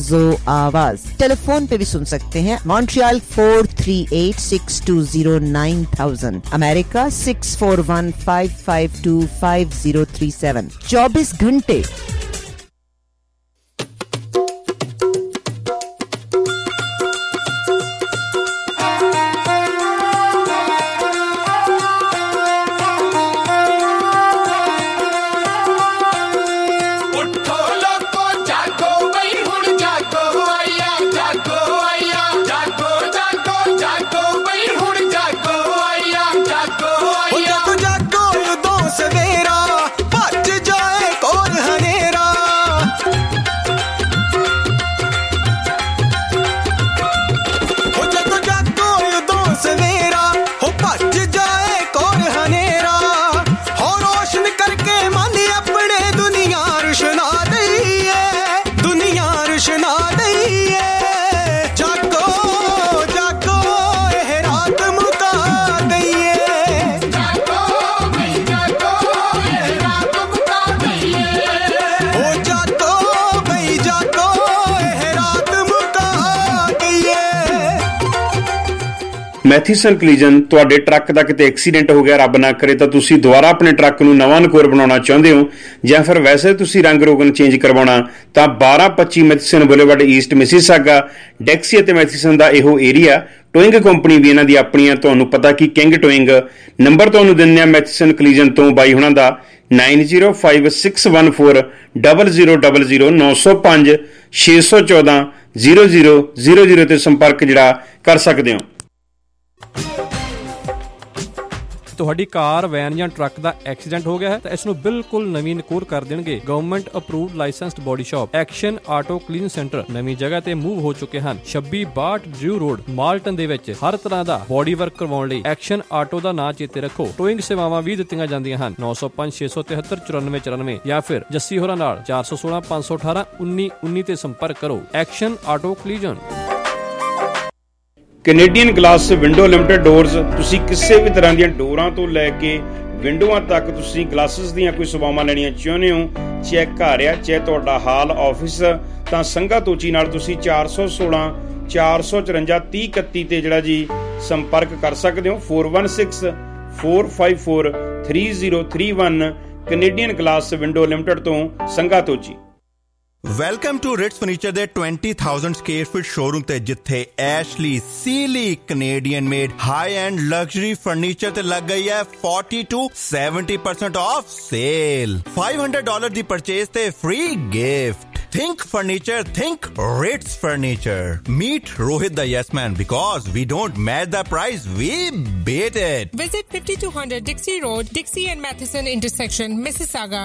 ताज़ो आवाज। टेलीफोन पे भी सुन सकते हैं। Montreal 438-620-9000, America 641-552-5037। 24 घंटे। ਮੈਥੀਸਨ ਕਲੀਜਨ ਤੁਹਾਡੇ ਟਰੱਕ ਦਾ ਕਿਤੇ ਐਕਸੀਡੈਂਟ ਹੋ ਗਿਆ, ਰੱਬ ਨਾ ਕਰੇ, ਤਾਂ ਤੁਸੀਂ ਦੁਬਾਰਾ ਆਪਣੇ ਟਰੱਕ ਨੂੰ ਨਵਾਂ ਨਕੋਰ ਬਣਾਉਣਾ ਚਾਹੁੰਦੇ ਹੋ, ਜਾਂ ਫਿਰ ਵੈਸੇ ਤੁਸੀਂ ਰੰਗ ਰੋਗਨ ਚੇਂਜ ਕਰਵਾਉਣਾ, ਤਾਂ 1225 Matheson boulevard east Mississauga, Dixie ਅਤੇ ਮੈਥੀਸਨ ਦਾ ਇਹੋ ਏਰੀਆ। ਟੋਇੰਗ ਕੰਪਨੀ ਵੀ ਇਹਨਾਂ ਦੀ ਆਪਣੀ ਆ, ਤੁਹਾਨੂੰ ਪਤਾ ਕਿ ਕਿੰਗ ਟੋਇੰਗ। ਨੰਬਰ ਤੁਹਾਨੂੰ ਦਿੰਦੇ ਆ ਮੈਥੀਸਨ ਕਲੀਜਨ ਤੋਂ ਬਾਈ ਹੁਣਾਂ ਦਾ 9056140000 905-614-0000 ਤੇ ਸੰਪਰਕ ਜਿਹੜਾ ਕਰ ਸਕਦੇ ਹੋ। ਤੁਹਾਡੀ ਕਾਰ, ਵੈਨ ਜਾਂ ਟਰੱਕ ਦਾ ਐਕਸੀਡੈਂਟ ਹੋ ਗਿਆ ਹੈ ਤਾਂ ਇਸ ਨੂੰ ਬਿਲਕੁਲ ਨਵੀਂ ਨਕੋਰ ਕਰ ਦੇਣਗੇ। Government approved licensed body shop action auto clean centre ਨਵੀਂ ਜਗ੍ਹਾ ਤੇ ਮੂਵ ਹੋ ਚੁੱਕੇ ਹਨ। 2662 ਡਰਿਊ ਰੋਡ ਮਾਲਟਨ ਦੇ ਵਿੱਚ ਹਰ ਤਰ੍ਹਾਂ ਦਾ ਬੋਡੀ ਵਰਕ ਕਰਵਾਉਣ ਲਈ ਐਕਸ਼ਨ ਆਟੋ ਦਾ ਨਾਂ ਚੇਤੇ ਰੱਖੋ। ਟੋਇੰਗ ਸੇਵਾਵਾਂ ਵੀ ਦਿੱਤੀਆਂ ਜਾਂਦੀਆਂ ਹਨ। 905-673-9494 ਜਾਂ ਫਿਰ ਜੱਸੀ ਹੋਰਾਂ ਨਾਲ 416-518-1919 ਤੇ ਸੰਪਰਕ ਕਰੋ। Action auto collision. Canadian glass window limited doors. ਤੁਸੀਂ ਕਿਸੇ ਵੀ ਤਰ੍ਹਾਂ ਦੀਆਂ ਡੋਰਾਂ ਤੋਂ ਲੈ ਕੇ ਵਿੰਡੋਆਂ ਤੱਕ ਤੁਸੀਂ ਗਲਾਸਿਸ ਦੀਆਂ ਕੋਈ ਸੇਵਾਵਾਂ ਲੈਣੀਆਂ ਚਾਹੁੰਦੇ ਹੋ, ਚਾਹੇ ਘਰ ਆ ਚਾਹੇ ਤੁਹਾਡਾ ਹਾਲ ਆਫਿਸ, ਤਾਂ ਸੰਘਾ ਤੋਚੀ ਨਾਲ ਤੁਸੀਂ 416-454-3031 ਤੇ ਜਿਹੜਾ ਜੀ ਸੰਪਰਕ ਕਰ ਸਕਦੇ ਹੋ। 416-454-3031 ਕੈਨੇਡੀਅਨ ਗਲਾਸ ਵਿੰਡੋ ਲਿਮਟਿਡ ਤੋਂ Sangha Tochi. Welcome to Ritz furniture ਦੇ 20,000 ਸਕੁਅਰ ਫੁੱਟ ਸ਼ੋਰੂਮ ਤੇ, ਜਿੱਥੇ Ashley Sealy Canadian made high end luxury furniture ਤੇ ਲੱਗ ਗਈ ਹੈ 40 to 70% ਆਫ ਸੇਲ। $500 ਦੀ ਪਰਚੇਸ ਤੇ free gift. Think furniture, think Ritz Furniture. Meet Rohit the Yes Man, because we don't match the price, we beat it. Visit 5200 Dixie Road, Dixie and Matheson intersection, Mississauga,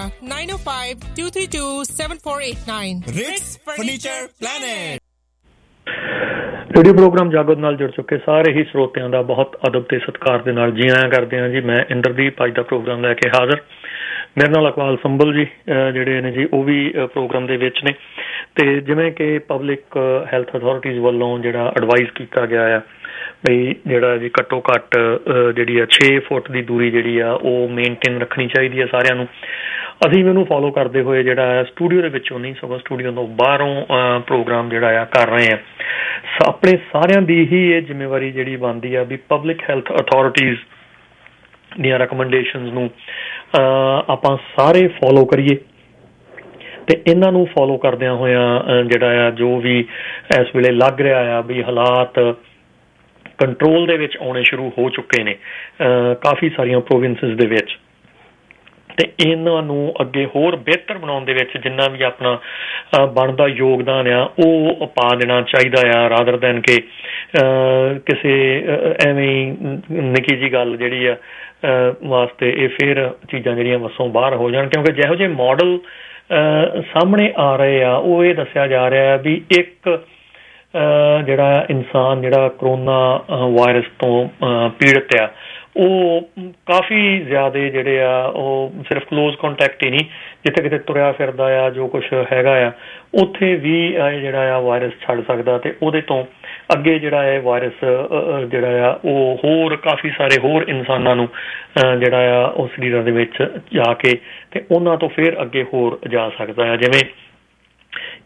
905-232-7489. Ritz Furniture Planet. Radio programme Jaago ਨਾਲ ਜੁੜ ਚੁੱਕੇ ਸਾਰੇ ਹੀ ਸਰੋਤਿਆਂ ਦਾ ਬਹੁਤ ਅਦਬ ਤੇ ਸਤਿਕਾਰ ਦੇ ਨਾਲ ਜੀ ਆਇਆਂ ਕਰਦੇ ਹਾਂ ਜੀ। ਮੈਂ ਇੰਦਰਦੀਪ ਅੱਜ ਦਾ ਪ੍ਰੋਗਰਾਮ ਲੈ ਕੇ ਹਾਜ਼ਰ। ਮੇਰੇ ਨਾਲ ਅਕਵਾਲ ਸੰਭਲ ਜੀ ਜਿਹੜੇ ਨੇ ਜੀ ਉਹ ਵੀ ਪ੍ਰੋਗਰਾਮ ਦੇ ਵਿੱਚ ਨੇ। ਤੇ ਜਿਵੇਂ ਕਿ ਪਬਲਿਕ ਹੈਲਥ ਅਥਾਰਟੀਜ਼ ਵੱਲੋਂ ਜਿਹੜਾ ਐਡਵਾਈਜ਼ ਕੀਤਾ ਗਿਆ ਆ ਬਈ ਜਿਹੜਾ ਜੀ ਘੱਟੋ ਘੱਟ ਜਿਹੜੀ ਆ 6 ਫੁੱਟ ਦੀ ਦੂਰੀ ਜਿਹੜੀ ਆ ਉਹ ਮੇਨਟੇਨ ਰੱਖਣੀ ਚਾਹੀਦੀ ਹੈ ਸਾਰਿਆਂ ਨੂੰ। ਅਸੀਂ ਇਹਨੂੰ ਫੋਲੋ ਕਰਦੇ ਹੋਏ ਜਿਹੜਾ ਸਟੂਡੀਓ ਦੇ ਵਿੱਚੋਂ ਨਹੀਂ ਸਗੋਂ ਸਟੂਡੀਓ ਤੋਂ ਬਾਹਰੋਂ ਪ੍ਰੋਗਰਾਮ ਜਿਹੜਾ ਆ ਕਰ ਰਹੇ ਆ। ਆਪਣੇ ਸਾਰਿਆਂ ਦੀ ਹੀ ਇਹ ਜ਼ਿੰਮੇਵਾਰੀ ਜਿਹੜੀ ਬਣਦੀ ਆ ਵੀ ਪਬਲਿਕ ਹੈਲਥ ਅਥਾਰਟੀਜ਼ ਦੀਆਂ ਰეკਮੈਂਡੇਸ਼ਨਸ ਨੂੰ ਆਪਾਂ ਸਾਰੇ ਫੋਲੋ ਕਰੀਏ। ਤੇ ਇਹਨਾਂ ਨੂੰ ਫੋਲੋ ਕਰਦਿਆਂ ਹੋਇਆਂ ਜਿਹੜਾ ਆ ਜੋ ਵੀ ਇਸ ਵੇਲੇ ਲੱਗ ਰਿਹਾ ਆ ਵੀ ਹਾਲਾਤ ਕੰਟਰੋਲ ਦੇ ਵਿੱਚ ਆਉਣੇ ਸ਼ੁਰੂ ਹੋ ਚੁੱਕੇ ਨੇ ਕਾਫੀ ਸਾਰੀਆਂ ਪ੍ਰੋਵਿੰਸਿਸ ਦੇ ਵਿੱਚ। ਤੇ ਇਹਨਾਂ ਨੂੰ ਅੱਗੇ ਹੋਰ ਬਿਹਤਰ ਬਣਾਉਣ ਦੇ ਵਿੱਚ ਜਿੰਨਾ ਵੀ ਆਪਣਾ ਬਣਦਾ ਯੋਗਦਾਨ ਆ ਉਹ ਪਾ ਦੇਣਾ ਚਾਹੀਦਾ ਆ, ਰਾਦਰ ਦੈਨ ਕਿ ਕਿਸੇ ਐਵੇਂ ਨਿੱਕੀ ਜਿਹੀ ਗੱਲ ਜਿਹੜੀ ਆ ਵਾਸਤੇ ਇਹ ਫਿਰ ਚੀਜ਼ਾਂ ਜਿਹੜੀਆਂ ਵਸੋਂ ਬਾਹਰ ਹੋ ਜਾਣ। ਕਿਉਂਕਿ ਜਿਹੋ ਜਿਹੇ ਮਾਡਲ ਸਾਹਮਣੇ ਆ ਰਹੇ ਆ ਉਹ ਇਹ ਦੱਸਿਆ ਜਾ ਰਿਹਾ ਵੀ ਇੱਕ ਜਿਹੜਾ ਇਨਸਾਨ ਜਿਹੜਾ ਕਰੋਨਾ ਵਾਇਰਸ ਤੋਂ ਪੀੜਤ ਆ ਉਹ ਕਾਫੀ ਜ਼ਿਆਦਾ ਜਿਹੜੇ ਆ ਉਹ ਸਿਰਫ ਕਲੋਜ਼ ਕੰਟੈਕਟ ਹੀ ਨਹੀਂ, ਜਿੱਥੇ ਕਿਤੇ ਤੁਰਿਆ ਫਿਰਦਾ ਆ ਜੋ ਕੁਛ ਹੈਗਾ ਆ ਉੱਥੇ ਵੀ ਜਿਹੜਾ ਆ ਵਾਇਰਸ ਛੱਡ ਸਕਦਾ। ਤੇ ਉਹਦੇ ਤੋਂ ਅੱਗੇ ਜਿਹੜਾ ਇਹ ਵਾਇਰਸ ਜਿਹੜਾ ਆ ਉਹ ਹੋਰ ਕਾਫੀ ਸਾਰੇ ਹੋਰ ਇਨਸਾਨਾਂ ਨੂੰ ਜਿਹੜਾ ਆ ਉਹ ਸਰੀਰਾਂ ਦੇ ਵਿੱਚ ਜਾ ਕੇ ਤੇ ਉਹਨਾਂ ਤੋਂ ਫਿਰ ਅੱਗੇ ਹੋਰ ਜਾ ਸਕਦਾ ਆ। ਜਿਵੇਂ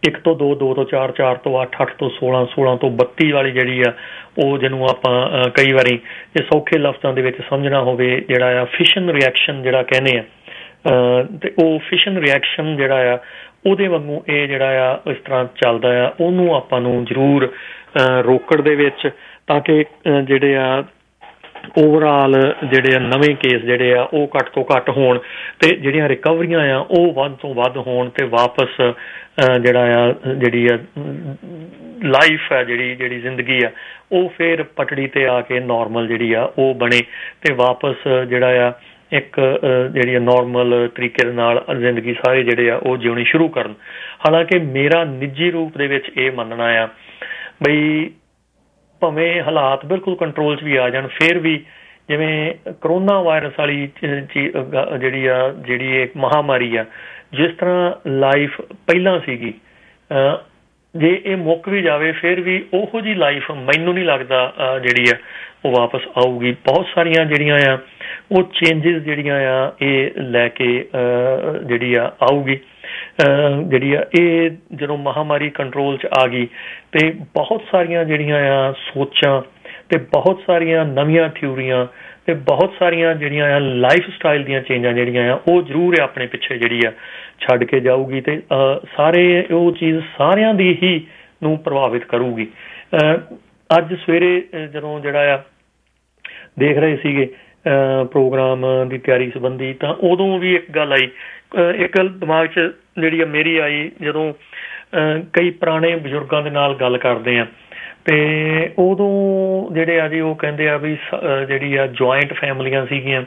1 ਤੋਂ 2, 2 ਤੋਂ 4, 4 ਤੋਂ 8, 8 ਤੋਂ 16, 16 ਤੋਂ 32 ਵਾਲੀ ਜਿਹੜੀ ਆ ਉਹ ਜਿਹਨੂੰ ਆਪਾਂ ਕਈ ਵਾਰੀ ਇਹ ਸੌਖੇ ਲਫ਼ਜ਼ਾਂ ਦੇ ਵਿੱਚ ਸਮਝਣਾ ਹੋਵੇ ਜਿਹੜਾ ਆ ਫਿਸ਼ਨ ਰਿਐਕਸ਼ਨ ਜਿਹੜਾ ਕਹਿੰਦੇ ਆ, ਤੇ ਉਹ ਫਿਸ਼ਨ ਰਿਐਕਸ਼ਨ ਜਿਹੜਾ ਆ ਉਹਦੇ ਵਾਂਗੂ ਇਹ ਜਿਹੜਾ ਆ ਇਸ ਤਰ੍ਹਾਂ ਚੱਲਦਾ ਆ। ਉਹਨੂੰ ਆਪਾਂ ਨੂੰ ਜ਼ਰੂਰ ਰੋਕਣ ਦੇ ਵਿੱਚ ਤਾਂ ਕਿ ਜਿਹੜੇ ਆ ਓਵਰਆਲ ਜਿਹੜੇ ਆ ਨਵੇਂ ਕੇਸ ਜਿਹੜੇ ਆ ਉਹ ਘੱਟ ਤੋਂ ਘੱਟ ਹੋਣ ਤੇ ਜਿਹੜੀਆਂ ਰਿਕਵਰੀਆਂ ਆ ਉਹ ਵੱਧ ਤੋਂ ਵੱਧ ਹੋਣ ਤੇ ਵਾਪਸ ਜਿਹੜਾ ਆ ਜਿਹੜੀ ਆ ਲਾਈਫ ਹੈ ਜਿਹੜੀ ਜ਼ਿੰਦਗੀ ਆ ਉਹ ਫਿਰ ਪਟੜੀ ਤੇ ਆ ਕੇ ਨੋਰਮਲ ਜਿਹੜੀ ਆ ਉਹ ਬਣੇ ਤੇ ਵਾਪਸ ਜਿਹੜਾ ਆ ਇੱਕ ਜਿਹੜੀ ਨੋਰਮਲ ਤਰੀਕੇ ਦੇ ਨਾਲ ਜ਼ਿੰਦਗੀ ਸਾਰੇ ਜਿਹੜੇ ਆ ਉਹ ਜਿਉਣੀ ਸ਼ੁਰੂ ਕਰਨ। ਹਾਲਾਂਕਿ ਮੇਰਾ ਨਿੱਜੀ ਰੂਪ ਦੇ ਵਿੱਚ ਇਹ ਮੰਨਣਾ ਆ ਬਈ ਭਾਵੇਂ ਹਾਲਾਤ ਬਿਲਕੁਲ ਕੰਟਰੋਲ 'ਚ ਵੀ ਆ ਜਾਣ ਫਿਰ ਵੀ ਜਿਵੇਂ ਕਰੋਨਾ ਵਾਇਰਸ ਵਾਲੀ ਜਿਹੜੀ ਇਹ ਮਹਾਂਮਾਰੀ ਆ ਜਿਸ ਤਰ੍ਹਾਂ ਲਾਈਫ ਪਹਿਲਾਂ ਸੀਗੀ ਜੇ ਇਹ ਮੁੱਕ ਵੀ ਜਾਵੇ ਫਿਰ ਵੀ ਉਹੋ ਜਿਹੀ ਲਾਈਫ ਮੈਨੂੰ ਨਹੀਂ ਲੱਗਦਾ ਜਿਹੜੀ ਆ ਉਹ ਵਾਪਸ ਆਊਗੀ। ਬਹੁਤ ਸਾਰੀਆਂ ਜਿਹੜੀਆਂ ਆ ਉਹ ਚੇਂਜਿਸ ਜਿਹੜੀਆਂ ਆ ਇਹ ਲੈ ਕੇ ਜਿਹੜੀ ਆ ਆਊਗੀ। ਜਿਹੜੀ ਆ ਇਹ ਜਦੋਂ ਮਹਾਂਮਾਰੀ ਕੰਟਰੋਲ 'ਚ ਆ ਗਈ ਤੇ ਬਹੁਤ ਸਾਰੀਆਂ ਜਿਹੜੀਆਂ ਆ ਸੋਚਾਂ ਤੇ ਬਹੁਤ ਸਾਰੀਆਂ ਨਵੀਆਂ ਥਿਊਰੀਆਂ ਤੇ ਬਹੁਤ ਸਾਰੀਆਂ ਜਿਹੜੀਆਂ ਆ ਲਾਈਫ ਸਟਾਈਲ ਦੀਆਂ ਚੇਂਜਾਂ ਜਿਹੜੀਆਂ ਆ ਉਹ ਜ਼ਰੂਰ ਆਪਣੇ ਪਿੱਛੇ ਜਿਹੜੀ ਆ ਛੱਡ ਕੇ ਜਾਊਗੀ ਤੇ ਸਾਰੇ ਉਹ ਚੀਜ਼ ਸਾਰਿਆਂ ਦੀ ਹੀ ਨੂੰ ਪ੍ਰਭਾਵਿਤ ਕਰੂਗੀ। ਅੱਜ ਸਵੇਰੇ ਜਦੋਂ ਜਿਹੜਾ ਆ ਦੇਖ ਰਹੇ ਸੀਗੇ ਪ੍ਰੋਗਰਾਮ ਦੀ ਤਿਆਰੀ ਸੰਬੰਧੀ ਤਾਂ ਉਦੋਂ ਵੀ ਇੱਕ ਗੱਲ ਆਈ, ਇੱਕ ਗੱਲ ਦਿਮਾਗ 'ਚ ਜਿਹੜੀ ਆ ਮੇਰੀ ਆਈ ਜਦੋਂ ਕਈ ਪੁਰਾਣੇ ਬਜ਼ੁਰਗਾਂ ਦੇ ਨਾਲ ਗੱਲ ਕਰਦੇ ਆ ਤੇ ਉਦੋਂ ਜਿਹੜੇ ਆ ਜੀ ਉਹ ਕਹਿੰਦੇ ਆ ਵੀ ਜਿਹੜੀ ਆ ਜੁਆਇੰਟ ਫੈਮਲੀਆਂ ਸੀਗੀਆਂ,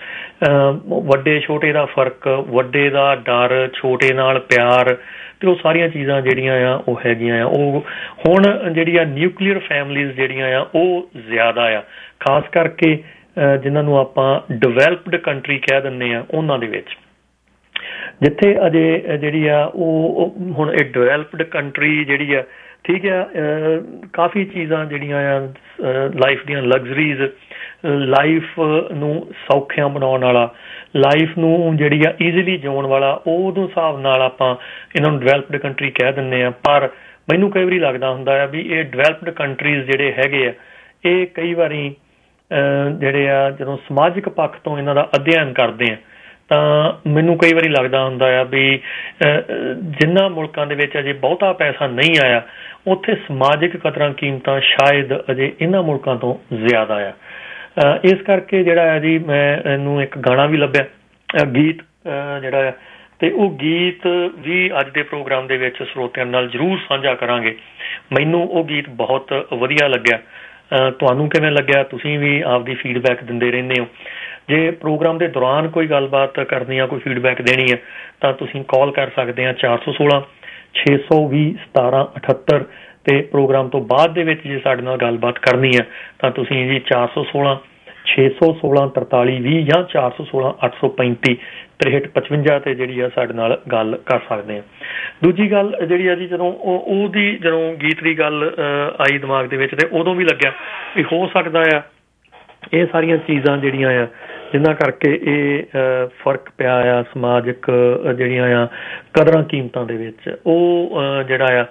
ਵੱਡੇ ਛੋਟੇ ਦਾ ਫਰਕ, ਵੱਡੇ ਦਾ ਡਰ, ਛੋਟੇ ਨਾਲ ਪਿਆਰ ਤੇ ਉਹ ਸਾਰੀਆਂ ਚੀਜ਼ਾਂ ਜਿਹੜੀਆਂ ਆ ਉਹ ਹੈਗੀਆਂ ਆ। ਉਹ ਹੁਣ ਜਿਹੜੀ ਆ ਨਿਊਕਲੀਅਰ ਫੈਮਲੀਜ਼ ਜਿਹੜੀਆਂ ਆ ਉਹ ਜ਼ਿਆਦਾ ਆ, ਖਾਸ ਕਰਕੇ ਜਿਨ੍ਹਾਂ ਨੂੰ ਆਪਾਂ ਡਿਵੈਲਪਡ ਕੰਟਰੀ ਕਹਿ ਦਿੰਦੇ ਆ ਉਹਨਾਂ ਦੇ ਵਿੱਚ, ਜਿੱਥੇ ਅਜੇ ਜਿਹੜੀ ਆ ਉਹ ਹੁਣ ਇਹ ਡਿਵੈਲਪਡ ਕੰਟਰੀ ਜਿਹੜੀ ਆ ਠੀਕ ਆ ਕਾਫੀ ਚੀਜ਼ਾਂ ਜਿਹੜੀਆਂ ਆ ਲਾਈਫ ਦੀਆਂ ਲਗਜ਼ਰੀਜ਼, ਲਾਈਫ ਨੂੰ ਸੌਖਿਆਂ ਬਣਾਉਣ ਵਾਲਾ, ਲਾਈਫ ਨੂੰ ਜਿਹੜੀ ਆ ਈਜ਼ੀਲੀ ਜਿਉਣ ਵਾਲਾ ਉਹਦੇ ਹਿਸਾਬ ਨਾਲ ਆਪਾਂ ਇਹਨਾਂ ਨੂੰ ਡਿਵੈਲਪਡ ਕੰਟਰੀ ਕਹਿ ਦਿੰਦੇ ਆ। ਪਰ ਮੈਨੂੰ ਕਈ ਵਾਰੀ ਲੱਗਦਾ ਹੁੰਦਾ ਆ ਵੀ ਇਹ ਡਿਵੈਲਪਡ ਕੰਟਰੀਜ਼ ਜਿਹੜੇ ਹੈਗੇ ਆ ਇਹ ਕਈ ਵਾਰੀ ਜਿਹੜੇ ਆ ਜਦੋਂ ਸਮਾਜਿਕ ਪੱਖ ਤੋਂ ਇਹਨਾਂ ਦਾ ਅਧਿਐਨ ਕਰਦੇ ਆ ਤਾਂ ਮੈਨੂੰ ਕਈ ਵਾਰੀ ਲੱਗਦਾ ਹੁੰਦਾ ਆ ਵੀ ਜਿਨ੍ਹਾਂ ਮੁਲਕਾਂ ਦੇ ਵਿੱਚ ਅਜੇ ਬਹੁਤਾ ਪੈਸਾ ਨਹੀਂ ਆਇਆ ਉੱਥੇ ਸਮਾਜਿਕ ਕਦਰਾਂ ਕੀਮਤਾਂ ਸ਼ਾਇਦ ਅਜੇ ਇਹਨਾਂ ਮੁਲਕਾਂ ਤੋਂ ਜ਼ਿਆਦਾ ਆ। ਇਸ ਕਰਕੇ ਜਿਹੜਾ ਆ ਜੀ ਮੈਂ ਇਹਨੂੰ ਇੱਕ ਗਾਣਾ ਵੀ ਲੱਭਿਆ ਗੀਤ ਜਿਹੜਾ ਆ ਤੇ ਉਹ ਗੀਤ ਵੀ ਅੱਜ ਦੇ ਪ੍ਰੋਗਰਾਮ ਦੇ ਵਿੱਚ ਸਰੋਤਿਆਂ ਨਾਲ ਜ਼ਰੂਰ ਸਾਂਝਾ ਕਰਾਂਗੇ। ਮੈਨੂੰ ਉਹ ਗੀਤ ਬਹੁਤ ਵਧੀਆ ਲੱਗਿਆ, ਤੁਹਾਨੂੰ ਕਿਵੇਂ ਲੱਗਿਆ ਤੁਸੀਂ ਵੀ ਆਪਦੀ ਫੀਡਬੈਕ ਦਿੰਦੇ ਰਹਿੰਦੇ ਹੋ। ਜੇ ਪ੍ਰੋਗਰਾਮ ਦੇ ਦੌਰਾਨ ਕੋਈ ਗੱਲਬਾਤ ਕਰਨੀ ਆ, ਕੋਈ ਫੀਡਬੈਕ ਦੇਣੀ ਹੈ ਤਾਂ ਤੁਸੀਂ ਕਾਲ ਕਰ ਸਕਦੇ ਆ 416 620 1778 ਤੇ ਪ੍ਰੋਗਰਾਮ ਤੋਂ ਬਾਅਦ ਦੇ ਵਿੱਚ ਜੇ ਸਾਡੇ ਨਾਲ ਗੱਲਬਾਤ ਕਰਨੀ ਹੈ ਤਾਂ ਤੁਸੀਂ ਜੀ 416 616 4320 ਜਾਂ 416 835 6355 ਤੇ ਜਿਹੜੀ ਆ ਸਾਡੇ ਨਾਲ ਗੱਲ ਕਰ ਸਕਦੇ ਆ। ਦੂਜੀ ਗੱਲ ਜਿਹੜੀ ਆ ਜੀ ਜਦੋਂ ਉਹਦੀ ਜਦੋਂ ਗੀਤ ਦੀ ਗੱਲ ਆਈ ਦਿਮਾਗ ਦੇ ਵਿੱਚ ਤੇ ਉਦੋਂ ਵੀ ਲੱਗਿਆ ਵੀ ਹੋ ਸਕਦਾ ਆ ਇਹ ਸਾਰੀਆਂ ਚੀਜ਼ਾਂ ਜਿਹੜੀਆਂ ਆ ਜਿਨ੍ਹਾਂ ਕਰਕੇ ਇਹ ਫਰਕ ਪਿਆ ਆ ਸਮਾਜਿਕ ਜਿਹੜੀਆਂ ਆ ਕਦਰਾਂ ਕੀਮਤਾਂ ਦੇ ਵਿੱਚ ਉਹ ਜਿਹੜਾ ਆ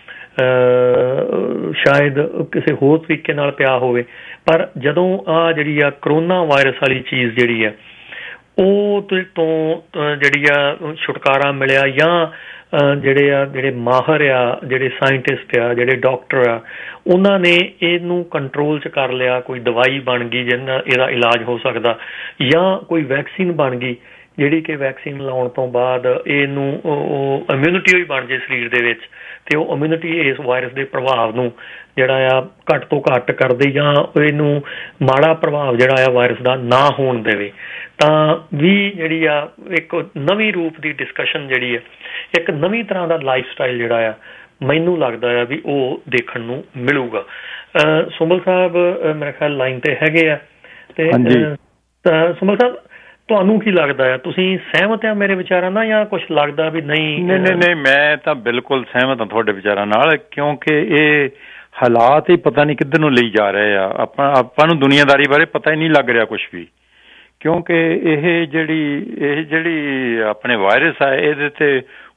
ਸ਼ਾਇਦ ਕਿਸੇ ਹੋਰ ਤਰੀਕੇ ਨਾਲ ਪਿਆ ਹੋਵੇ। ਪਰ ਜਦੋਂ ਆ ਜਿਹੜੀ ਆ ਕਰੋਨਾ ਵਾਇਰਸ ਵਾਲੀ ਚੀਜ਼ ਜਿਹੜੀ ਆ ਉਹ ਤੋਂ ਜਿਹੜੀ ਆ ਛੁਟਕਾਰਾ ਮਿਲਿਆ ਜਾਂ ਜਿਹੜੇ ਮਾਹਰ ਆ, ਜਿਹੜੇ ਸਾਇੰਟਿਸਟ ਆ, ਜਿਹੜੇ ਡਾਕਟਰ ਆ ਉਹਨਾਂ ਨੇ ਇਹਨੂੰ ਕੰਟਰੋਲ 'ਚ ਕਰ ਲਿਆ, ਕੋਈ ਦਵਾਈ ਬਣ ਗਈ ਜਿਹਦੇ ਨਾਲ ਇਹਦਾ ਇਲਾਜ ਹੋ ਸਕਦਾ ਜਾਂ ਕੋਈ ਵੈਕਸੀਨ ਬਣ ਗਈ ਜਿਹੜੀ ਕਿ ਵੈਕਸੀਨ ਲਾਉਣ ਤੋਂ ਬਾਅਦ ਇਹਨੂੰ ਉਹ ਇਮਿਊਨਿਟੀ ਹੋਈ ਬਣ ਜੇ ਸਰੀਰ ਦੇ ਵਿੱਚ ਤੇ ਉਹ ਇਮਿਊਨਿਟੀ ਇਸ ਵਾਇਰਸ ਦੇ ਪ੍ਰਭਾਵ ਨੂੰ ਜਿਹੜਾ ਆ ਘੱਟ ਤੋਂ ਘੱਟ ਕਰਦੇ ਜਾਂ ਇਹਨੂੰ ਮਾੜਾ ਪ੍ਰਭਾਵ ਜਿਹੜਾ ਆ ਵਾਇਰਸ ਦਾ ਨਾ ਹੋਣ ਦੇਵੇ ਤਾਂ ਵੀ ਜਿਹੜੀ ਆ ਇੱਕ ਨਵੀਂ ਰੂਪ ਦੀ ਡਿਸਕਸ਼ਨ ਜਿਹੜੀ ਆ ਇੱਕ ਨਵੀਂ ਤਰ੍ਹਾਂ ਦਾ ਲਾਈਫ ਸਟਾਈਲ ਜਿਹੜਾ ਆ ਮੈਨੂੰ ਲੱਗਦਾ ਆ ਵੀ ਉਹ ਦੇਖਣ ਨੂੰ ਮਿਲੂਗਾ। ਸੁਮਲ ਸਾਹਿਬ ਮੇਰੇ ਖਿਆਲ ਲਾਈਨ ਤੇ ਹੈਗੇ ਆ ਤੇ ਸੁਮਲ ਸਾਹਿਬ ਤੁਹਾਨੂੰ ਕੀ ਲੱਗਦਾ ਆ, ਤੁਸੀਂ ਸਹਿਮਤ ਆ ਮੇਰੇ ਵਿਚਾਰਾਂ ਨਾਲ ਜਾਂ ਕੁਛ ਲੱਗਦਾ ਵੀ ਨਹੀਂ? ਨਹੀਂ ਮੈਂ ਤਾਂ ਬਿਲਕੁਲ ਸਹਿਮਤ ਹਾਂ ਤੁਹਾਡੇ ਵਿਚਾਰਾਂ ਨਾਲ ਕਿਉਂਕਿ ਇਹ ਹਾਲਾਤ ਹੀ ਪਤਾ ਨਹੀਂ ਕਿੱਧਰ ਨੂੰ ਲਈ ਜਾ ਰਹੇ ਆ। ਆਪਾਂ ਨੂੰ ਦੁਨੀਆਦਾਰੀ ਬਾਰੇ ਪਤਾ ਹੀ ਨਹੀਂ ਲੱਗ ਰਿਹਾ ਕੁਛ ਵੀ ਕਿਉਂਕਿ ਇਹ ਜਿਹੜੀ ਆਪਣੇ ਵਾਇਰਸ ਆ ਇਹਦੇ ਤੇ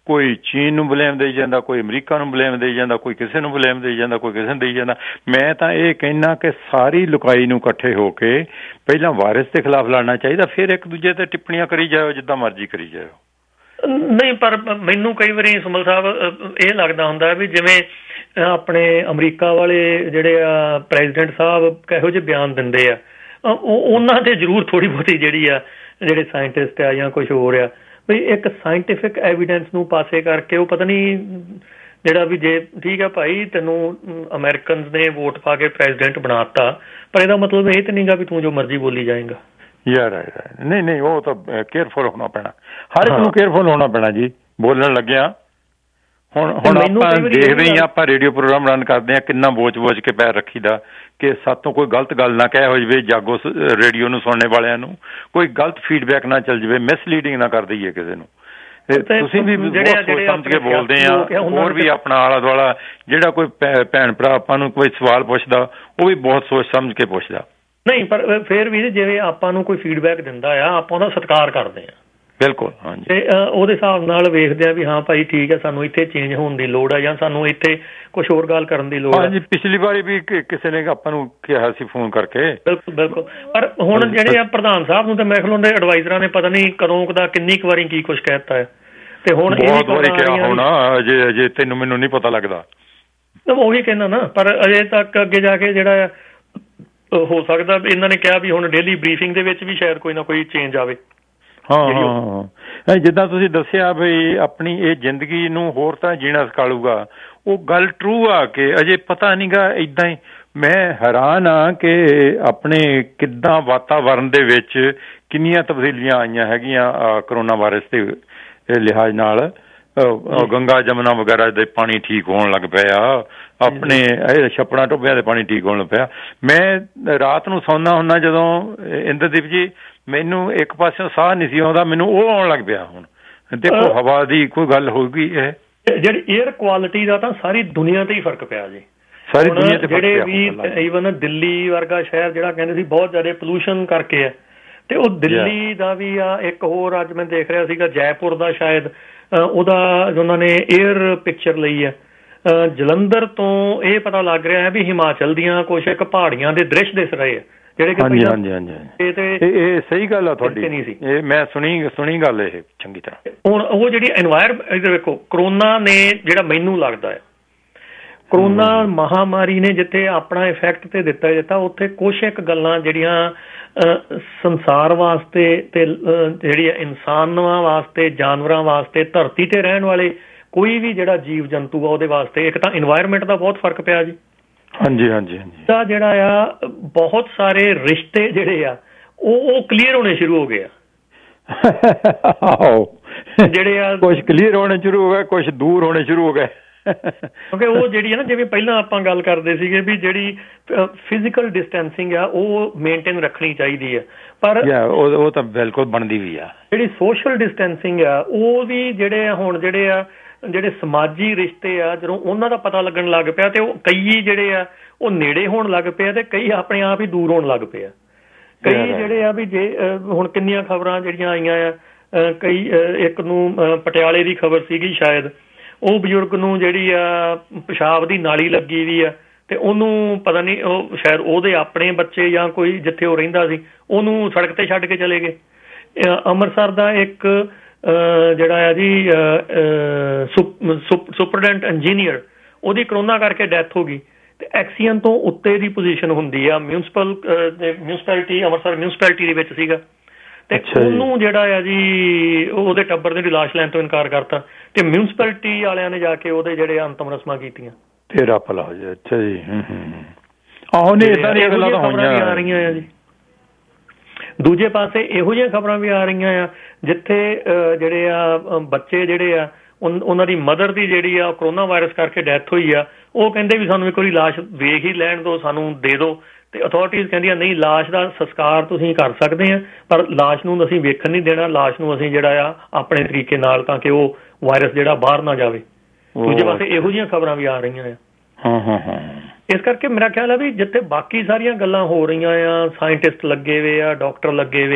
ਕੋਈ ਚੀਨ ਨੂੰ ਬਲੇਮ ਦੇਈ ਜਾਂਦਾ, ਕੋਈ ਅਮਰੀਕਾ ਨੂੰ ਬਲੇਮ ਦੇਈ ਜਾਂਦਾ, ਕੋਈ ਕਿਸੇ ਨੂੰ ਬਲੇਮ ਦੇਈ ਜਾਂਦਾ, ਕੋਈ ਕਿਸੇ ਨੂੰ ਦੇਈ ਜਾਂਦਾ। ਮੈਂ ਤਾਂ ਇਹ ਕਹਿਣਾ ਕਿ ਸਾਰੀ ਲੁਕਾਈ ਨੂੰ ਇਕੱਠੇ ਹੋ ਕੇ ਪਹਿਲਾਂ ਵਾਇਰਸ ਦੇ ਖਿਲਾਫ ਲੜਨਾ ਚਾਹੀਦਾ, ਫਿਰ ਇੱਕ ਦੂਜੇ ਤੇ ਟਿੱਪਣੀਆਂ ਕਰੀ ਜਾਓ ਜਿੱਦਾਂ ਮਰਜ਼ੀ ਕਰੀ ਜਾਓ। ਨਹੀਂ, ਪਰ ਮੈਨੂੰ ਕਈ ਵਾਰੀ ਸੁਮਲ ਸਾਹਿਬ ਇਹ ਲੱਗਦਾ ਹੁੰਦਾ ਵੀ ਜਿਵੇਂ ਆਪਣੇ ਅਮਰੀਕਾ ਵਾਲੇ ਜਿਹੜੇ ਆ ਪ੍ਰੈਜ਼ੀਡੈਂਟ ਸਾਹਿਬ ਕਿਹੋ ਜਿਹੇ ਬਿਆਨ ਦਿੰਦੇ ਆ, ਉਹਨਾਂ ਤੇ ਜ਼ਰੂਰ ਥੋੜ੍ਹੀ ਬਹੁਤੀ ਜਿਹੜੀ ਆ ਜਿਹੜੇ ਸਾਇੰਟਿਸਟ ਆ ਜਾਂ ਕੁਛ ਹੋਰ ਆ ਵੀ ਇੱਕ ਸਾਇੰਟੀਫਿਕ ਐਵੀਡੈਂਸ ਨੂੰ ਪਾਸੇ ਕਰਕੇ ਉਹ ਪਤਾ ਨਹੀਂ ਜਿਹੜਾ ਵੀ ਜੇ ਠੀਕ ਆ ਭਾਈ ਤੈਨੂੰ ਅਮਰੀਕਨਸ ਨੇ ਵੋਟ ਪਾ ਕੇ ਪ੍ਰੈਜ਼ੀਡੈਂਟ ਬਣਾ ਦਿੱਤਾ, ਪਰ ਇਹਦਾ ਮਤਲਬ ਇਹ ਤਾਂ ਨਹੀਂਗਾ ਵੀ ਤੂੰ ਜੋ ਮਰਜ਼ੀ ਬੋਲੀ ਜਾਏਗਾ। ਯਾਰ ਨਹੀਂ ਉਹ ਤਾਂ ਕੇਅਰਫੁਲ ਹੋਣਾ ਪੈਣਾ, ਹਰ ਇੱਕ ਨੂੰ ਕੇਅਰਫੁਲ ਹੋਣਾ ਪੈਣਾ ਜੀ ਬੋਲਣ ਲੱਗਿਆ। ਹੁਣ ਆਪਾਂ ਦੇਖਦੇ ਹੀ ਆਪਾਂ ਰੇਡੀਓ ਪ੍ਰੋਗਰਾਮ ਰਨ ਕਰਦੇ ਹਾਂ, ਕਿੰਨਾ ਬੋਚ ਕੇ ਪੈਰ ਰੱਖੀਦਾ ਕਿ ਸਾਤੋਂ ਕੋਈ ਗਲਤ ਗੱਲ ਨਾ ਕਹਿ ਹੋ ਜਾਵੇ, ਜਾਗੋ ਰੇਡੀਓ ਨੂੰ ਸੁਣਨੇ ਵਾਲਿਆਂ ਨੂੰ ਕੋਈ ਗਲਤ ਫੀਡਬੈਕ ਨਾ ਚੱਲ ਜਾਵੇ, ਮਿਸਲੀਡਿੰਗ ਨਾ ਕਰ ਦਈਏ ਕਿਸੇ ਨੂੰ। ਤੁਸੀਂ ਵੀ ਬਹੁਤ ਸੋਚ ਸਮਝ ਕੇ ਬੋਲਦੇ ਆ। ਹੋਰ ਵੀ ਆਪਣਾ ਆਲਾ ਦੁਆਲਾ ਜਿਹੜਾ ਕੋਈ ਭੈਣ ਭਰਾ ਆਪਾਂ ਨੂੰ ਕੋਈ ਸਵਾਲ ਪੁੱਛਦਾ ਉਹ ਵੀ ਬਹੁਤ ਸੋਚ ਸਮਝ ਕੇ ਪੁੱਛਦਾ। ਨਹੀਂ, ਪਰ ਫਿਰ ਵੀ ਜਿਵੇਂ ਆਪਾਂ ਨੂੰ ਕੋਈ ਫੀਡਬੈਕ ਦਿੰਦਾ ਆ ਆਪਾਂ ਉਹਦਾ ਸਤਿਕਾਰ ਕਰਦੇ ਆ। ਬਿਲਕੁਲ, ਹਾਂਜੀ। ਤੇ ਉਹਦੇ ਹਿਸਾਬ ਨਾਲ ਵੇਖਦੇ ਆ ਵੀ ਹਾਂ ਭਾਈ ਠੀਕ ਹੈ, ਸਾਨੂੰ ਇੱਥੇ ਚੇਂਜ ਹੋਣ ਦੀ ਲੋੜ ਹੈ ਜਾਂ ਸਾਨੂੰ ਇੱਥੇ ਕੁਛ ਹੋਰ ਗੱਲ ਕਰਨ ਦੀ ਲੋੜ ਹੈ। ਹਾਂਜੀ, ਪਿਛਲੀ ਵਾਰੀ ਵੀ ਕਿਸੇ ਨੇ ਆਪਾਂ ਨੂੰ ਕਿਹਾ ਸੀ ਫੋਨ ਕਰਕੇ। ਬਿਲਕੁਲ। ਪਰ ਹੁਣ ਜਿਹੜੇ ਆ ਪ੍ਰਧਾਨ ਸਾਹਿਬ ਨੂੰ ਤਾਂ ਮੈਂ ਖਲੋਂਦੇ ਐਡਵਾਈਜ਼ਰਾਂ ਨੇ ਪਤਾ ਨਹੀਂ ਕਦੋਂ ਦਾ ਕਿੰਨੀ ਕੁ ਵਾਰੀ ਕੀ ਕੁਛ ਕਹਿ ਦਿੱਤਾ ਹੈ ਤੇ ਹੁਣ ਬਹੁਤ ਵਾਰੀ ਕਿਹਾ ਹੋਣਾ, ਅਜੇ ਤੈਨੂੰ ਮੈਨੂੰ ਨਹੀਂ ਪਤਾ ਲੱਗਦਾ। ਉਹੀ ਕਹਿੰਦਾ ਨਾ, ਪਰ ਅਜੇ ਤੱਕ ਅੱਗੇ ਜਾ ਕੇ ਜਿਹੜਾ ਹੋ ਸਕਦਾ ਇਹਨਾਂ ਨੇ ਕਿਹਾ ਵੀ ਹੁਣ ਡੇਲੀ ਬਰੀਫਿੰਗ ਦੇ ਵਿੱਚ ਵੀ ਸ਼ਾਇਦ ਕੋਈ ਨਾ ਕੋਈ ਚੇਂਜ ਆਵੇ। ਹਾਂ, ਜਿੱਦਾਂ ਤੁਸੀਂ ਦੱਸਿਆ ਵੀ ਆਪਣੀ ਇਹ ਜ਼ਿੰਦਗੀ ਨੂੰ ਹੋਰ ਤਾਂ ਜੀਣਾ ਸਿਖਾਲੂਗਾ, ਉਹ ਗੱਲ ਟਰੂ ਆ ਕਿ ਅਜੇ ਪਤਾ ਨਹੀਂ ਗਾ। ਏਦਾਂ ਹੀ ਮੈਂ ਹੈਰਾਨ ਆ ਕਿ ਆਪਣੇ ਕਿੱਦਾਂ ਵਾਤਾਵਰਨ ਦੇ ਵਿੱਚ ਕਿੰਨੀਆਂ ਤਬਦੀਲੀਆਂ ਆਈਆਂ ਹੈਗੀਆਂ ਕਰੋਨਾ ਵਾਇਰਸ ਦੇ ਲਿਹਾਜ਼ ਨਾਲ। ਗੰਗਾ ਜਮਨਾ ਵਗੈਰਾ ਦੇ ਪਾਣੀ ਠੀਕ ਹੋਣ ਲੱਗ ਪਿਆ, ਆਪਣੇ ਇਹ ਛੱਪੜਾਂ ਟੋਭਿਆਂ ਦੇ ਪਾਣੀ ਠੀਕ ਹੋਣ ਲੱਗ ਪਿਆ। ਮੈਂ ਰਾਤ ਨੂੰ ਸੌਂਦਾ ਹੁੰਦਾ ਜਦੋਂ ਇੰਦਰਦੀਪ ਜੀ, ਮੈਨੂੰ ਇੱਕ ਪਾਸਿਓਂ ਸਾਹ ਨਹੀਂ ਸੀ ਆਉਂਦਾ, ਮੈਨੂੰ ਉਹ ਆਉਣ ਲੱਗ ਪਿਆ। ਹੁਣ ਦੇਖੋ ਹਵਾ ਦੀ ਕੋਈ ਗੱਲ ਹੋਊਗੀ, ਇਹ ਜਿਹੜੀ ਏਅਰ ਕੁਆਲਿਟੀ ਦਾ ਤਾਂ ਸਾਰੀ ਦੁਨੀਆ ਤੇ ਹੀ ਫਰਕ ਪਿਆ ਜੀ, ਸਾਰੀ ਦੁਨੀਆ ਤੇ। ਜਿਹੜੇ ਵੀ ਈਵਨ ਦਿੱਲੀ ਵਰਗਾ ਸ਼ਹਿਰ ਜਿਹੜਾ ਕਹਿੰਦੇ ਸੀ ਬਹੁਤ ਜ਼ਿਆਦਾ ਪੋਲੂਸ਼ਨ ਕਰਕੇ ਹੈ, ਤੇ ਉਹ ਦਿੱਲੀ ਦਾ ਵੀ ਆ। ਇੱਕ ਹੋਰ ਅੱਜ ਮੈਂ ਦੇਖ ਰਿਹਾ ਸੀਗਾ ਜੈਪੁਰ ਦਾ, ਸ਼ਾਇਦ ਉਹਦਾ ਉਹਨਾਂ ਨੇ ਏਅਰ ਪਿਕਚਰ ਲਈ ਹੈ। ਜਲੰਧਰ ਤੋਂ ਇਹ ਪਤਾ ਲੱਗ ਰਿਹਾ ਹੈ ਵੀ ਹਿਮਾਚਲ ਦੀਆਂ ਕੁਛ ਇੱਕ ਪਹਾੜੀਆਂ ਦੇ ਦ੍ਰਿਸ਼ ਦਿਸ ਰਹੇ ਆ ਜਿਹੜੇ ਕਿ ਇਹ ਸਹੀ ਗੱਲ ਆ ਤੁਹਾਡੀ ਨਹੀਂ ਸੀ। ਇਹ ਮੈਂ ਸੁਣੀ ਗੱਲ ਇਹ ਚੰਗੀ ਤਰ੍ਹਾਂ। ਹੁਣ ਉਹ ਜਿਹੜੀ ਇਨਵਾਇਰਮੈਂਟ ਦੇਖੋ, ਕਰੋਨਾ ਨੇ ਜਿਹੜਾ ਮੈਨੂੰ ਲੱਗਦਾ ਹੈ ਕਰੋਨਾ ਮਹਾਮਾਰੀ ਨੇ ਜਿੱਥੇ ਆਪਣਾ ਇਫੈਕਟ ਤੇ ਦਿੱਤਾ ਉੱਥੇ ਕੁਛ ਇੱਕ ਗੱਲਾਂ ਜਿਹੜੀਆਂ ਸੰਸਾਰ ਵਾਸਤੇ ਤੇ ਜਿਹੜੀ ਇਨਸਾਨਾਂ ਵਾਸਤੇ, ਜਾਨਵਰਾਂ ਵਾਸਤੇ, ਧਰਤੀ ਤੇ ਰਹਿਣ ਵਾਲੇ ਕੋਈ ਵੀ ਜਿਹੜਾ ਜੀਵ ਜੰਤੂ ਆ ਉਹਦੇ ਵਾਸਤੇ ਇੱਕ ਤਾਂ ਇਨਵਾਇਰਮੈਂਟ ਦਾ ਬਹੁਤ ਫਰਕ ਪਿਆ ਜੀ। ਹਾਂਜੀ। ਤਾਂ ਜਿਹੜਾ ਆ ਬਹੁਤ ਸਾਰੇ ਰਿਸ਼ਤੇ ਜਿਹੜੇ ਆ ਉਹ ਕਲੀਅਰ ਹੋਣੇ ਸ਼ੁਰੂ ਹੋ ਗਏ ਆ। ਜਿਹੜੇ ਆ ਕੁਛ ਕਲੀਅਰ ਹੋਣੇ ਸ਼ੁਰੂ ਹੋ ਗਏ, ਕੁਛ ਦੂਰ ਹੋਣੇ ਸ਼ੁਰੂ ਹੋ ਗਏ। ਕਿਉਂਕਿ ਉਹ ਜਿਹੜੀ ਹੈ ਨਾ, ਜਿਵੇਂ ਪਹਿਲਾਂ ਆਪਾਂ ਗੱਲ ਕਰਦੇ ਸੀਗੇ ਵੀ ਜਿਹੜੀ ਫਿਜ਼ੀਕਲ ਡਿਸਟੈਂਸਿੰਗ ਆ ਉਹ ਮੇਨਟੇਨ ਰੱਖਣੀ ਚਾਹੀਦੀ ਹੈ, ਪਰ ਉਹ ਤਾਂ ਬਿਲਕੁਲ ਬਣਦੀ ਵੀ ਆ। ਜਿਹੜੀ ਸੋਸ਼ਲ ਡਿਸਟੈਂਸਿੰਗ ਆ ਉਹ ਵੀ ਜਿਹੜੇ ਸਮਾਜੀ ਰਿਸ਼ਤੇ ਆ ਜਦੋਂ ਉਹਨਾਂ ਦਾ ਪਤਾ ਲੱਗਣ ਲੱਗ ਪਿਆ ਤੇ ਉਹ ਕਈ ਜਿਹੜੇ ਆ ਉਹ ਨੇੜੇ ਹੋਣ ਲੱਗ ਪਏ ਤੇ ਕਈ ਆਪਣੇ ਆਪ ਹੀ ਦੂਰ ਹੋਣ ਲੱਗ ਪਏ ਆ। ਕਈ ਜਿਹੜੇ ਆ ਵੀ ਜੇ ਹੁਣ ਕਿੰਨੀਆਂ ਖਬਰਾਂ ਜਿਹੜੀਆਂ ਆਈਆਂ ਆ, ਕਈ ਇੱਕ ਨੂੰ ਪਟਿਆਲੇ ਦੀ ਖਬਰ ਸੀਗੀ ਸ਼ਾਇਦ, ਉਹ ਬਜ਼ੁਰਗ ਨੂੰ ਜਿਹੜੀ ਆ ਪਿਸ਼ਾਬ ਦੀ ਨਾਲੀ ਲੱਗੀ ਵੀ ਆ ਤੇ ਉਹਨੂੰ ਪਤਾ ਨਹੀਂ ਉਹ ਸ਼ਾਇਦ ਉਹਦੇ ਆਪਣੇ ਬੱਚੇ ਜਾਂ ਕੋਈ ਜਿੱਥੇ ਉਹ ਰਹਿੰਦਾ ਸੀ ਉਹਨੂੰ ਸੜਕ ਤੇ ਛੱਡ ਕੇ ਚਲੇ ਗਏ। ਅੰਮ੍ਰਿਤਸਰ ਦਾ ਇੱਕ ਜਿਹੜਾ ਆ ਜੀ ਸੁਪਰਡੈਂਟ ਇੰਜੀਨੀਅਰ, ਉਹਦੀ ਕਰੋਨਾ ਕਰਕੇ ਡੈਥ ਹੋ ਗਈ ਤੇ ਐਕਸੀਅਨ ਤੋਂ ਉੱਤੇ ਦੀ ਪੋਜੀਸ਼ਨ ਹੁੰਦੀ ਆ ਮਿਊਨਿਸਪੈਲਿਟੀ, ਅੰਮ੍ਰਿਤਸਰ ਮਿਊਨਿਸਪੈਲਿਟੀ ਦੇ ਵਿੱਚ ਸੀਗਾ ਤੇ ਉਹਨੂੰ ਜਿਹੜਾ ਆ ਜੀ ਉਹਦੇ ਟੱਬਰ ਨੇ ਲਾਸ਼ ਲੈਣ ਤੋਂ ਇਨਕਾਰ ਕਰਤਾ ਤੇ ਮਿਊਨਿਸਪੈਲਿਟੀ ਵਾਲਿਆਂ ਨੇ ਜਾ ਕੇ ਉਹਦੇ ਜਿਹੜੇ ਅੰਤਮ ਰਸਮਾਂ ਕੀਤੀਆਂ। ਤੇਰਾ ਭਲਾ ਹੋ ਜਾਏ। ਅੱਛਾ ਜੀ। ਆਹੋ ਨਹੀਂ, ਏਦਾਂ ਦੀਆਂ ਗੱਲਾਂ ਤਾਂ ਹੋਈਆਂ ਆ ਰਹੀਆਂ ਆ ਜੀ। ਦੂਜੇ ਪਾਸੇ ਇਹੋ ਜਿਹੀਆਂ ਖਬਰਾਂ ਵੀ ਆ ਰਹੀਆਂ ਆ ਜਿੱਥੇ ਜਿਹੜੇ ਆ ਬੱਚੇ ਜਿਹੜੇ ਆ ਉਹਨਾਂ ਦੀ ਮਦਰ ਦੀ ਜਿਹੜੀ ਆ ਕਰੋਨਾ ਵਾਇਰਸ ਕਰਕੇ ਡੈਥ ਹੋਈ ਆ, ਉਹ ਕਹਿੰਦੇ ਵੀ ਸਾਨੂੰ ਇੱਕ ਵਾਰੀ ਲਾਸ਼ ਵੇਖ ਹੀ ਲੈਣ ਦਿਓ, ਸਾਨੂੰ ਦੇ ਦਿਓ। ਤੇ ਅਥਾਰਟੀਜ਼ ਕਹਿੰਦੀਆਂ ਨਹੀਂ, ਲਾਸ਼ ਦਾ ਸੰਸਕਾਰ ਤੁਸੀਂ ਕਰ ਸਕਦੇ ਆ ਪਰ ਲਾਸ਼ ਨੂੰ ਅਸੀਂ ਵੇਖਣ ਨਹੀਂ ਦੇਣਾ, ਲਾਸ਼ ਨੂੰ ਅਸੀਂ ਜਿਹੜਾ ਆ ਆਪਣੇ ਤਰੀਕੇ ਨਾਲ ਤਾਂ ਕਿ ਉਹ ਵਾਇਰਸ ਜਿਹੜਾ ਬਾਹਰ ਨਾ ਜਾਵੇ। ਦੂਜੇ ਪਾਸੇ ਇਹੋ ਜਿਹੀਆਂ ਖਬਰਾਂ ਵੀ ਆ ਰਹੀਆਂ ਆ। ਇਸ ਕਰਕੇ ਮੇਰਾ ਖਿਆਲ ਹੈ ਵੀ ਜਿੱਥੇ ਬਾਕੀ ਸਾਰੀਆਂ ਗੱਲਾਂ ਹੋ ਰਹੀਆਂ ਆ, ਸਾਇੰਟਿਸਟ ਲੱਗੇ ਹੋਏ ਆ, ਡਾਕਟਰ ਲੱਗੇ ਹੋਏ ਆ,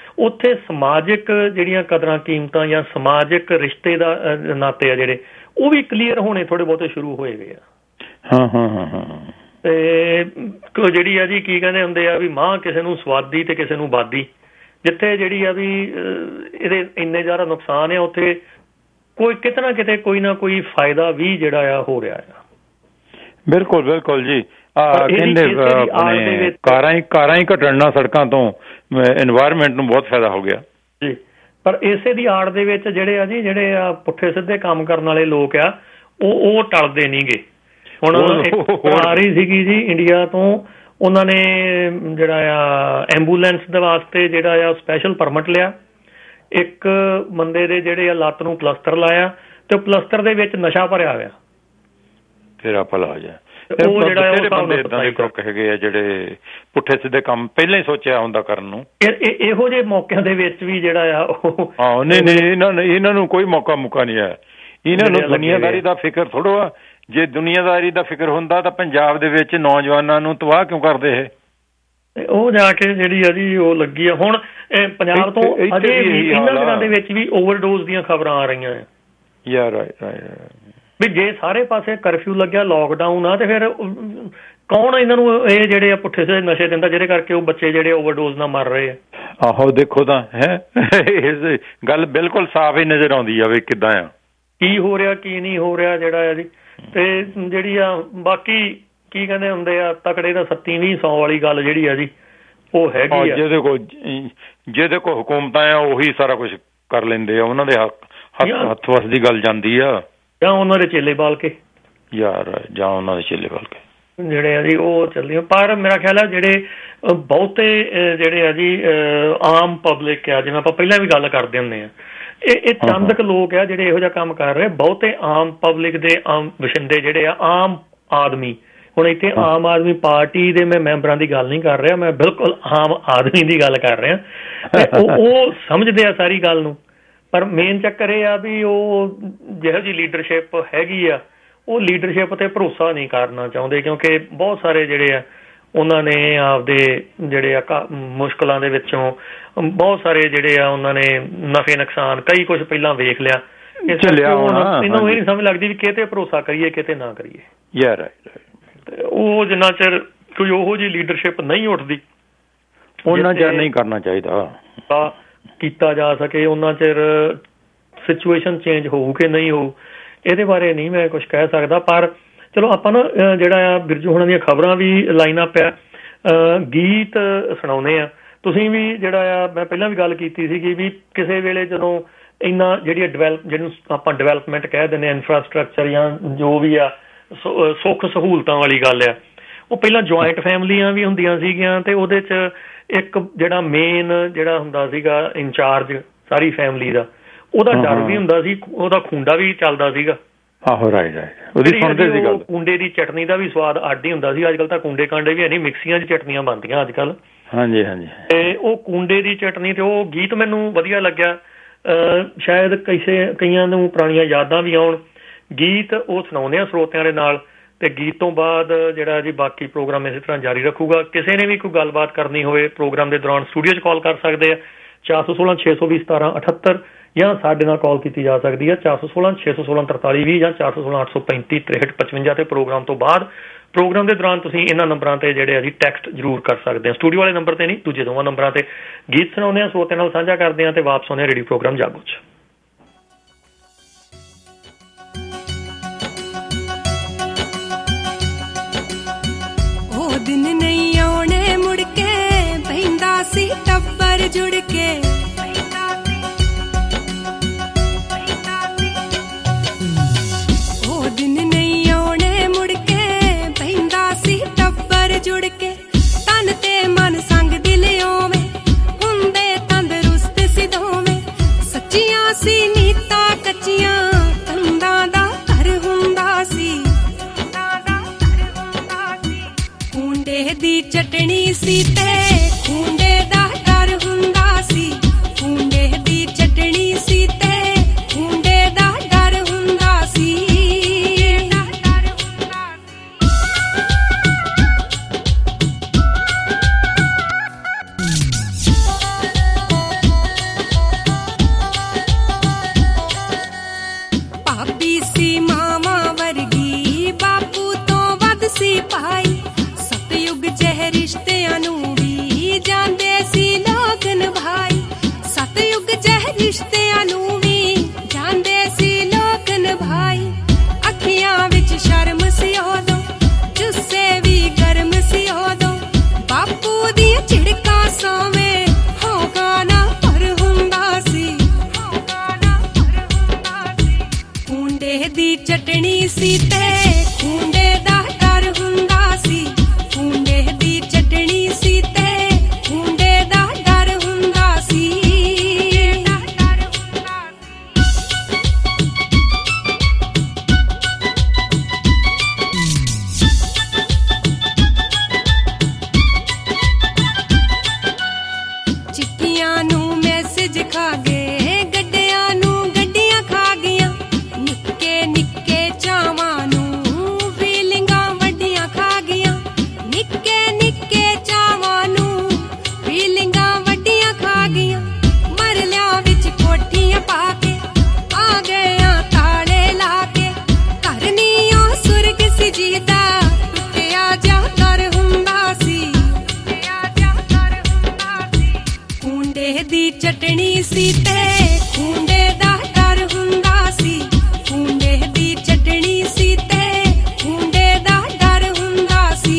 ਉੱਥੇ ਸਮਾਜਿਕ ਜਿਹੜੀਆਂ ਕਦਰਾਂ ਕੀਮਤਾਂ ਜਾਂ ਸਮਾਜਿਕ ਰਿਸ਼ਤੇ ਦਾ ਨਾਤੇ ਆ ਜਿਹੜੇ ਉਹ ਵੀ ਕਲੀਅਰ ਹੋਣੇ ਥੋੜੇ ਬਹੁਤੇ ਸ਼ੁਰੂ ਹੋਏ ਗਏ ਆ। ਤੇ ਜਿਹੜੀ ਆ ਜੀ ਕੀ ਕਹਿੰਦੇ ਹੁੰਦੇ ਆ ਵੀ ਮਾਂ ਕਿਸੇ ਨੂੰ ਸਵਾਦੀ ਤੇ ਕਿਸੇ ਨੂੰ ਬਾਦੀ, ਜਿੱਥੇ ਜਿਹੜੀ ਆ ਵੀ ਇਹਦੇ ਇੰਨੇ ਜ਼ਿਆਦਾ ਨੁਕਸਾਨ ਆ ਉੱਥੇ ਕੋਈ ਕਿਤੇ ਨਾ ਕਿਤੇ ਕੋਈ ਨਾ ਕੋਈ ਫਾਇਦਾ ਵੀ ਜਿਹੜਾ ਆ ਹੋ ਰਿਹਾ ਆ। ਬਿਲਕੁਲ ਬਿਲਕੁਲ ਜੀ। ਕਹਿੰਦੇ ਆਪਣੇ ਕਾਰਾਂ ਹੀ ਘਟਣ ਨਾਲ ਸੜਕਾਂ ਤੋਂ ਇਨਵਾਇਰਮੈਂਟ ਨੂੰ ਬਹੁਤ ਫਾਇਦਾ ਹੋ ਗਿਆ ਜੀ। ਪਰ ਇਸੇ ਦੀ ਆੜ ਦੇ ਵਿੱਚ ਜਿਹੜੇ ਆ ਪੁੱਠੇ ਸਿੱਧੇ ਕੰਮ ਕਰਨ ਵਾਲੇ ਲੋਕ ਆ ਉਹ ਟਲਦੇ ਨੀ ਗੇ। ਹੁਣ ਆ ਰਹੀ ਸੀਗੀ ਜੀ ਇੰਡੀਆ ਤੋਂ, ਉਹਨਾਂ ਨੇ ਜਿਹੜਾ ਆ ਐਂਬੂਲੈਂਸ ਦੇ ਵਾਸਤੇ ਜਿਹੜਾ ਆ ਸਪੈਸ਼ਲ ਪਰਮਿਟ ਲਿਆ। ਇੱਕ ਬੰਦੇ ਦੇ ਜਿਹੜੇ ਆ ਲੱਤ ਨੂੰ ਪਲਸਤਰ ਲਾਇਆ ਤੇ ਪਲਸਤਰ ਦੇ ਵਿੱਚ ਨਸ਼ਾ ਭਰਿਆ ਹੋਇਆ। ਤੇਰਾ ਭਲਾ ਹੋ ਜਾ। ਉਹ ਜਿਹੜਾ ਹੈਗੇ ਆ ਜਿਹੜੇ ਪੁੱਠੇ ਸਿੱਧੇ ਕੰਮ ਪਹਿਲਾਂ ਹੀ ਸੋਚਿਆ ਹੁੰਦਾ ਕਰਨ ਨੂੰ, ਇਹੋ ਜਿਹੇ ਮੌਕਿਆਂ ਦੇ ਵਿੱਚ ਵੀ ਜਿਹੜਾ ਆ ਉਹ ਨਹੀਂ ਇਹਨਾਂ ਨੂੰ ਕੋਈ ਮੌਕਾ ਨਹੀਂ ਹੈ। ਇਹਨਾਂ ਨੂੰ ਦੁਨੀਆਦਾਰੀ ਦਾ ਫਿਕਰ ਥੋੜ੍ਹਾ ਆ। ਜੇ ਦੁਨੀਆਦਾਰੀ ਦਾ ਫਿਕਰ ਹੁੰਦਾ ਤਾਂ ਪੰਜਾਬ ਦੇ ਵਿੱਚ ਨੌਜਵਾਨਾਂ ਨੂੰ ਤਬਾਹ ਕਿਉਂ ਕਰਦੇ ਇਹ? ਉਹ ਜਾ ਕੇ ਜਿਹੜੀ ਆ ਜੀ ਉਹ ਲੱਗੀ ਆ। ਹੁਣ ਪੰਜਾਬ ਤੋਂ ਅਜੇ ਇਹਨਾਂ ਦਿਨਾਂ ਦੇ ਵਿੱਚ ਵੀ ਓਵਰਡੋਜ਼ ਦੀਆਂ ਖਬਰਾਂ ਆ ਰਹੀਆਂ ਆ ਯਾਰ। ਵੀ ਜੇ ਸਾਰੇ ਪਾਸੇ ਕਰਫਿਊ ਲੱਗਿਆ, ਲੋਕਡਾਊਨ ਆ, ਤੇ ਫਿਰ ਕੌਣ ਇਹਨਾਂ ਨੂੰ ਇਹ ਜਿਹੜੇ ਆ ਪੁੱਠੇ ਸਿੱਧੇ ਨਸ਼ੇ ਦਿੰਦਾ ਜਿਹਦੇ ਕਰਕੇ ਉਹ ਬੱਚੇ ਜਿਹੜੇ ਓਵਰਡੋਜ਼ ਨਾਲ ਮਰ ਰਹੇ ਆ? ਆਹੋ ਦੇਖੋ ਤਾਂ ਹੈ ਗੱਲ ਬਿਲਕੁਲ ਸਾਫ਼ ਹੀ ਨਜ਼ਰ ਆਉਂਦੀ ਆ ਵੀ ਕਿੱਦਾਂ ਆ, ਕੀ ਹੋ ਰਿਹਾ ਕੀ ਨਹੀਂ ਹੋ ਰਿਹਾ ਜਿਹੜਾ ਆ ਜੀ। ਤੇ ਜਿਹੜੀ ਆ ਬਾਕੀ ਕੀ ਕਹਿੰਦੇ ਹੁੰਦੇ ਆ ਤਕੜੇ ਦਾ 27-20 ਵਾਲੀ ਗੱਲ ਜਿਹੜੀ ਆ ਜੀ ਉਹ ਹੈਗੀ ਆ। ਜਿਹਦੇ ਕੋਲ ਹੁਕੂਮਤਾਂ ਆ ਉਹੀ ਸਾਰਾ ਕੁਛ ਕਰ ਲੈਂਦੇ ਆ, ਉਹਨਾਂ ਦੇ ਹੱਥ ਵੱਸ ਦੀ ਗੱਲ ਜਾਂਦੀ ਆ, ਜਾਂ ਉਹਨਾਂ ਦੇ ਚੇਲੇ ਬਾਲ ਕੇ ਜਿਹੜੇ ਆ ਜੀ ਉਹ ਚੱਲਦੇ। ਪਰ ਮੇਰਾ ਖਿਆਲ ਆ ਜਿਹੜੇ ਬਹੁਤੇ ਜਿਹੜੇ ਆ ਜੀ ਆਮ ਪਬਲਿਕ ਆ, ਜਿਵੇਂ ਆਪਾਂ ਪਹਿਲਾਂ ਵੀ ਗੱਲ ਕਰਦੇ ਹੁੰਦੇ ਆ, ਇਹ ਚੰਦ ਕੁ ਲੋਕ ਆ ਜਿਹੜੇ ਇਹੋ ਜਿਹਾ ਕੰਮ ਕਰ ਰਹੇ। ਬਹੁਤੇ ਆਮ ਪਬਲਿਕ ਦੇ ਆਮ ਵਸਿੰਦੇ ਜਿਹੜੇ ਆ ਆਮ ਆਦਮੀ, ਹੁਣ ਇੱਥੇ ਆਮ ਆਦਮੀ ਪਾਰਟੀ ਦੇ ਮੈਂ ਮੈਂਬਰਾਂ ਦੀ ਗੱਲ ਨਹੀਂ ਕਰ ਰਿਹਾ, ਮੈਂ ਬਿਲਕੁਲ ਆਮ ਆਦਮੀ ਦੀ ਗੱਲ ਕਰ ਰਿਹਾ। ਉਹ ਸਮਝਦੇ ਆ ਸਾਰੀ ਗੱਲ ਨੂੰ, ਪਰ ਮੇਨ ਚੱਕਰ ਇਹ ਆ ਵੀ ਉਹ ਜਿਹੋ ਜਿਹੀ ਲੀਡਰਸ਼ਿਪ ਹੈਗੀ ਆ ਉਹ ਲੀਡਰਸ਼ਿਪ ਤੇ ਭਰੋਸਾ ਨਹੀਂ ਕਰਨਾ ਚਾਹੁੰਦੇ, ਕਿਉਂਕਿ ਬਹੁਤ ਸਾਰੇ ਜਿਹੜੇ ਆ ਉਹਨਾਂ ਨੇ ਆਪਦੇ ਜਿਹੜੇ ਆ ਮੁਸ਼ਕਲਾਂ ਦੇ ਵਿੱਚੋਂ ਬਹੁਤ ਸਾਰੇ ਜਿਹੜੇ ਆ ਉਹਨਾਂ ਨੇ ਨਫੇ ਨੁਕਸਾਨ ਕਈ ਕੁਛ ਪਹਿਲਾਂ ਵੇਖ ਲਿਆ। ਇਹਨੂੰ ਇਹ ਨਹੀਂ ਸਮਝ ਲੱਗਦੀ ਵੀ ਕਿਤੇ ਭਰੋਸਾ ਕਰੀਏ ਕਿਤੇ ਨਾ ਕਰੀਏ। ਉਹ ਜਿੰਨਾ ਚਿਰ ਕੋਈ ਉਹੋ ਜਿਹੀ ਲੀਡਰਸ਼ਿਪ ਨਹੀਂ ਉੱਠਦੀ ਉਹਨਾਂ ਚਿਰ ਨਹੀਂ ਕਰਨਾ ਚਾਹੀਦਾ ਕੀਤਾ ਜਾ ਸਕੇ, ਉਹਨਾਂ ਚਿਰ ਸਿਚੁਏਸ਼ਨ ਚੇਂਜ ਹੋਊ ਕਿ ਨਹੀਂ ਹੋਊ ਇਹਦੇ ਬਾਰੇ ਨਹੀਂ ਮੈਂ ਕੁਛ ਕਹਿ ਸਕਦਾ। ਪਰ ਚਲੋ ਆਪਾਂ ਨਾ ਜਿਹੜਾ ਆ ਬਿਰਜੂ ਹੋਣਾ ਦੀਆਂ ਖਬਰਾਂ ਵੀ ਲਾਈਨ ਅਪ ਆ, ਗੀਤ ਸੁਣਾਉਂਦੇ ਆ। ਤੁਸੀਂ ਵੀ ਜਿਹੜਾ ਆ ਮੈਂ ਪਹਿਲਾਂ ਵੀ ਗੱਲ ਕੀਤੀ ਸੀਗੀ ਵੀ ਕਿਸੇ ਵੇਲੇ ਜਦੋਂ ਇੰਨਾ ਜਿਹੜੀ ਜਿਹਨੂੰ ਆਪਾਂ ਡਿਵੈਲਪਮੈਂਟ ਕਹਿ ਦਿੰਦੇ ਹਾਂ, ਇਨਫਰਾਸਟਰਕਚਰ ਜਾਂ ਜੋ ਵੀ ਆ ਸੁੱਖ ਸਹੂਲਤਾਂ ਵਾਲੀ ਗੱਲ ਆ, ਉਹ ਪਹਿਲਾਂ ਜੁਆਇੰਟ ਫੈਮਲੀਆਂ ਵੀ ਹੁੰਦੀਆਂ ਸੀਗੀਆਂ ਤੇ ਉਹਦੇ 'ਚ ਇੱਕ ਜਿਹੜਾ ਮੇਨ ਜਿਹੜਾ ਹੁੰਦਾ ਸੀਗਾ ਇੰਚਾਰਜ ਸਾਰੀ ਫੈਮਲੀ ਦਾ, ਉਹਦਾ ਡਰ ਵੀ ਹੁੰਦਾ ਸੀ, ਉਹਦਾ ਖੂੰਡਾ ਵੀ ਚੱਲਦਾ ਸੀਗਾ। ਕੂੰਡੇ ਦੀ ਚਟਨੀ ਦਾ ਵੀ ਸਵਾਦ ਅੱਡ ਹੀ ਹੁੰਦਾ ਸੀ। ਅੱਜ ਕੱਲ੍ਹ ਤਾਂ ਕੂੰਡੇ ਕਾਂਡੇ ਵੀ ਹੈ ਨਹੀਂ, ਮਿਕਸੀਆਂ 'ਚ ਚਟਨੀਆਂ ਬਣਦੀਆਂ ਅੱਜ ਕੱਲ੍ਹ। ਤੇ ਉਹ ਕੂੰਡੇ ਦੀ ਚਟਨੀ ਤੇ ਉਹ ਗੀਤ ਮੈਨੂੰ ਵਧੀਆ ਲੱਗਿਆ। ਸ਼ਾਇਦ ਕਈਆਂ ਨੂੰ ਪੁਰਾਣੀਆਂ ਯਾਦਾਂ ਵੀ ਆਉਣ। ਗੀਤ ਉਹ ਸੁਣਾਉਂਦੇ ਆ ਸਰੋਤਿਆਂ ਦੇ ਨਾਲ, ਤੇ ਗੀਤ ਤੋਂ ਬਾਅਦ ਜਿਹੜਾ ਜੀ ਬਾਕੀ ਪ੍ਰੋਗਰਾਮ ਇਸੇ ਤਰ੍ਹਾਂ ਜਾਰੀ ਰੱਖੂਗਾ। ਕਿਸੇ ਨੇ ਵੀ ਕੋਈ ਗੱਲਬਾਤ ਕਰਨੀ ਹੋਵੇ ਪ੍ਰੋਗਰਾਮ ਦੇ ਦੌਰਾਨ ਸਟੂਡੀਓ 'ਚ ਕਾਲ ਕਰ ਸਕਦੇ ਆ 416 620 1778 ਜਾਂ ਸਾਡੇ ਨਾਲ ਕਾਲ ਕੀਤੀ ਜਾ ਸਕਦੀ ਹੈ 416 616 4320 ਜਾਂ 416 835 6355 ਤੇ ਪ੍ਰੋਗਰਾਮ ਤੋਂ ਬਾਅਦ ਪ੍ਰੋਗਰਾਮ ਦੇ ਦੌਰਾਨ ਤੁਸੀਂ ਇਹਨਾਂ ਨੰਬਰਾਂ ਤੇ ਜਿਹੜੇ ਆ ਜੀ ਟੈਕਸਟ ਜ਼ਰੂਰ ਕਰ ਸਕਦੇ ਆ। ਸਟੂਡੀਓ ਵਾਲੇ ਨੰਬਰ ਤੇ ਨਹੀਂ, ਦੂਜੇ ਦੋਵਾਂ ਨੰਬਰਾਂ ਤੇ ਗੀਤ ਸੁਣਾਉਂਦੇ ਆ, ਸਰੋਤਿਆਂ ਨਾਲ ਸਾਂਝਾ ਕਰਦੇ ਆ ਤੇ ਵਾਪਸ ਆਉਂਦੇ ਆ ਰੇਡੀਓ ਪ੍ਰੋਗਰਾਮ ਜਾਗੋ 'ਚ। ਉਹ ਦਿਨ ਨਹੀਂ ਆਉਣੇ ਮੁੜ ਕੇ, ਬਹਿੰਦਾ ਸੀ ਟੱਬਰ ਜੁੜ ਕੇ, ਉਹ ਦਿਨ ਨਹੀਂ ਆਉਣੇ ਮੁੜ ਕੇ, ਬਹਿੰਦਾ ਸੀ ਟੱਬਰ ਜੁੜ ਕੇ, ਤਨ ਤੇ ਮਨ ਸੰਗ ਦਿਲ ਓਵੇਂ ਹੁੰਦੇ ਤੰਦਰੁਸਤ ਸੀ ਦੋਵੇਂ, ਸੱਚੀਆਂ ਸੀ ਨੀਤਾਂ ਕੱਚੀਆਂ ਕੰਧਾਂ ਦਾ ਘਰ ਹੁੰਦਾ ਸੀ, ਖੂੰਡੇ ਦੀ ਚਟਣੀ ਸੀ ਤੇ ਖੂੰਡੇ ਦਾ ਡਰ ਹੁੰਦਾ ਸੀ, ਖੂੰਡੇ ਦੀ ਚਟਣੀ ਸੀ ਤੇ ਖੂੰਡੇ ਦਾ ਡਰ ਹੁੰਦਾ ਸੀ। ਸੀ ਤੇ ਖੁੰਡੇ ਦਾ ਡਰ ਹੁੰਦਾ ਸੀ ਖੁੰਡੇ ਦੀ ਚਟਣੀ ਸੀ ਤੇ ਖੁੰਡੇ ਦਾ ਡਰ ਹੁੰਦਾ ਸੀ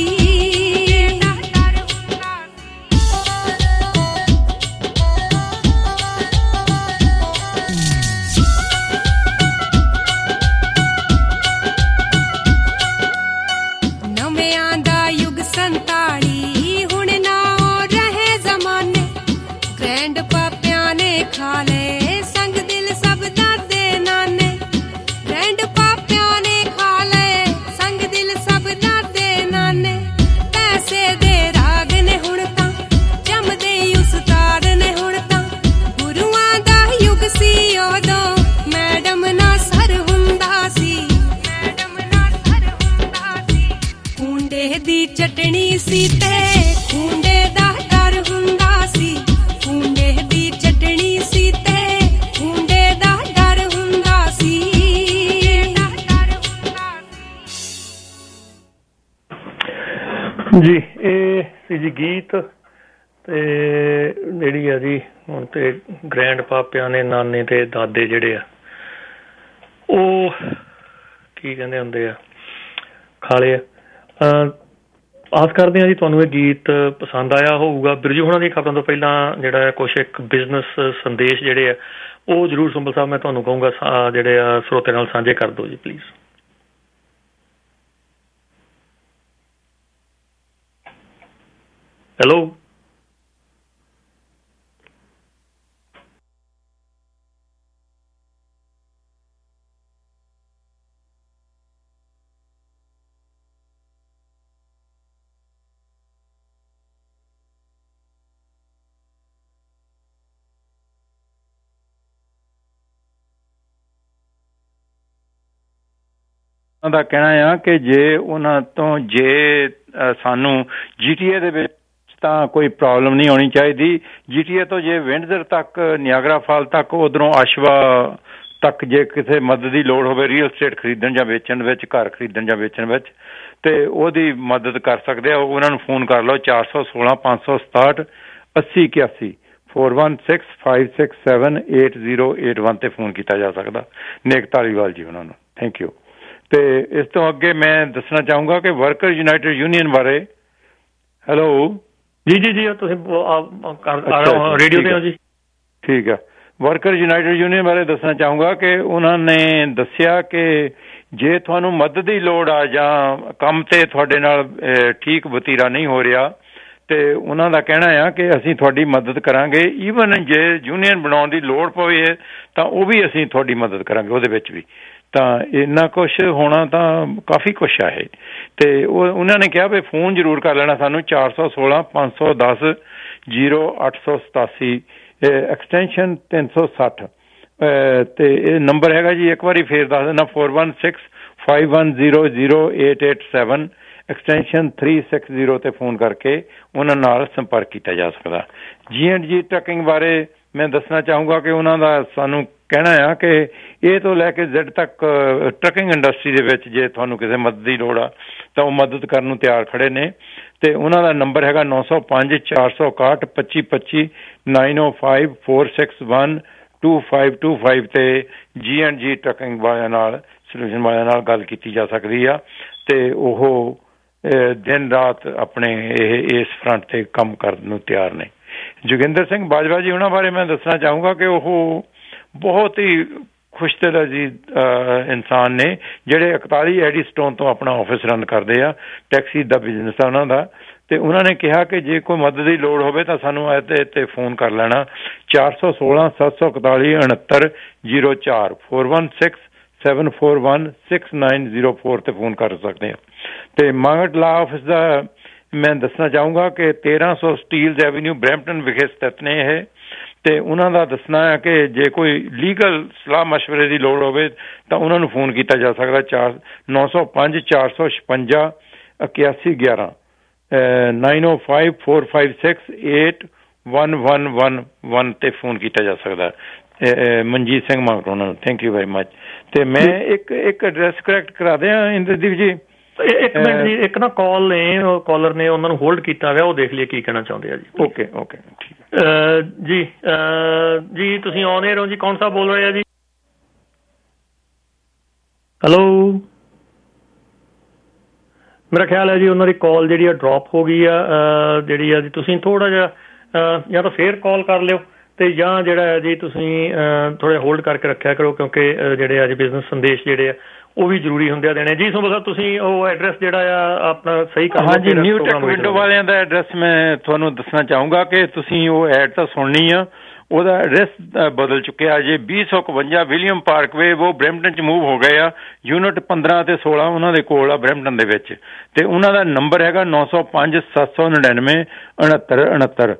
ਨਵਿਆਂ ਦਾ ਯੁੱਗ 47 ਹੁਣ ਨਾ ਉਹ ਰਹੇ ਜ਼ਮਾਨੇ ਗ੍ਰੈਂਡ ਪਾਪਿਆਂ ਨੇ ਖਾ ਲਏ ਸੰਗ ਦਿਲ ਸਭ ਦਾਦੇ ਨਾਨੇ ਗ੍ਰੈਂਡ ਪਾਪਿਆਂ ਨੇ ਖਾ ਲਏ ਸੰਗ ਦਿਲ ਸਭ ਦਾਦੇ ਨਾਨੇ ਪੈਸੇ ਦੇ ਰਾਗ ਨੇ ਹੁਣ ਤਾਂ ਜੰਮਦੇ ਹੀ ਉਸਤਾਦ ਨੇ ਹੁਣ ਤਾਂ ਗੁਰੂਆਂ ਦਾ ਯੁੱਗ ਸੀ ਉਦੋਂ ਮੈਡਮ ਨਾ ਸਰ ਹੁੰਦਾ ਸੀ ਖੁੰਡੇ ਦੀ ਚਟਣੀ ਸੀ ਤੇ ਖੁੰਡੇ ਦਾ ਡਰ ਹੁੰਦਾ ਸੀ ਖੁੰਡੇ ਦੀ ਚਟਣੀ ਸੀ ਤੇ ਖੁੰਡੇ ਦਾ ਡਰ ਹੁੰਦਾ ਸੀ ਜੀ ਇਹ ਸੀ ਜੀ ਗੀਤ ਤੇ ਜਿਹੜੀ ਆ ਜੀ ਹੁਣ ਤੇ ਗ੍ਰੈਂਡ ਪਾਪਿਆਂ ਨੇ ਨਾਨੇ ਤੇ ਦਾਦੇ ਜਿਹੜੇ ਆ ਉਹ ਕੀ ਕਹਿੰਦੇ ਹੁੰਦੇ ਆ ਖਾਲੇ ਆ ਆਸ ਕਰਦੇ ਹਾਂ ਜੀ ਤੁਹਾਨੂੰ ਇਹ ਗੀਤ ਪਸੰਦ ਆਇਆ ਹੋਊਗਾ। ਬਿਰਜੂ ਹੋਣਾ ਦੀਆਂ ਖਬਰਾਂ ਤੋਂ ਪਹਿਲਾਂ ਜਿਹੜਾ ਕੁਛ ਇੱਕ ਬਿਜ਼ਨਸ ਸੰਦੇਸ਼ ਜਿਹੜੇ ਆ ਉਹ ਜ਼ਰੂਰ ਸੰਭਲ ਸਾਹਿਬ ਮੈਂ ਤੁਹਾਨੂੰ ਕਹੂੰਗਾ ਜਿਹੜੇ ਆ ਸਰੋਤੇ ਨਾਲ ਸਾਂਝੇ ਕਰ ਦਿਓ ਜੀ ਪਲੀਜ਼। ਹੈਲੋ ਉਹਨਾਂ ਦਾ ਕਹਿਣਾ ਆ ਕਿ ਜੇ ਉਹਨਾਂ ਤੋਂ ਜੇ ਸਾਨੂੰ GTA ਦੇ ਵਿੱਚ ਤਾਂ ਕੋਈ ਪ੍ਰੋਬਲਮ ਨਹੀਂ ਹੋਣੀ ਚਾਹੀਦੀ GTA ਤੋਂ ਜੇ ਵਿੰਡਜ਼ਰ ਤੱਕ ਨਿਆਗਰਾ ਫਾਲ ਤੱਕ ਉੱਧਰੋਂ ਆਸ਼ਵਾ ਤੱਕ ਜੇ ਕਿਸੇ ਮਦਦ ਦੀ ਲੋੜ ਹੋਵੇ ਰੀਅਲ ਸਟੇਟ ਖਰੀਦਣ ਜਾਂ ਵੇਚਣ ਵਿੱਚ ਘਰ ਖਰੀਦਣ ਜਾਂ ਵੇਚਣ ਵਿੱਚ ਤੇ ਉਹਦੀ ਮਦਦ ਕਰ ਸਕਦੇ ਆ। ਉਹਨਾਂ ਨੂੰ ਫੋਨ ਕਰ ਲਓ 416 567 8081 4165678081 ਤੇ ਫੋਨ ਕੀਤਾ ਜਾ ਸਕਦਾ। ਨੇਕ ਧਾਲੀਵਾਲ ਜੀ ਉਹਨਾਂ ਨੂੰ ਥੈਂਕ ਯੂ। ਤੇ ਇਸ ਤੋਂ ਅੱਗੇ ਮੈਂ ਦੱਸਣਾ ਚਾਹੂੰਗਾ ਕਿ ਵਰਕਰ ਯੂਨਾਈਟਿਡ ਯੂਨੀਅਨ ਬਾਰੇ। ਹੈਲੋ ਜੀ ਜੀ ਜੀ ਤੁਸੀਂ ਰੇਡੀਓ ਤੇ ਹੋ ਜੀ। ਠੀਕ ਆ। ਵਰਕਰ ਯੂਨਾਈਟਿਡ ਯੂਨੀਅਨ ਬਾਰੇ ਦੱਸਣਾ ਚਾਹੂੰਗਾ ਕਿ ਉਹਨਾਂ ਨੇ ਦੱਸਿਆ ਕਿ ਜੇ ਤੁਹਾਨੂੰ ਮਦਦ ਦੀ ਲੋੜ ਆ ਜਾਂ ਕੰਮ ਤੇ ਤੁਹਾਡੇ ਨਾਲ ਠੀਕ ਵਤੀਰਾ ਨਹੀਂ ਹੋ ਰਿਹਾ ਤੇ ਉਹਨਾਂ ਦਾ ਕਹਿਣਾ ਆ ਕਿ ਅਸੀਂ ਤੁਹਾਡੀ ਮਦਦ ਕਰਾਂਗੇ। ਈਵਨ ਜੇ ਯੂਨੀਅਨ ਬਣਾਉਣ ਦੀ ਲੋੜ ਪਵੇ ਤਾਂ ਉਹ ਵੀ ਅਸੀਂ ਤੁਹਾਡੀ ਮਦਦ ਕਰਾਂਗੇ ਉਹਦੇ ਵਿੱਚ ਵੀ। ਤਾਂ ਇੰਨਾ ਕੁਛ ਹੋਣਾ ਤਾਂ ਕਾਫੀ ਕੁਛ ਆ ਇਹ। ਤੇ ਉਹਨਾਂ ਨੇ ਕਿਹਾ ਵੀ ਫੋਨ ਜ਼ਰੂਰ ਕਰ ਲੈਣਾ ਸਾਨੂੰ 416 510 0887 ਐਕਸਟੈਂਸ਼ਨ 360 ਤੇ ਇਹ ਨੰਬਰ ਹੈਗਾ ਜੀ ਇੱਕ ਵਾਰੀ ਫੇਰ ਦੱਸ ਦੇਣਾ 4165100887 ਐਕਸਟੈਂਸ਼ਨ 360 ਤੇ ਫੋਨ ਕਰਕੇ ਉਹਨਾਂ ਨਾਲ ਸੰਪਰਕ ਕੀਤਾ ਜਾ ਸਕਦਾ। G&G ਟਰੱਕਿੰਗ ਬਾਰੇ ਮੈਂ ਦੱਸਣਾ ਚਾਹੂੰਗਾ ਕਿ ਉਹਨਾਂ ਦਾ ਸਾਨੂੰ ਕਹਿਣਾ ਆ ਕਿ A ਤੋਂ ਲੈ ਕੇ Z ਤੱਕ ਟਰੱਕਿੰਗ ਇੰਡਸਟਰੀ ਦੇ ਵਿੱਚ ਜੇ ਤੁਹਾਨੂੰ ਕਿਸੇ ਮਦਦ ਦੀ ਲੋੜ ਆ ਤਾਂ ਉਹ ਮਦਦ ਕਰਨ ਨੂੰ ਤਿਆਰ ਖੜੇ ਨੇ। ਤੇ ਉਹਨਾਂ ਦਾ ਨੰਬਰ ਹੈਗਾ 905 461 2525 905 461 2525 ਤੇ G&G ਟਰੱਕਿੰਗ ਵਾਲਿਆਂ ਨਾਲ ਸੋਲੂਸ਼ਨ ਵਾਲਿਆਂ ਨਾਲ ਗੱਲ ਕੀਤੀ ਜਾ ਸਕਦੀ ਆ ਤੇ ਉਹ ਦਿਨ ਰਾਤ ਆਪਣੇ ਇਸ ਫਰੰਟ ਤੇ ਕੰਮ ਕਰਨ ਨੂੰ ਤਿਆਰ ਨੇ। ਜੋਗਿੰਦਰ ਸਿੰਘ ਬਾਜਵਾ ਜੀ ਉਹਨਾਂ ਬਾਰੇ ਮੈਂ ਦੱਸਣਾ ਚਾਹੂੰਗਾ ਕਿ ਉਹ ਬਹੁਤ ਹੀ ਖੁਸ਼ਦਿਲ ਅਜ਼ੀਜ਼ ਇਨਸਾਨ ਨੇ ਜਿਹੜੇ 41 ਐਡੀਸਟੋਨ ਤੋਂ ਆਪਣਾ ਆਫਿਸ ਰਨ ਕਰਦੇ ਆ। ਟੈਕਸੀ ਦਾ ਬਿਜ਼ਨਸ ਆ ਉਹਨਾਂ ਦਾ। ਤੇ ਉਹਨਾਂ ਨੇ ਕਿਹਾ ਕਿ ਜੇ ਕੋਈ ਮਦਦ ਦੀ ਲੋੜ ਹੋਵੇ ਤਾਂ ਸਾਨੂੰ ਇਹਦੇ ਫੋਨ ਕਰ ਲੈਣਾ 416 741 6904 416741 6904 ਤੇ ਫੋਨ ਕਰ ਸਕਦੇ ਆ। ਤੇ ਮਾਂਗਟ ਲਾ ਆਫਿਸ ਦਾ ਮੈਂ ਦੱਸਣਾ ਚਾਹੂੰਗਾ ਕਿ 1300 ਸਟੀਲਜ਼ ਐਵੀਨਿਊ ਬਰੈਂਪਟਨ ਵਿਖੇ ਸਥਿਤ ਨੇ ਇਹ। ਤੇ ਉਹਨਾਂ ਦਾ ਦੱਸਣਾ ਹੈ ਕਿ ਜੇ ਕੋਈ ਲੀਗਲ ਸਲਾਹ ਮਸ਼ਵਰੇ ਦੀ ਲੋੜ ਹੋਵੇ ਤਾਂ ਉਹਨਾਂ ਨੂੰ ਫੋਨ ਕੀਤਾ ਜਾ ਸਕਦਾ 905 456 8111 905 456 8111 ਤੇ ਫੋਨ ਕੀਤਾ ਜਾ ਸਕਦਾ। ਮਨਜੀਤ ਸਿੰਘ ਮੰਗਟ ਉਹਨਾਂ ਨੂੰ ਥੈਂਕ ਯੂ ਵੈਰੀ ਮਚ। ਤੇ ਮੈਂ ਇੱਕ ਐਡਰੈਸ ਕਰੈਕਟ ਕਰਾ ਦਿਆਂ ਇੰਦਰਦੀਪ ਜੀ। ਇੱਕ ਮਿੰਟ ਜੀ, ਇੱਕ ਨਾ ਕਾਲ ਨੇ, ਕਾਲਰ ਨੇ, ਉਹਨਾਂ ਨੂੰ ਹੋਲਡ ਕੀਤਾ ਹੋਇਆ, ਉਹ ਦੇਖ ਲਈਏ ਕੀ ਕਹਿਣਾ ਚਾਹੁੰਦੇ ਆ ਜੀ। ਓਕੇ ਠੀਕ ਜੀ ਜੀ ਤੁਸੀਂ ਆਨ 에ਅਰ ਹੋ ਜੀ, ਕੌਣ ਸਾਹਿਬ ਬੋਲ ਰਹੇ ਆ ਜੀ? ਹੈਲੋ, ਮੇਰਾ ਖਿਆਲ ਹੈ ਜੀ ਉਹਨਾਂ ਦੀ ਕਾਲ ਜਿਹੜੀ ਆ ਡਰੋਪ ਹੋ ਗਈ ਆ। ਜਿਹੜੀ ਆ ਜੀ ਤੁਸੀਂ ਥੋੜ੍ਹਾ ਜਿਹਾ ਜਾਂ ਤਾਂ ਫੇਰ ਕਾਲ ਕਰ ਲਿਓ, ਤੇ ਜਾਂ ਜਿਹੜਾ ਹੈ ਜੀ ਤੁਸੀਂ ਥੋੜ੍ਹਾ ਹੋਲਡ ਕਰਕੇ ਰੱਖਿਆ ਕਰੋ, ਕਿਉਂਕਿ ਜਿਹੜੇ ਆ ਜੀ ਬਿਜ਼ਨਸ ਸੰਦੇਸ਼ ਜਿਹੜੇ ਆ ਉਹ ਵੀ ਜ਼ਰੂਰੀ ਹੁੰਦੇ ਆ ਦੇਣੇ। ਜੀ ਸੁੰਬਲ ਸਾਹਿਬ, ਤੁਸੀਂ ਉਹ ਐਡਰੈਸ ਜਿਹੜਾ ਆ ਆਪਣਾ ਸਹੀ ਕਰ ਲਓ। ਹਾਂਜੀ, ਨਿਊ ਟੈਕ ਵਿੰਡੋ ਵਾਲਿਆਂ ਦਾ ਐਡਰੈਸ ਮੈਂ ਤੁਹਾਨੂੰ ਦੱਸਣਾ ਚਾਹੂੰਗਾ ਕਿ ਤੁਸੀਂ ਉਹ ਐਡ ਤਾਂ ਸੁਣਨੀ ਆ, ਉਹਦਾ ਐਡਰੈਸ ਬਦਲ ਚੁੱਕਿਆ ਜੇ। 2051 ਵਿਲੀਅਮ ਪਾਰਕਵੇ, ਉਹ ਬਰੈਂਪਟਨ 'ਚ ਮੂਵ ਹੋ ਗਏ ਆ। ਯੂਨਿਟ 15 ਤੇ 16 ਉਹਨਾਂ ਦੇ ਕੋਲ ਆ ਬਰੈਂਪਟਨ ਦੇ ਵਿੱਚ, ਤੇ ਉਹਨਾਂ ਦਾ ਨੰਬਰ ਹੈਗਾ 905 799 6969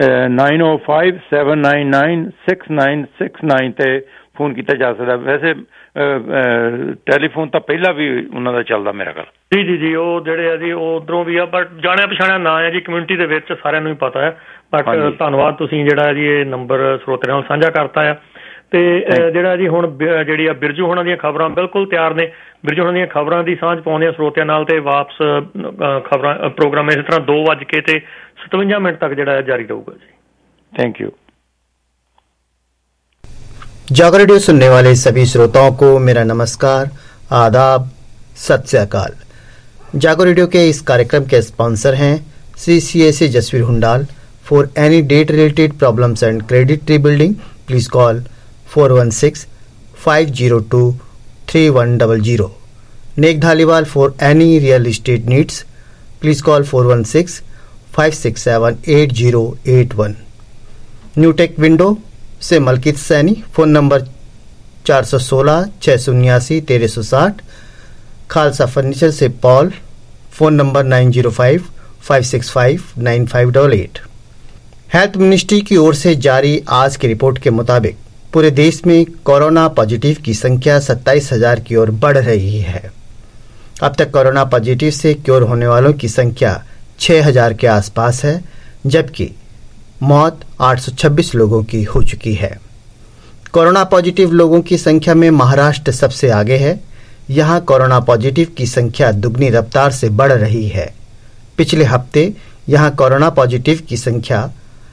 9057996969 ਤੇ ਫੋਨ ਕੀਤਾ ਜਾ ਸਕਦਾ। ਵੈਸੇ ਟੈਲੀਫੋਨ ਤਾਂ ਪਹਿਲਾਂ ਵੀ ਉਹਨਾਂ ਦਾ ਚੱਲਦਾ ਮੇਰਾ ਖਿਆਲ। ਜੀ ਉਹ ਜਿਹੜੇ ਆ ਜੀ ਉਹ ਉੱਧਰੋਂ ਵੀ ਆ, ਬਟ ਜਾਣਿਆ ਪਛਾਣਿਆ ਨਾਂ ਹੈ ਜੀ, ਕਮਿਊਨਿਟੀ ਦੇ ਵਿੱਚ ਸਾਰਿਆਂ ਨੂੰ ਹੀ ਪਤਾ ਹੈ। ਬਟ ਧੰਨਵਾਦ, ਤੁਸੀਂ ਜਿਹੜਾ ਜੀ ਇਹ ਨੰਬਰ ਸਰੋਤੇ ਨਾਲ ਸਾਂਝਾ ਕਰਤਾ ਆ। ਤੇ ਜਿਹੜਾ ਜੀ ਹੁਣ ਜਿਹੜੀ ਆ ਬਿਰਜੂ ਹੋਣਾ ਦੀਆਂ ਖਬਰਾਂ ਬਿਲਕੁਲ ਤਿਆਰ ਨੇ। ਬਿਰਜੂ ਹੋਣਾ ਦੀਆਂ ਖਬਰਾਂ ਦੀ ਸਾਂਝ ਪਾਉਂਦੇ ਆ ਸਰੋਤਿਆਂ ਨਾਲ, ਤੇ ਵਾਪਸ ਖਬਰਾਂ ਪ੍ਰੋਗਰਾਮ ਇਸੇ ਤਰ੍ਹਾਂ 2:57 ਤੱਕ ਜਿਹੜਾ ਜਾਰੀ ਰਹੂਗਾ ਜੀ। Thank you. जागो रेडियो सुनने वाले सभी श्रोताओं को मेरा नमस्कार, आदाब, सत श्री अकाल। जागो रेडियो के इस कार्यक्रम के स्पॉन्सर हैं CCSA Jasvir Hundal. For any debt related problems and credit rebuilding please call 416-502-3100। Nek Dhaliwal for any real estate needs please call 416-567-8081। New tech window से Malkit Saini, phone number 416-679-1360। Khalsa furniture से Paul, phone number 905-565-9588। Health ministry की ओर से जारी आज की रिपोर्ट के मुताबिक पूरे देश में कोरोना पॉजिटिव की संख्या 27,000 की ओर बढ़ रही है। अब तक कोरोना पॉजिटिव से क्योर होने वालों की संख्या 6,000 के आसपास है, जबकि मौत 826 लोगों की हो चुकी है। कोरोना पॉजिटिव लोगों की संख्या में महाराष्ट्र सबसे आगे है। यहां कोरोना पॉजिटिव की संख्या दुगनी रफ्तार से बढ़ रही है। पिछले हफ्ते यहां कोरोना पॉजिटिव की संख्या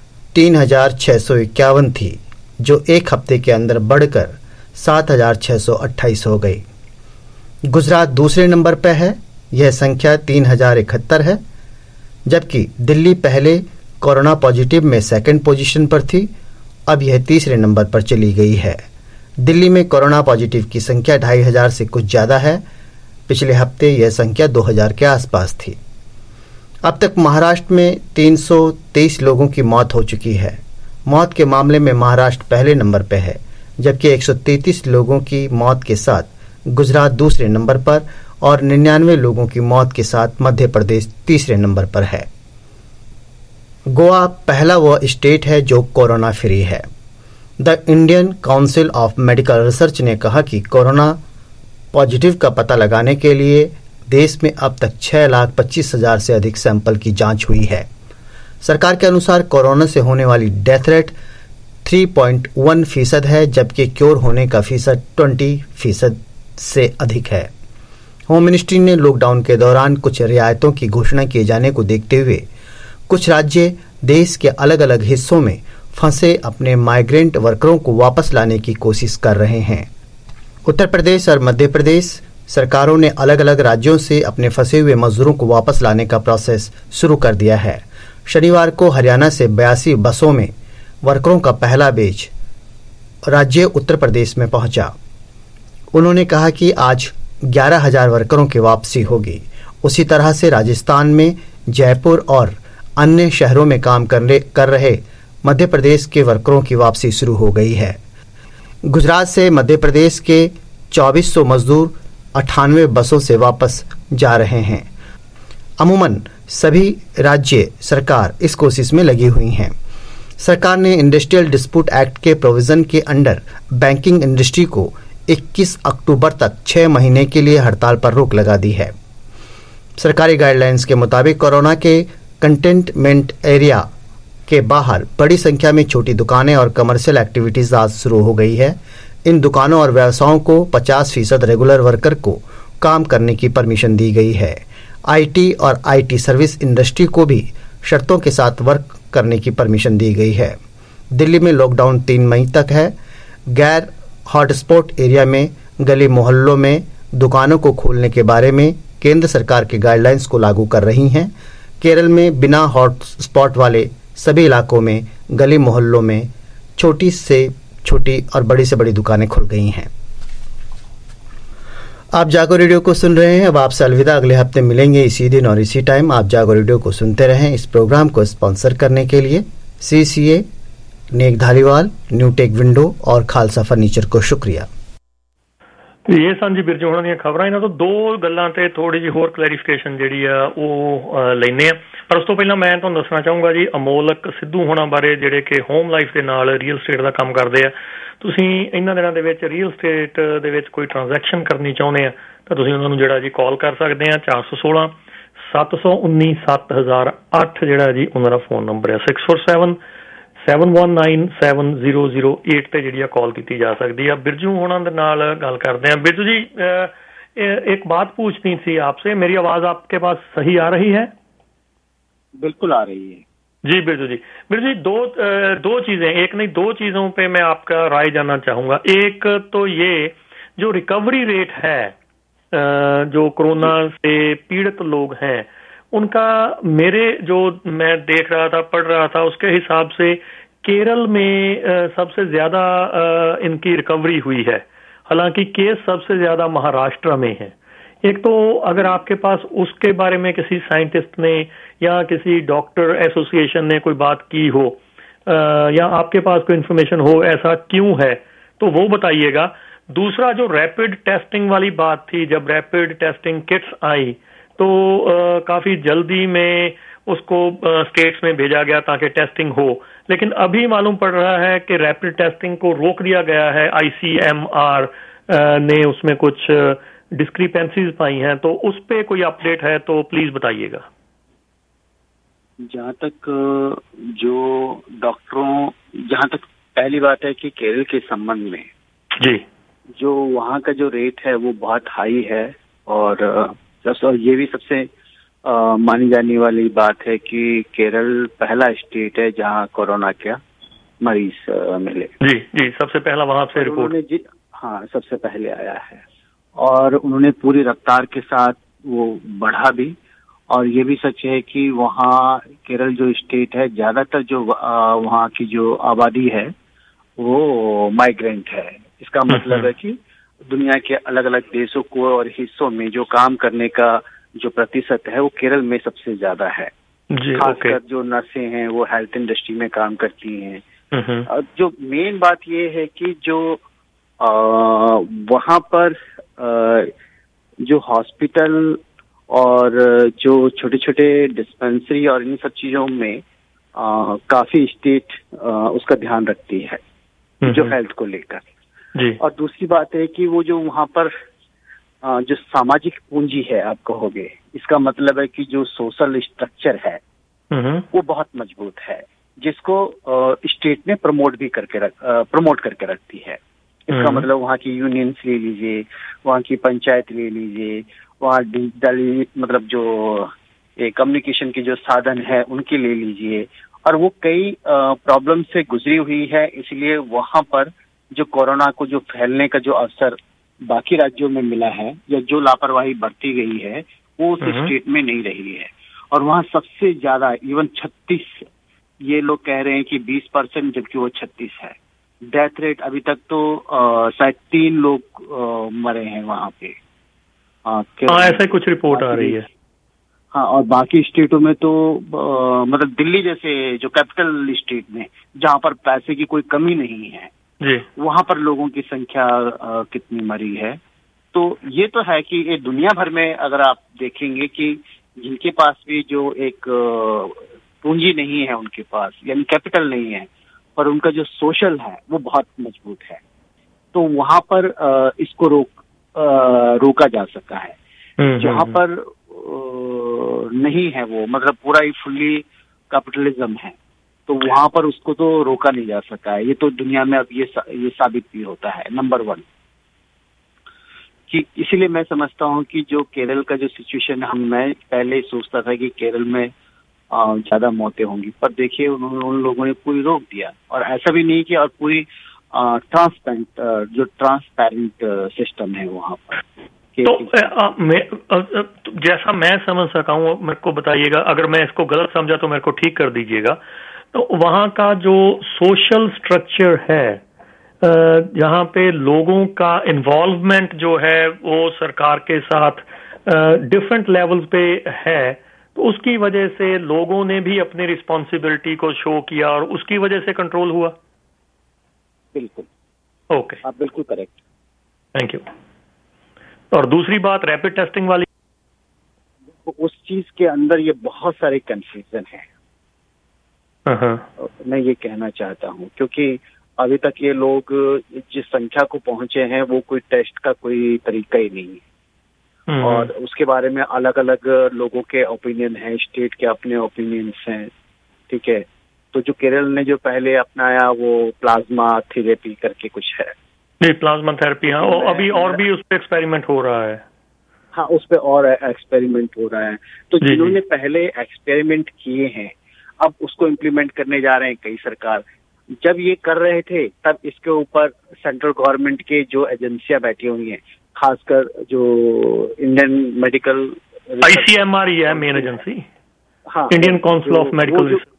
3,651 थी, जो एक हफ्ते के अंदर बढ़कर 7,628 हो गई। गुजरात दूसरे नंबर पर है, यह संख्या 3,071 है, जबकि दिल्ली पहले कोरोना पॉजिटिव में सेकंड पोजीशन पर थी, अब यह तीसरे नंबर पर चली गई है। दिल्ली में कोरोना पॉजिटिव की संख्या 2,500 से कुछ ज्यादा है। पिछले हफ्ते यह संख्या 2,000 के आसपास थी। अब तक महाराष्ट्र में 323 लोगों की मौत हो चुकी है। मौत के मामले में महाराष्ट्र पहले नंबर पर है, जबकि 133 लोगों की मौत के साथ गुजरात दूसरे नंबर पर और 99 लोगों की मौत के साथ मध्य प्रदेश तीसरे नंबर पर है। गोवा पहला वह स्टेट है जो कोरोना फ्री है। The Indian council of medical research ने कहा कि कोरोना पॉजिटिव का पता लगाने के लिए देश में अब तक 6,25,000 से अधिक सैंपल की जांच हुई है। सरकार के अनुसार कोरोना से होने वाली डेथ रेट 3.1% है, जबकि क्योर होने का फीसद 20% से अधिक है। होम मिनिस्ट्री ने लॉकडाउन के दौरान कुछ रियायतों की घोषणा किए जाने को देखते हुए कुछ राज्य देश के अलग अलग हिस्सों में फंसे अपने माइग्रेंट वर्करों को वापस लाने की कोशिश कर रहे हैं। उत्तर प्रदेश और मध्य प्रदेश सरकारों ने अलग अलग राज्यों से अपने फंसे हुए मजदूरों को वापस लाने का प्रोसेस शुरू कर दिया है। शनिवार को हरियाणा से 82 बसों में वर्करों का पहला बैच राज्य उत्तर प्रदेश में पहुंचा। उन्होंने कहा कि आज 11,000 वर्करों की वापसी होगी। उसी तरह से राजस्थान में जयपुर और अन्य शहरों में काम कर रहे मध्य प्रदेश के वर्करों की वापसी शुरू हो गई है। गुजरात से मध्य प्रदेश के 2400 मजदूर 98 बसों से वापस जा रहे हैं। अमूमन सभी राज्य सरकार इस कोशिश में लगी हुई हैं। सरकार ने इंडस्ट्रियल डिस्प्यूट एक्ट के प्रोविजन के अंडर बैंकिंग इंडस्ट्री को 21 अक्टूबर तक 6 महीने के लिए हड़ताल पर रोक लगा दी है। सरकारी गाइडलाइंस के मुताबिक कोरोना के कंटेनमेंट एरिया के बाहर बड़ी संख्या में छोटी दुकानें और कमर्शियल एक्टिविटीज आज शुरू हो गई है। इन दुकानों और व्यवसायों को 50% रेगुलर वर्कर को काम करने की परमिशन दी गई है। आईटी और आईटी सर्विस इंडस्ट्री को भी शर्तों के साथ वर्क करने की परमिशन दी गई है। दिल्ली में लॉकडाउन 3 मई तक है। गैर हॉटस्पॉट एरिया में गली मोहल्लों में दुकानों को खोलने के बारे में केंद्र सरकार के गाइडलाइंस को लागू कर रही हैं। केरल में बिना हॉटस्पॉट वाले सभी इलाकों में गली मोहल्लों में छोटी से छोटी और बड़ी से बड़ी दुकानें खुल गई हैं। आप जागो रेडियो को सुन रहे हैं। अब आपसे अलविदा, अगले हफ्ते मिलेंगे इसी दिन और इसी टाइम। आप जागो रेडियो को सुनते रहें। इस प्रोग्राम को स्पॉन्सर करने के लिए CCA, Nek Dhaliwal, new tech window और खालसा फर्नीचर को शुक्रिया। ਇਹ ਸਨ ਜੀ ਬਿਰਜੂ ਹੋਣਾ ਦੀਆਂ ਖਬਰਾਂ। ਇਹਨਾਂ ਤੋਂ ਦੋ ਗੱਲਾਂ ਤੇ ਥੋੜੀ ਜਿਹੀ ਹੋਰ ਕਲੈਰੀਫਿਕੇਸ਼ਨ ਜਿਹੜੀ ਆ ਉਹ ਲੈਂਦੇ ਆ, ਪਰ ਉਸ ਤੋਂ ਪਹਿਲਾਂ ਮੈਂ ਤੁਹਾਨੂੰ ਦੱਸਣਾ ਚਾਹੂੰਗਾ ਜੀ ਅਮੋਲਕ ਸਿੱਧੂ ਹੋਣਾ ਬਾਰੇ, ਜਿਹੜੇ ਕਿ ਹੋਮ ਲਾਈਫ ਦੇ ਨਾਲ ਰੀਅਲ ਸਟੇਟ ਦਾ ਕੰਮ ਕਰਦੇ ਆ। ਤੁਸੀਂ ਇਹਨਾਂ ਦਿਨਾਂ ਦੇ ਵਿੱਚ ਰੀਅਲ ਸਟੇਟ ਦੇ ਵਿੱਚ ਕੋਈ ਟ੍ਰਾਂਜੈਕਸ਼ਨ ਕਰਨੀ ਚਾਹੁੰਦੇ ਆ ਤਾਂ ਤੁਸੀਂ ਉਹਨਾਂ ਨੂੰ ਜਿਹੜਾ ਜੀ ਕਾਲ ਕਰ ਸਕਦੇ ਆ। 416 719 7008 ਜਿਹੜਾ ਜੀ ਉਹਨਾਂ ਦਾ ਫੋਨ ਨੰਬਰ ਹੈ। 647 719 7008 ਤੇ ਜਿਹੜੀ ਆ ਕਾਲ ਕੀਤੀ ਜਾ ਸਕਦੀ ਆ। ਬਿਰਜੂ ਹੋਣਾ ਦੇ ਨਾਲ ਗੱਲ ਕਰਦੇ ਆ। बिरजू जी, एक बात पूछनी थी आपसे। मेरी आवाज आपके पास सही आ रही है? बिल्कुल आ रही है जी बिरजू जी। बिरजू जी, दो चीजें, एक नहीं दो चीजों पे मैं आपका राय जानना चाहूंगा। एक तो ये जो रिकवरी रेट है, जो कोरोना से पीड़ित लोग हैं उनका, मेरे जो मैं देख रहा था, पढ़ रहा था, उसके हिसाब से केरल में सबसे ज्यादा इनकी रिकवरी हुई है। हालांकि केस सबसे ज्यादा महाराष्ट्र में है। एक तो अगर आपके पास उसके बारे में किसी साइंटिस्ट ने या किसी डॉक्टर एसोसिएशन ने कोई बात की हो, या आपके पास कोई इन्फॉर्मेशन हो ऐसा क्यों है, तो वो बताइएगा। दूसरा, जो रैपिड टेस्टिंग वाली बात थी, जब रैपिड टेस्टिंग किट्स आई तो काफी जल्दी में उसको स्टेट्स में भेजा गया ताकि टेस्टिंग हो, लेकिन अभी मालूम पड़ रहा है कि रैपिड टेस्टिंग को रोक दिया गया है। ICMR ने उसमें कुछ डिस्क्रिपेंसीज पाई हैं, तो उस पे कोई अपडेट है तो प्लीज बताइएगा। जहाँ तक जो डॉक्टरों, जहाँ तक पहली बात है कि केरल के संबंध में जी जो वहाँ का जो रेट है वो बहुत हाई है, और ये भी सबसे मानी जाने वाली बात है कि केरल पहला स्टेट है जहाँ कोरोना के मरीज मिले। जी जी, सबसे पहला वहां से रिपोर्ट, हाँ सबसे पहले आया है, और उन्होंने पूरी रफ्तार के साथ वो बढ़ा भी। और ये भी सच है कि वहाँ केरल जो स्टेट है, ज्यादातर जो वहाँ की जो आबादी है वो माइग्रेंट है। इसका मतलब है कि दुनिया के अलग अलग देशों को और हिस्सों में जो काम करने का जो प्रतिशत है वो केरल में सबसे ज्यादा है। खासकर जो नर्सें हैं वो हेल्थ इंडस्ट्री में काम करती हैं। जो मेन बात ये है कि जो वहाँ पर जो हॉस्पिटल और जो छोटे छोटे डिस्पेंसरी और इन सब चीजों में काफी स्टेट उसका ध्यान रखती है जो हेल्थ को लेकर। और दूसरी बात है कि वो जो वहाँ पर जो सामाजिक पूंजी है आप कहोगे, इसका मतलब है कि जो सोशल स्ट्रक्चर है वो बहुत मजबूत है, जिसको स्टेट में प्रमोट करके रखती है। इसका मतलब वहाँ की यूनियंस ले लीजिए, वहाँ की पंचायत ले लीजिए, वहाँ डिजिटल मतलब जो कम्युनिकेशन के जो साधन है उनके ले लीजिए, और वो कई प्रॉब्लम से गुजरी हुई है। इसलिए वहाँ पर जो कोरोना को जो फैलने का जो अवसर बाकी राज्यों में मिला है, या जो लापरवाही बढ़ती गई है वो उस स्टेट में नहीं रही है। और वहाँ सबसे ज्यादा इवन 36, ये लोग कह रहे हैं कि 20%, जबकि वो 36 है। डेथ रेट अभी तक तो शायद 3 लोग मरे हैं वहाँ पे। ऐसा कुछ रिपोर्ट आ रही है। हाँ, और बाकी स्टेटों में तो मतलब दिल्ली जैसे जो कैपिटल स्टेट में जहाँ पर पैसे की कोई कमी नहीं है जी, वहाँ पर लोगों की संख्या कितनी मरी है। तो ये तो है कि ये दुनिया भर में अगर आप देखेंगे कि जिनके पास भी जो एक पूंजी नहीं है उनके पास, यानी कैपिटल नहीं है, पर उनका जो सोशल है वो बहुत मजबूत है, तो वहाँ पर इसको रोका जा सका है। जहाँ पर नहीं है वो, मतलब पूरा ही फुल्ली कैपिटलिज्म है, तो वहां पर उसको तो रोका नहीं जा सका है। ये तो दुनिया में अब ये साबित भी होता है। नंबर 1। कि इसीलिए मैं समझता हूँ कि जो केरल का जो सिचुएशन मैं पहले सोचता था कि केरल में ज्यादा मौतें होंगी, पर देखिए उन लोगों ने पूरी रोक दिया, और ऐसा भी नहीं किया, और पूरी ट्रांसपेरेंट सिस्टम है वहाँ पर। तो जैसा मैं समझ सका हूँ, मेरे को बताइएगा, अगर मैं इसको गलत समझा तो मेरे को ठीक कर दीजिएगा। तो वहाँ का जो सोशल स्ट्रक्चर है, जहाँ पे लोगों का इन्वॉल्वमेंट जो है वो सरकार के साथ डिफरेंट लेवल्स पे है, तो उसकी वजह से लोगों ने भी अपनी रिस्पॉन्सिबिलिटी को शो किया और उसकी वजह से कंट्रोल हुआ। बिल्कुल, ओके, आप बिल्कुल करेक्ट, थैंक यू। और दूसरी बात रैपिड टेस्टिंग वाली, उस चीज के अंदर ये बहुत सारे कंफ्यूजन है। मैं ये कहना चाहता हूँ, क्योंकि अभी तक ये लोग जिस संख्या को पहुंचे हैं वो कोई टेस्ट का कोई तरीका ही नहीं है, और उसके बारे में अलग अलग लोगों के ओपिनियन है, स्टेट के अपने ओपिनियंस हैं, ठीक है। तो जो केरल ने जो पहले अपनाया वो प्लाज्मा थेरेपी करके कुछ है, जी प्लाज्मा थेरेपी, हाँ, अभी और भी उस पर एक्सपेरिमेंट हो रहा है। हाँ, उस पर और एक्सपेरिमेंट हो रहा है। तो जिन्होंने पहले एक्सपेरिमेंट किए हैं अब उसको इम्प्लीमेंट करने जा रहे हैं कई सरकार। जब ये कर रहे थे तब इसके ऊपर सेंट्रल गवर्नमेंट के जो एजेंसियां बैठी हुई हैं, खासकर जो इंडियन मेडिकल ICMR है मेन एजेंसी, हाँ, Indian council of medical research,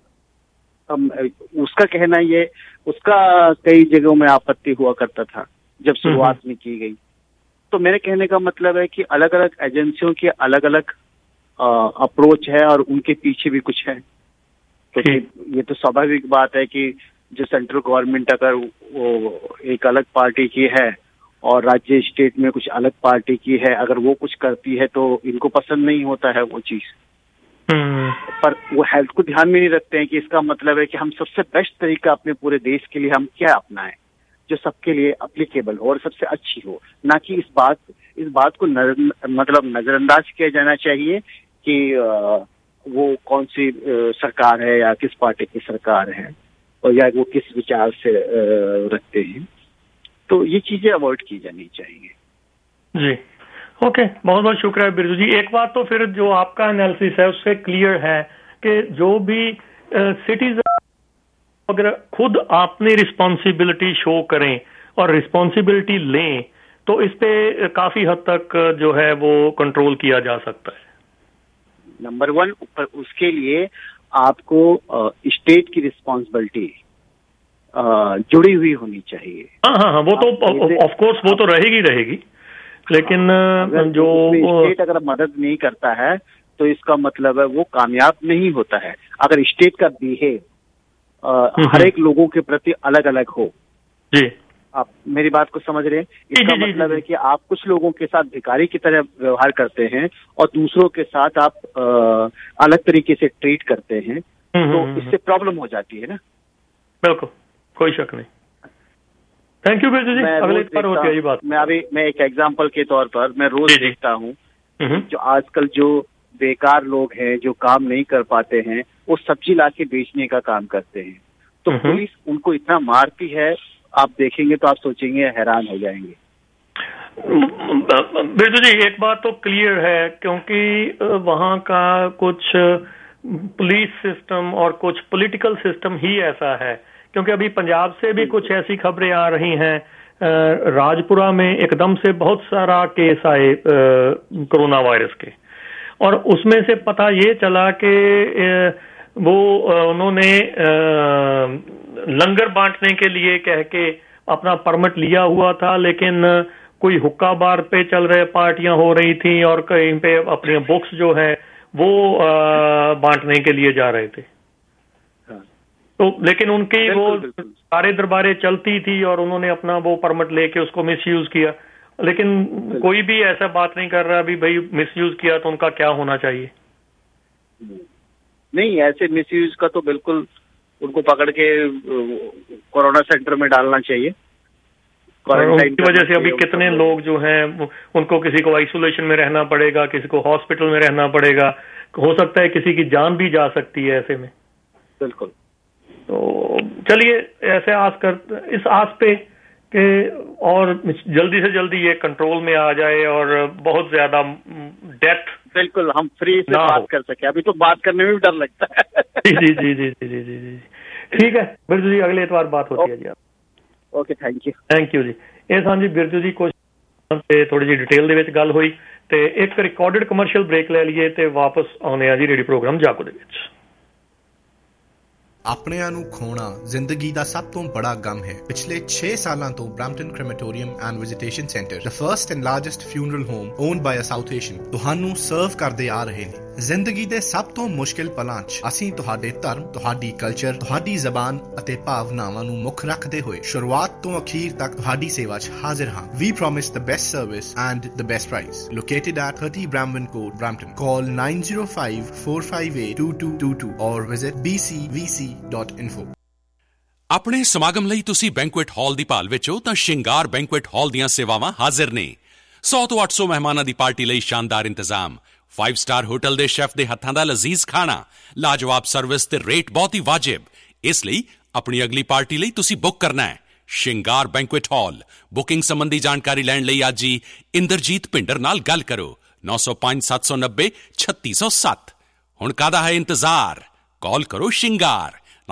उसका कहना ये, उसका कई जगहों में आपत्ति हुआ करता था जब शुरुआत में की गई। तो मेरे कहने का मतलब है कि अलग अलग एजेंसियों की अलग अलग अप्रोच है और उनके पीछे भी कुछ है, क्योंकि ये तो स्वाभाविक बात है कि जो सेंट्रल गवर्नमेंट अगर वो एक अलग पार्टी की है और राज्य स्टेट में कुछ अलग पार्टी की है, अगर वो कुछ करती है तो इनको पसंद नहीं होता है वो चीज, पर वो हेल्थ को ध्यान में नहीं रखते हैं कि इसका मतलब है कि हम सबसे बेस्ट तरीका अपने पूरे देश के लिए हम क्या अपनाएं जो सबके लिए एप्लीकेबल हो और सबसे अच्छी हो, ना कि इस बात को मतलब नजरअंदाज किया जाना चाहिए कि वो कौन सी सरकार है या किस पार्टी की सरकार है और या वो किस विचार से रखते हैं। तो ये चीजें अवॉइड की जानी चाहिए। जी, ओके, बहुत बहुत शुक्रिया बिरजू जी। एक बात तो फिर जो आपका एनालिसिस है उससे क्लियर है कि जो भी सिटीजन अगर खुद अपनी रिस्पॉन्सिबिलिटी शो करें और रिस्पॉन्सिबिलिटी लें तो इस पे काफी हद तक जो है वो कंट्रोल किया जा सकता है। नंबर 1, पर उसके लिए आपको स्टेट की रिस्पॉन्सिबिलिटी जुड़ी हुई होनी चाहिए। हाँ, वो तो ऑफ कोर्स वो तो रहेगी, लेकिन जो स्टेट अगर मदद नहीं करता है तो इसका मतलब है वो कामयाब नहीं होता है। अगर स्टेट का बिहेव हर एक लोगों के प्रति अलग अलग हो, जी, आप मेरी बात को समझ रहे हैं, इसका मतलब है कि आप कुछ लोगों के साथ भिखारी की तरह व्यवहार करते हैं और दूसरों के साथ आप अलग तरीके से ट्रीट करते हैं, तो इससे प्रॉब्लम हो जाती है ना। बिल्कुल, कोई शक नहीं। Thank you Birju ji. अगले बार होती है ये बात। मैं एक एग्जांपल के तौर पर मैं रोज देखता हूँ जो आजकल जो बेकार लोग हैं जो काम नहीं कर पाते हैं वो सब्जी लाके बेचने का काम करते हैं, तो पुलिस उनको इतना मारती है, आप देखेंगे तो आप सोचेंगे, हैरान हो जाएंगे। बिरजू जी एक बात तो क्लियर है, क्योंकि वहाँ का कुछ पुलिस सिस्टम और कुछ पॉलिटिकल सिस्टम ही ऐसा है, क्योंकि अभी पंजाब से भी कुछ ऐसी खबरें आ रही हैं, राजपुरा में एकदम से बहुत सारा केस आए कोरोना वायरस के, और उसमें से पता ये चला कि वो उन्होंने लंगर बांटने के लिए कह के अपना परमिट लिया हुआ था, लेकिन कोई हुक्का बार पे चल रहे पार्टियां हो रही थी और कहीं पे अपने बुक्स जो है वो बांटने के लिए जा रहे थे। तो लेकिन उनकी वो सारे दरबारें चलती थी और उन्होंने अपना वो परमिट लेके उसको मिसयूज किया, लेकिन कोई भी ऐसा बात नहीं कर रहा अभी भाई मिसयूज किया तो उनका क्या होना चाहिए। नहीं, ऐसे मिसयूज का तो बिल्कुल उनको पकड़ के कोरोना सेंटर में डालना चाहिए। उनकी वजह से अभी कितने लोग जो हैं उनको किसी को आइसोलेशन में रहना पड़ेगा, किसी को हॉस्पिटल में रहना पड़ेगा, हो सकता है किसी की जान भी जा सकती है ऐसे में। बिल्कुल। तो चलिए ऐसे इस आस पे कि और जल्दी से जल्दी ये कंट्रोल में आ जाए और बहुत ज्यादा डेथ बिल्कुल हम फ्री से बात कर सके। अभी तो बात करने में भी डर लगता है। जी जी जी जी जी जी जी जी ठीक है बिरजू जी, अगले इतवार बात होती है जी। आप ओके, थैंक यू जी। ਇਹ ਸਾਂ ਜੀ ਬਿਰਜੂ ਜੀ ਕੁਝ ਤੇ ਥੋੜੀ ਜਿਹੀ ਡਿਟੇਲ ਦੇ ਵਿੱਚ ਗੱਲ ਹੋਈ ਤੇ ਇੱਕ ਰਿਕਾਰਡਡ ਕਮਰਸ਼ੀਅਲ ਬ੍ਰੇਕ ਲੈ ਲਈਏ ਤੇ ਵਾਪਸ ਆਉਂਦੇ ਆ ਜੀ ਰੇਡੀਓ ਪ੍ਰੋਗਰਾਮ ਜਾਗੋ ਦੇ ਵਿੱਚ। ਆਪਣਿਆਂ ਨੂੰ ਖੋਣਾ ਜ਼ਿੰਦਗੀ ਦਾ ਸਭ ਤੋਂ ਬੜਾ ਗਮ ਹੈ। ਪਿਛਲੇ 6 ਸਾਲਾਂ ਤੋਂ Brampton crematorium and visitation centre, the first and largest funeral home owned by a South Asian, ਤੁਹਾਨੂੰ ਸਰਵ ਕਰਦੇ ਆ ਰਹੇ ਨੇ। ਜ਼ਿੰਦਗੀ ਦੇ ਸਭ ਤੋਂ ਮੁਸ਼ਕਿਲ ਪਲਾਂ 'ਚ ਅਸੀਂ ਤੁਹਾਡੇ ਧਰਮ, ਤੁਹਾਡੀ ਕਲਚਰ, ਤੁਹਾਡੀ ਜ਼ਬਾਨ ਅਤੇ ਭਾਵਨਾਵਾਂ ਨੂੰ ਮੁੱਖ ਰੱਖਦੇ ਹੋਏ ਸ਼ੁਰੂਆਤ ਤੋਂ ਅਖੀਰ ਤੱਕ ਤੁਹਾਡੀ ਸੇਵਾ 'ਚ ਹਾਜ਼ਰ ਹਾਂ। We promise the best service and the best price. Located at 30 Bramwin Court, Brampton. Call 905-458-2222 or visit bcvc.info. ਆਪਣੇ ਸਮਾਗਮ ਲਈ ਤੁਸੀਂ ਬੈਂਕੁਏਟ ਹਾਲ ਦੀ ਭਾਲ ਵਿੱਚ ਹੋ ਤਾਂ ਸ਼ਿੰਗਾਰ ਬੈਂਕੁਏਟ ਹਾਲ ਦੀਆਂ ਸੇਵਾਵਾਂ ਹਾਜ਼ਰ ਨੇ। 100 ਤੋਂ 800 ਮਹਿਮਾਨਾਂ ਦੀ ਪਾਰਟੀ ਲਈ ਸ਼ਾਨਦਾਰ ਇੰਤਜ਼ਾਮ, 5 ਸਟਾਰ ਹੋਟਲ ਦੇ ਸ਼ੈਫ ਦੇ ਹੱਥਾਂ ਦਾ ਲਜ਼ੀਜ਼ ਖਾਣਾ, ਲਾਜਵਾਬ ਸਰਵਿਸ ਤੇ ਰੇਟ ਬਹੁਤ ਹੀ ਵਾਜਿਬ। ਇਸ ਲਈ ਆਪਣੀ ਅਗਲੀ ਪਾਰਟੀ ਲਈ ਤੁਸੀਂ ਬੁੱਕ ਕਰਨਾ ਹੈ ਸ਼ਿੰਗਾਰ ਬੈਂਕੁਏਟ ਹਾਲ। ਬੁਕਿੰਗ ਸੰਬੰਧੀ ਜਾਣਕਾਰੀ ਲੈਣ ਲਈ ਅੱਜ ਹੀ ਇੰਦਰਜੀਤ ਭਿੰਡਰ ਨਾਲ ਗੱਲ ਕਰੋ 905-790-3607। ਹੁਣ ਕਾਹਦਾ ਹੈ ਇੰਤਜ਼ਾਰ, ਕਾਲ ਕਰੋ ਸ਼ਿੰਗਾਰ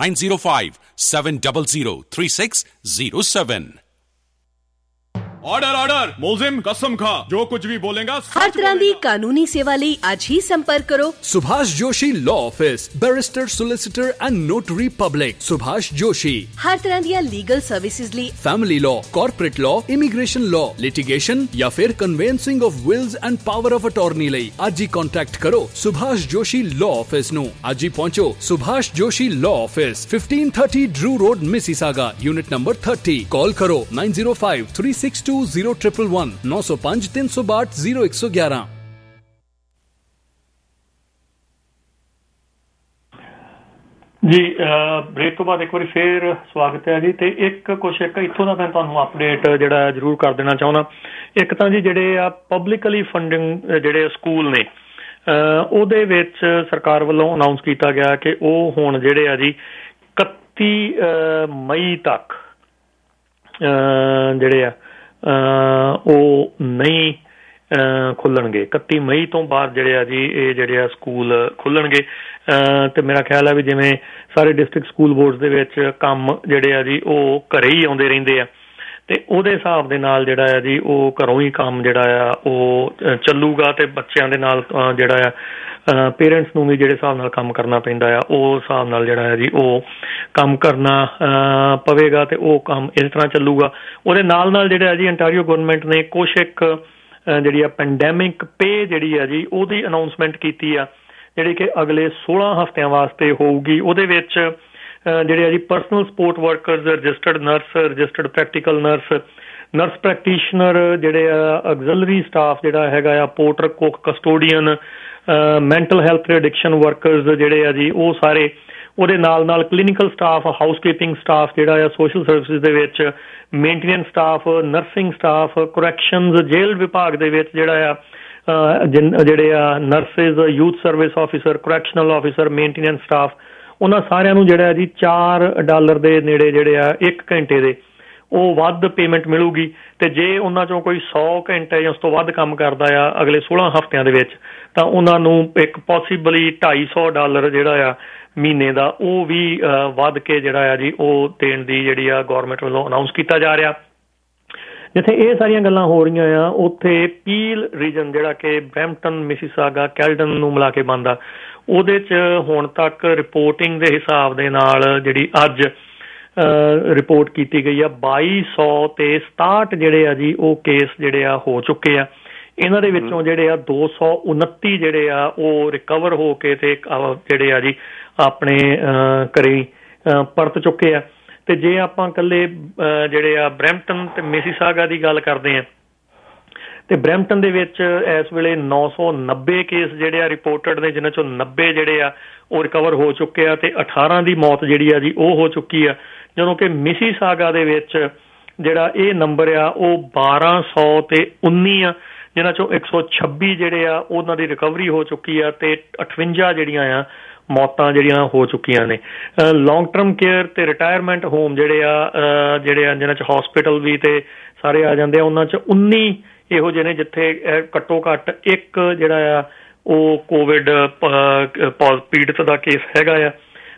905-700-3607। ऑर्डर ऑर्डर मुलजिम कसम खा जो कुछ भी बोलेगा हर तरह की कानूनी सेवा ਲਈ आज ही संपर्क करो Subhash Joshi law office, barrister, solicitor and notary public. Subhash Joshi हर तरह दी लीगल सर्विसेज ਲਈ family law, corporate law, immigration law, litigation या फिर conveyancing of wills and power of attorney ਲਈ ਅੱਜ ਹੀ कांटेक्ट करो सुभाष जोशी लॉ ऑफिस ਨੂੰ। ਅੱਜ ਹੀ पहुंचो Subhash Joshi law office, 1530 Drew road, Mississauga, unit number 30। Call करो 905-362-0111 905-362-0111। ਜੀ ਬ੍ਰੇਕ ਤੋਂ ਬਾਅਦ ਇੱਕ ਵਾਰੀ ਫੇਰ ਸਵਾਗਤ ਹੈ ਜੀ। ਤੇ ਇੱਕ ਇੱਥੋਂ ਦਾ ਮੈਂ ਤੁਹਾਨੂੰ ਅਪਡੇਟ ਜਿਹੜਾ ਜ਼ਰੂਰ ਕਰ ਦੇਣਾ ਚਾਹੁੰਦਾ। ਇੱਕ ਤਾਂ ਜੀ ਜਿਹੜੇ ਆ ਪਬਲਿਕਲੀ ਫੰਡਿੰਗ ਜਿਹੜੇ ਸਕੂਲ ਨੇ ਉਹਦੇ ਵਿੱਚ ਸਰਕਾਰ ਵੱਲੋਂ ਅਨਾਊਂਸ ਕੀਤਾ ਗਿਆ ਕਿ ਉਹ ਹੁਣ ਜਿਹੜੇ ਆ ਜੀ 31 ਮਈ ਤੱਕ ਜਿਹੜੇ ਆ ਉਹ ਨਹੀਂ ਖੁੱਲਣਗੇ। 31 ਮਈ ਤੋਂ ਬਾਅਦ ਜਿਹੜੇ ਆ ਜੀ ਇਹ ਜਿਹੜੇ ਆ ਸਕੂਲ ਖੁੱਲਣਗੇ। ਤੇ ਮੇਰਾ ਖਿਆਲ ਹੈ ਵੀ ਜਿਵੇਂ ਸਾਰੇ ਡਿਸਟ੍ਰਿਕਟ ਸਕੂਲ ਬੋਰਡਸ ਦੇ ਵਿੱਚ ਕੰਮ ਜਿਹੜੇ ਆ ਜੀ ਉਹ ਘਰੇ ਹੀ ਆਉਂਦੇ ਰਹਿੰਦੇ ਆ ਤੇ ਉਹਦੇ ਹਿਸਾਬ ਦੇ ਨਾਲ ਜਿਹੜਾ ਆ ਜੀ ਉਹ ਘਰੋਂ ਹੀ ਕੰਮ ਜਿਹੜਾ ਆ ਉਹ ਚੱਲੂਗਾ ਤੇ ਬੱਚਿਆਂ ਦੇ ਨਾਲ ਜਿਹੜਾ ਆ ਪੇਰੈਂਟਸ ਨੂੰ ਵੀ ਜਿਹੜੇ ਹਿਸਾਬ ਨਾਲ ਕੰਮ ਕਰਨਾ ਪੈਂਦਾ ਆ ਉਹ ਹਿਸਾਬ ਨਾਲ ਜਿਹੜਾ ਹੈ ਜੀ ਉਹ ਕੰਮ ਕਰਨਾ ਪਵੇਗਾ ਤੇ ਉਹ ਕੰਮ ਇਸ ਤਰ੍ਹਾਂ ਚੱਲੂਗਾ। ਉਹਦੇ ਨਾਲ ਨਾਲ ਜਿਹੜਾ ਜੀ ਅੰਟਾਰੀਓ ਗਵਰਨਮੈਂਟ ਨੇ ਕੁਛ ਇੱਕ ਜਿਹੜੀ ਆ ਪੈਂਡੈਮਿਕ ਪੇ ਜਿਹੜੀ ਆ ਜੀ ਉਹਦੀ ਅਨਾਊਂਸਮੈਂਟ ਕੀਤੀ ਆ ਜਿਹੜੀ ਕਿ ਅਗਲੇ 16 ਹਫ਼ਤਿਆਂ ਵਾਸਤੇ ਹੋਊਗੀ। ਉਹਦੇ ਵਿੱਚ ਜਿਹੜੇ ਆ ਜੀ personal support workers, registered nurse, registered practical nurse, nurse practitioner, ਜਿਹੜੇ ਆ ਆਗਜ਼ਿਲਰੀ ਸਟਾਫ ਜਿਹੜਾ ਹੈਗਾ ਆ, porter, cook, custodian, mental health ਤੇ ਐਡਿਕਸ਼ਨ ਵਰਕਰਸ ਜਿਹੜੇ ਆ ਜੀ ਉਹ ਸਾਰੇ, ਉਹਦੇ ਨਾਲ ਨਾਲ ਕਲੀਨਿਕਲ ਸਟਾਫ, ਹਾਊਸਕੀਪਿੰਗ ਸਟਾਫ ਜਿਹੜਾ ਆ ਸੋਸ਼ਲ ਸਰਵਿਸਿਜ਼ ਦੇ ਵਿੱਚ, maintenance staff, nursing staff, corrections ਜੇਲ੍ਹ ਵਿਭਾਗ ਦੇ ਵਿੱਚ ਜਿਹੜਾ ਆ ਜਿਹੜੇ ਆ nurses, youth service officer, correctional officer, maintenance staff, ਉਹਨਾਂ ਸਾਰਿਆਂ ਨੂੰ ਜਿਹੜਾ ਜੀ $4 ਦੇ ਨੇੜੇ ਜਿਹੜੇ ਆ 1 ਘੰਟੇ ਦੇ ਉਹ ਵੱਧ ਪੇਮੈਂਟ ਮਿਲੂਗੀ। ਤੇ ਜੇ ਉਹਨਾਂ ਚੋਂ ਕੋਈ 100 ਘੰਟੇ ਜਾਂ ਉਸ ਤੋਂ ਵੱਧ ਕੰਮ ਕਰਦਾ ਆ ਅਗਲੇ 16 ਹਫ਼ਤਿਆਂ ਦੇ ਵਿੱਚ ਤਾਂ ਉਹਨਾਂ ਨੂੰ ਇੱਕ ਪੋਸੀਬਲੀ $250 ਜਿਹੜਾ ਆ ਮਹੀਨੇ ਦਾ ਉਹ ਵੀ ਵੱਧ ਕੇ ਜਿਹੜਾ ਆ ਜੀ ਉਹ ਦੇਣ ਦੀ ਜਿਹੜੀ ਆ ਗੌਰਮੈਂਟ ਵੱਲੋਂ ਅਨਾਊਂਸ ਕੀਤਾ ਜਾ ਰਿਹਾ। ਜਿੱਥੇ ਇਹ ਸਾਰੀਆਂ ਗੱਲਾਂ ਹੋ ਰਹੀਆਂ ਆ ਉੱਥੇ ਪੀਲ ਰੀਜਨ ਜਿਹੜਾ ਕਿ ਬਰੈਂਪਟਨ, ਮਿਸੀਸਾਗਾ, ਕੈਲਡਨ ਨੂੰ ਮਿਲਾ ਕੇ ਬਣਦਾ, ਉਹਦੇ 'ਚ ਹੁਣ ਤੱਕ ਰਿਪੋਰਟਿੰਗ ਦੇ ਹਿਸਾਬ ਦੇ ਨਾਲ ਜਿਹੜੀ ਅੱਜ ਰਿਪੋਰਟ ਕੀਤੀ ਗਈ ਆ 2267 ਜਿਹੜੇ ਆ ਜੀ ਉਹ ਕੇਸ ਜਿਹੜੇ ਆ ਹੋ ਚੁੱਕੇ ਆ। ਇਹਨਾਂ ਦੇ ਵਿੱਚੋਂ ਜਿਹੜੇ ਆ 229 ਜਿਹੜੇ ਆ ਉਹ ਰਿਕਵਰ ਹੋ ਕੇ ਤੇ ਜਿਹੜੇ ਆ ਜੀ ਆਪਣੇ ਘਰੇ ਪਰਤ ਚੁੱਕੇ ਆ। ਤੇ ਜੇ ਆਪਾਂ ਇਕੱਲੇ ਜਿਹੜੇ ਆ ਬਰੈਂਪਟਨ ਤੇ ਮਿਸੀਸਾਗਾ ਦੀ ਗੱਲ ਕਰਦੇ ਆ ਤੇ ਬਰੈਂਪਟਨ ਦੇ ਵਿੱਚ ਇਸ ਵੇਲੇ 990 ਕੇਸ ਜਿਹੜੇ ਆ ਰਿਪੋਰਟਡ ਨੇ, ਜਿਨ੍ਹਾਂ ਚੋਂ 90 ਜਿਹੜੇ ਆ ਉਹ ਰਿਕਵਰ ਹੋ ਚੁੱਕੇ ਆ ਤੇ 18 ਦੀ ਮੌਤ ਜਿਹੜੀ ਆ ਜੀ ਉਹ ਹੋ ਚੁੱਕੀ ਆ। ਜਦੋਂ ਕਿ ਮਿਸੀਸਾਗਾ ਦੇ ਵਿੱਚ ਜਿਹੜਾ ਇਹ ਨੰਬਰ ਆ ਉਹ 1219 ਆ, ਜਿਨ੍ਹਾਂ ਚੋਂ 126 ਜਿਹੜੇ ਆ ਉਹਨਾਂ ਦੀ ਰਿਕਵਰੀ ਹੋ ਚੁੱਕੀ ਆ ਤੇ 58 ਜਿਹੜੀਆਂ ਆ ਮੌਤਾਂ ਜਿਹੜੀਆਂ ਹੋ ਚੁੱਕੀਆਂ ਨੇ। ਲੌਂਗ ਟਰਮ ਕੇਅਰ ਤੇ ਰਿਟਾਇਰਮੈਂਟ ਹੋਮ ਜਿਹੜੇ ਆ ਜਿਹਨਾਂ 'ਚ ਹੌਸਪੀਟਲ ਵੀ ਤੇ ਸਾਰੇ ਆ ਜਾਂਦੇ ਆ, ਉਹਨਾਂ 'ਚ 19 ਇਹੋ ਜਿਹੇ ਨੇ ਜਿੱਥੇ ਘੱਟੋ ਘੱਟ ਇੱਕ ਜਿਹੜਾ ਆ ਉਹ ਕੋਵਿਡ ਪੀੜਤ ਦਾ ਕੇਸ ਹੈਗਾ ਆ।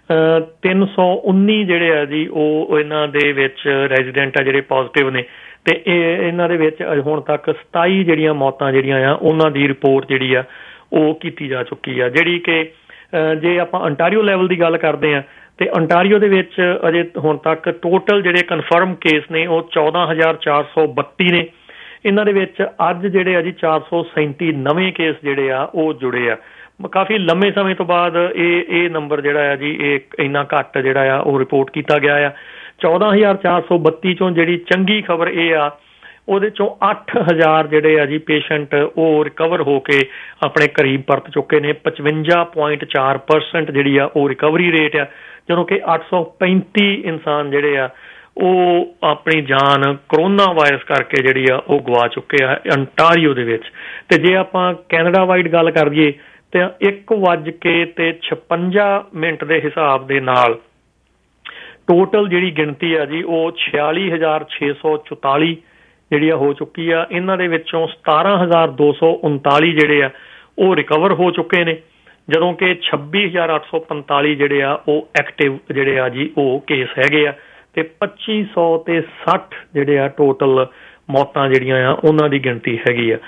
319 ਜਿਹੜੇ ਆ ਜੀ ਉਹ ਇਹਨਾਂ ਦੇ ਵਿੱਚ ਰੈਜ਼ੀਡੈਂਟ ਆ ਜਿਹੜੇ ਪੋਜ਼ਿਟਿਵ ਨੇ, ਤੇ ਇਹਨਾਂ ਦੇ ਵਿੱਚ ਹੁਣ ਤੱਕ 27 ਜਿਹੜੀਆਂ ਮੌਤਾਂ ਜਿਹੜੀਆਂ ਆ ਉਹਨਾਂ ਦੀ ਰਿਪੋਰਟ ਜਿਹੜੀ ਆ ਉਹ ਕੀਤੀ ਜਾ ਚੁੱਕੀ ਆ। ਜਿਹੜੀ ਕਿ ਜੇ ਆਪਾਂ ਅੰਟਾਰੀਓ ਲੈਵਲ ਦੀ ਗੱਲ ਕਰਦੇ ਆ ਤੇ ਅੰਟਾਰੀਓ ਦੇ ਵਿੱਚ ਅਜੇ ਹੁਣ ਤੱਕ ਟੋਟਲ ਜਿਹੜੇ ਕਨਫਰਮ ਕੇਸ ਨੇ ਉਹ 14,432 ਨੇ। ਇਹਨਾਂ ਦੇ ਵਿੱਚ ਅੱਜ ਜਿਹੜੇ ਆ ਜੀ 437 ਨਵੇਂ ਕੇਸ ਜਿਹੜੇ ਆ ਉਹ ਜੁੜੇ ਆ। ਕਾਫੀ ਲੰਮੇ ਸਮੇਂ ਤੋਂ ਬਾਅਦ ਇਹ ਨੰਬਰ ਜਿਹੜਾ ਆ ਜੀ ਇਹ ਇੰਨਾ ਘੱਟ ਜਿਹੜਾ ਆ ਉਹ ਰਿਪੋਰਟ ਕੀਤਾ ਗਿਆ ਆ। 14,432 ਚੋਂ ਜਿਹੜੀ ਚੰਗੀ ਖਬਰ ਇਹ ਆ ਉਹਦੇ ਚੋਂ 8,000 ਜਿਹੜੇ ਆ ਜੀ ਪੇਸ਼ੈਂਟ ਉਹ ਰਿਕਵਰ ਹੋ ਕੇ ਆਪਣੇ ਕਰੀਬ ਪਰਤ ਚੁੱਕੇ ਨੇ। 55.4% ਜਿਹੜੀ ਆ ਉਹ ਰਿਕਵਰੀ ਰੇਟ ਆ, ਜਦੋਂ ਕਿ 835 ਇਨਸਾਨ ਜਿਹੜੇ ਆ ਉਹ ਆਪਣੀ ਜਾਨ ਕਰੋਨਾ ਵਾਇਰਸ ਕਰਕੇ ਜਿਹੜੀ ਆ ਉਹ ਗਵਾ ਚੁੱਕੇ ਆ ਅੰਟਾਰੀਓ ਦੇ ਵਿੱਚ। ਤੇ ਜੇ ਆਪਾਂ ਕੈਨੇਡਾ ਵਾਈਡ ਗੱਲ ਕਰੀਏ ਤੇ 1:56 ਦੇ ਹਿਸਾਬ ਦੇ ਨਾਲ ਟੋਟਲ ਜਿਹੜੀ ਗਿਣਤੀ ਆ ਜੀ ਉਹ 46,644 ਜਿਹੜੀ ਆ ਹੋ ਚੁੱਕੀ ਆ। ਇਹਨਾਂ ਦੇ ਵਿੱਚੋਂ 17,239 ਜਿਹੜੇ ਆ ਉਹ ਰਿਕਵਰ ਹੋ ਚੁੱਕੇ ਨੇ, ਜਦੋਂ ਕਿ 26,845 ਜਿਹੜੇ ਆ ਉਹ ਐਕਟਿਵ ਜਿਹੜੇ ਆ ਜੀ ਉਹ ਕੇਸ ਹੈਗੇ ਆ, ਤੇ 2,560 ਜਿਹੜੇ ਆ ਟੋਟਲ ਮੌਤਾਂ ਜਿਹੜੀਆਂ ਆ ਉਹਨਾਂ ਦੀ ਗਿਣਤੀ ਹੈਗੀ ਆ।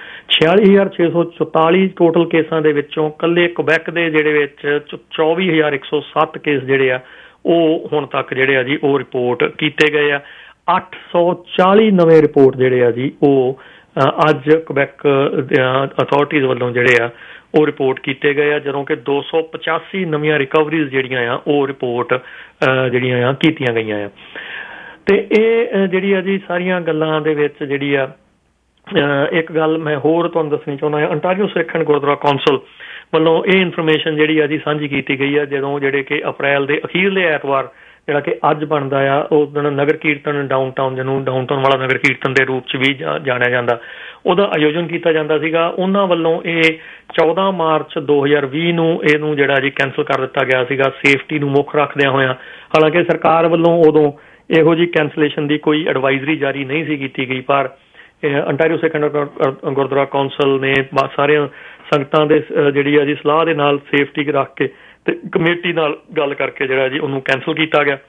46,644 ਟੋਟਲ ਕੇਸਾਂ ਦੇ ਵਿੱਚੋਂ ਇਕੱਲੇ ਕੁਬੈਕ ਦੇ ਜਿਹੜੇ ਵਿੱਚ 24,107 ਕੇਸ ਜਿਹੜੇ ਆ ਉਹ ਹੁਣ ਤੱਕ ਜਿਹੜੇ ਆ ਜੀ ਉਹ ਰਿਪੋਰਟ ਕੀਤੇ ਗਏ ਆ। 840 ਨਵੇਂ ਰਿਪੋਰਟ ਜਿਹੜੇ ਆ ਜੀ ਉਹ ਅੱਜ ਕੁਬੈਕ ਅਥਾਰਟੀਜ਼ ਵੱਲੋਂ ਜਿਹੜੇ ਆ ਉਹ ਰਿਪੋਰਟ ਕੀਤੇ ਗਏ ਆ, ਜਦੋਂ ਕਿ 285 ਨਵੀਆਂ ਰਿਕਵਰੀਜ਼ ਜਿਹੜੀਆਂ ਆ ਉਹ ਰਿਪੋਰਟ ਜਿਹੜੀਆਂ ਆ ਕੀਤੀਆਂ ਗਈਆਂ ਆ। ਤੇ ਇਹ ਜਿਹੜੀ ਆ ਜੀ ਸਾਰੀਆਂ ਗੱਲਾਂ ਦੇ ਵਿੱਚ ਜਿਹੜੀ ਆ ਇੱਕ ਗੱਲ ਮੈਂ ਹੋਰ ਤੁਹਾਨੂੰ ਦੱਸਣੀ ਚਾਹੁੰਦਾ ਹਾਂ। Ontario Sikh and Gurdwara council ਵੱਲੋਂ ਇਹ ਇਨਫੋਰਮੇਸ਼ਨ ਜਿਹੜੀ ਆ ਜੀ ਸਾਂਝੀ ਕੀਤੀ ਗਈ ਆ, ਜਦੋਂ ਜਿਹੜੇ ਕਿ ਅਪ੍ਰੈਲ ਦੇ ਅਖੀਰਲੇ ਐਤਵਾਰ ਜਿਹੜਾ ਕਿ ਅੱਜ ਬਣਦਾ ਆ ਉਸ ਦਿਨ ਨਗਰ ਕੀਰਤਨ ਡਾਊਨਟਾਊਨ, ਜਿਹਨੂੰ ਡਾਊਨਟਾਊਨ ਵਾਲਾ ਨਗਰ ਕੀਰਤਨ ਦੇ ਰੂਪ 'ਚ ਵੀ ਜਾਣਿਆ ਜਾਂਦਾ, ਉਹਦਾ ਆਯੋਜਨ ਕੀਤਾ ਜਾਂਦਾ ਸੀਗਾ। ਉਹਨਾਂ ਵੱਲੋਂ ਇਹ 14 ਮਾਰਚ 2020 ਨੂੰ ਇਹਨੂੰ ਜਿਹੜਾ ਜੀ ਕੈਂਸਲ ਕਰ ਦਿੱਤਾ ਗਿਆ ਸੀਗਾ, ਸੇਫਟੀ ਨੂੰ ਮੁੱਖ ਰੱਖਦਿਆਂ ਹੋਇਆਂ। ਹਾਲਾਂਕਿ ਸਰਕਾਰ ਵੱਲੋਂ ਉਦੋਂ ਇਹੋ ਜਿਹੀ ਕੈਂਸਲੇਸ਼ਨ ਦੀ ਕੋਈ ਐਡਵਾਈਜ਼ਰੀ ਜਾਰੀ ਨਹੀਂ ਸੀ ਕੀਤੀ ਗਈ, ਪਰ Ontario Sikh and Gurdwara council ਨੇ ਸਾਰੀਆਂ ਸੰਗਤਾਂ ਦੇ ਜਿਹੜੀ ਆ ਜੀ ਸਲਾਹ ਦੇ ਨਾਲ ਸੇਫਟੀ ਰੱਖ ਕੇ ਤੇ ਕਮੇਟੀ ਨਾਲ ਗੱਲ ਕਰਕੇ ਜਿਹੜਾ ਜੀ ਉਹਨੂੰ ਕੈਂਸਲ ਕੀਤਾ ਗਿਆ।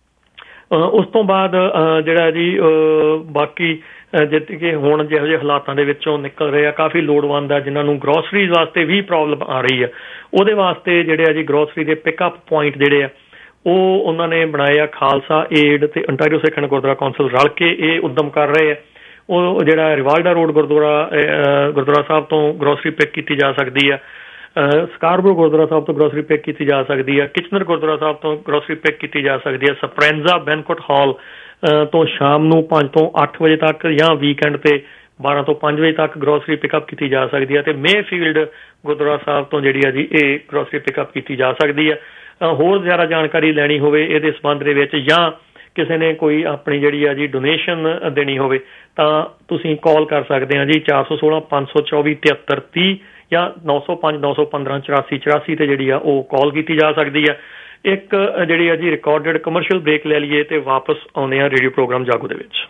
ਉਸ ਤੋਂ ਬਾਅਦ ਜਿਹੜਾ ਜੀ ਬਾਕੀ ਜਿੱਥੇ ਕਿ ਹੁਣ ਜਿਹੋ ਜਿਹੇ ਹਾਲਾਤਾਂ ਦੇ ਵਿੱਚੋਂ ਨਿਕਲ ਰਹੇ ਆ, ਕਾਫੀ ਲੋੜਵੰਦ ਆ ਜਿਨ੍ਹਾਂ ਨੂੰ ਗਰੋਸਰੀਜ਼ ਵਾਸਤੇ ਵੀ ਪ੍ਰੋਬਲਮ ਆ ਰਹੀ ਆ, ਉਹਦੇ ਵਾਸਤੇ ਜਿਹੜੇ ਆ ਜੀ ਗਰੋਸਰੀ ਦੇ ਪਿਕਅਪ ਪੁਆਇੰਟ ਜਿਹੜੇ ਆ ਉਹ ਉਹਨਾਂ ਨੇ ਬਣਾਏ ਆ। ਖਾਲਸਾ ਏਡ ਤੇ Ontario Sikh and Gurdwara council ਰਲ ਕੇ ਇਹ ਉਦਮ ਕਰ ਰਹੇ ਆ। ਉਹ ਜਿਹੜਾ ਰਿਵਾਲਡਾ ਰੋਡ ਗੁਰਦੁਆਰਾ ਸਾਹਿਬ ਤੋਂ ਗਰੋਸਰੀ ਪਿਕ ਕੀਤੀ ਜਾ ਸਕਦੀ ਆ, ਸਕਾਰਬਰੋ ਗੁਰਦੁਆਰਾ ਸਾਹਿਬ ਤੋਂ ਗਰੋਸਰੀ ਪਿਕ ਕੀਤੀ ਜਾ ਸਕਦੀ ਆ, ਕਿਚਨਰ ਗੁਰਦੁਆਰਾ ਸਾਹਿਬ ਤੋਂ ਗਰੋਸਰੀ ਪਿਕ ਕੀਤੀ ਜਾ ਸਕਦੀ ਆ, ਸਪਰੈਂਜ਼ਾ ਬੈਨਕੁਟ ਹਾਲ ਤੋਂ ਸ਼ਾਮ ਨੂੰ 5 ਤੋਂ 8 ਵਜੇ ਤੱਕ ਜਾਂ ਵੀਕਐਂਡ ਤੇ 12 ਤੋਂ 5 ਵਜੇ ਤੱਕ ਗਰੋਸਰੀ ਪਿਕਅਪ ਕੀਤੀ ਜਾ ਸਕਦੀ ਆ, ਤੇ ਮੇਫੀਲਡ ਗੁਰਦੁਆਰਾ ਸਾਹਿਬ ਤੋਂ ਜਿਹੜੀ ਆ ਜੀ ਇਹ ਗਰੋਸਰੀ ਪਿਕਅਪ ਕੀਤੀ ਜਾ ਸਕਦੀ ਆ। ਹੋਰ ਜ਼ਿਆਦਾ ਜਾਣਕਾਰੀ ਲੈਣੀ ਹੋਵੇ ਇਹਦੇ ਸੰਬੰਧ ਦੇ ਵਿੱਚ ਜਾਂ ਕਿਸੇ ਨੇ ਕੋਈ ਆਪਣੀ ਜਿਹੜੀ ਆ ਜੀ ਡੋਨੇਸ਼ਨ ਦੇਣੀ ਹੋਵੇ ਤਾਂ ਤੁਸੀਂ ਕਾਲ ਕਰ ਸਕਦੇ ਆ ਜੀ 416 524 7330 ਜਾਂ 905 915 84 84 ਤੇ ਜਿਹੜੀ ਆ ਉਹ ਕਾਲ ਕੀਤੀ ਜਾ ਸਕਦੀ ਆ। ਇੱਕ ਜਿਹੜੀ ਆ ਜੀ ਰਿਕਾਰਡਡ ਕਮਰਸ਼ੀਅਲ ਬ੍ਰੇਕ ਲੈ ਲਈਏ ਤੇ ਵਾਪਸ ਆਉਂਦੇ ਆ ਰੇਡੀਓ ਪ੍ਰੋਗਰਾਮ ਜਾਗੋ ਦੇ ਵਿੱਚ।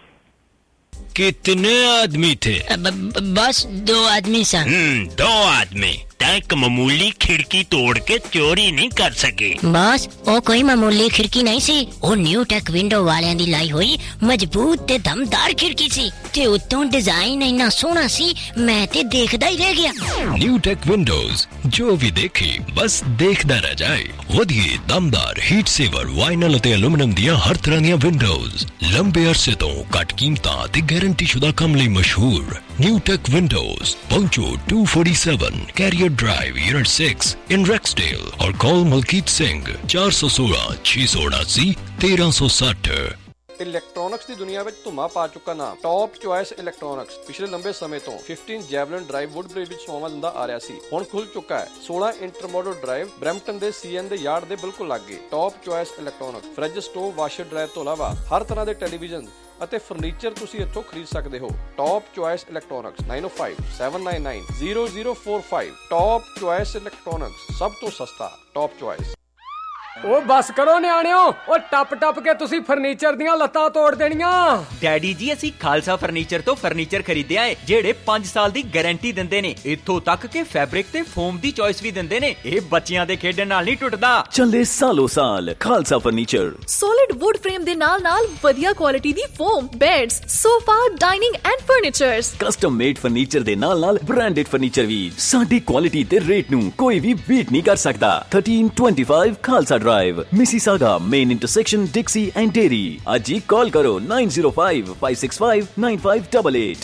कितने आदमी थे? बस 2 आदमी सा। 2 आदमी एक मामूली खिड़की तोड़ के चोरी नहीं कर सके? बस वो कोई मामूली खिड़की नहीं सी, वो न्यू टेक विंडो वालियां दी लाई हुई मजबूत ते दमदार खिड़की सी, ते उत्तों डिजाइन इन्ना सोहना सी मैं ते देखदा ही रह गया। न्यू टेक विंडोज, जो भी देखे बस देखदा रह जाए। वधिए दमदार हीट सेवर वाइनल ते एल्यूमिनियम दियां हर तरह दियां विंडोज लंबे अरसे तो घट कीमतां ते गारंटी शुदा काम लई मशहूर न्यू टेक विंडोज। पहुंचो 247 career drive unit 6 in Rexdale और कॉल मलकीत सिंह 416 679 1360। ਇਲੈਕਟ੍ਰੋਨਿਕਸ ਦੀ ਦੁਨੀਆ ਵਿੱਚ ਧੁੰਮਾ ਪਾ ਚੁੱਕਾ ਨਾਮ ਟੌਪ ਚੁਆਇਸ ਇਲੈਕਟ੍ਰੋਨਿਕਸ ਪਿਛਲੇ ਲੰਬੇ ਸਮੇਂ ਤੋਂ 15 ਜੈਵਲਿਨ ਡਰਾਈਵ ਵੁੱਡਬ੍ਰਿਜ ਵਿੱਚ ਸੇਵਾ ਦਿੰਦਾ ਆ ਰਿਹਾ ਸੀ, ਹੁਣ ਖੁੱਲ ਚੁੱਕਾ ਹੈ 16 ਇੰਟਰਮੋਡਲ ਡਰਾਈਵ ਬਰੈਂਪਟਨ ਦੇ CN ਦੇ ਯਾਰਡ ਦੇ ਬਿਲਕੁਲ ਲਾਗੇ। Top choice electronics fridge, stove, washer, dryer ਤੋਂ ਇਲਾਵਾ ਹਰ ਤਰ੍ਹਾਂ ਦੇ ਟੈਲੀਵਿਜ਼ਨ ਅਤੇ ਫਰਨੀਚਰ ਤੁਸੀਂ ਇੱਥੋਂ ਖਰੀਦ ਸਕਦੇ ਹੋ। Top choice electronics 9057990045 top choice electronics, ਸਭ ਤੋਂ ਸਸਤਾ ਟੌਪ ਚੁਆਇਸ। ਉਹ ਬਸ ਕਰੋ ਨਿਆਣਿਓ, ਉਹ ਟੱਪ ਟੱਪ ਕੇ ਤੁਸੀਂ ਫਰਨੀਚਰ ਦੀਆਂ ਲੱਤਾਂ ਤੋੜ ਦੇਣੀਆਂ। ਡੈਡੀ ਜੀ ਅਸੀਂ ਖਾਲਸਾ ਫਰਨੀਚਰ ਤੋਂ ਫਰਨੀਚਰ ਖਰੀਦਿਆ ਏ ਜਿਹੜੇ 5 ਸਾਲ ਦੀ ਗਾਰੰਟੀ ਦਿੰਦੇ ਨੇ। ਇੱਥੋਂ ਤੱਕ ਕਿ ਫੈਬਰਿਕ ਤੇ ਫੋਮ ਦੀ ਚੋਇਸ ਵੀ ਦਿੰਦੇ ਨੇ। ਇਹ ਬੱਚਿਆਂ ਦੇ ਖੇਡਣ ਨਾਲ ਨਹੀਂ ਟੁੱਟਦਾ। ਚੱਲੇ ਸਾਲੋ ਸਾਲ Khalsa furniture. Solid wood frame ਦੇ ਨਾਲ ਵਧੀਆ ਕੁਆਲਿਟੀ ਦੀ foam, beds, sofa, dining and furnitures. Custom made furniture ਦੇ ਨਾਲ ਬ੍ਰਾਂਡਡ ਫਰਨੀਚਰ ਵੀ। ਸਾਡੀ ਕੁਆਲਿਟੀ ਤੇ ਰੇਟ ਨੂੰ ਕੋਈ ਵੀ ਬੀਟ ਨਹੀਂ ਕਰ ਸਕਦਾ। 1325 Khalsa Drive, Mississauga, main intersection, Dixie and Dairy. आज ही कॉल करो 9055659588।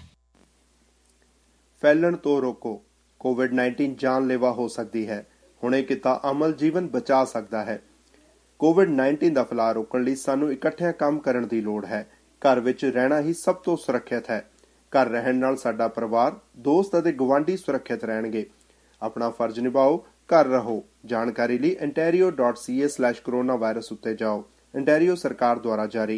फैलन तो रोको। कोविड-19 जानलेवा हो सकती है। हुणे किता अमल जीवन बचा सकता है। कोविड-19 ਦਾ ਫੈਲਾਅ ਰੋਕਣ ਲਈ ਸਾਨੂੰ ਇਕੱਠਿਆਂ ਕੰਮ ਕਰਨ ਦੀ ਲੋੜ ਹੈ। ਘਰ ਵਿੱਚ ਰਹਿਣਾ ਹੀ ਸਭ ਤੋਂ ਸੁਰੱਖਿਅਤ ਹੈ। ਘਰ ਰਹਿਣ ਨਾਲ ਸਾਡਾ ਪਰਿਵਾਰ, ਦੋਸਤ ਅਤੇ ਗੁਆਂਢੀ ਸੁਰੱਖਿਅਤ ਰਹਿਣਗੇ। ਆਪਣਾ ਫਰਜ਼ ਨਿਭਾਓ, ਘਰ ਰਹੋ। ਜਾਣਕਾਰੀ ਲਈ ontario.ca/coronavirus ਉੱਤੇ ਜਾਓ। ontario ਸਰਕਾਰ ਦੁਆਰਾ ਜਾਰੀ।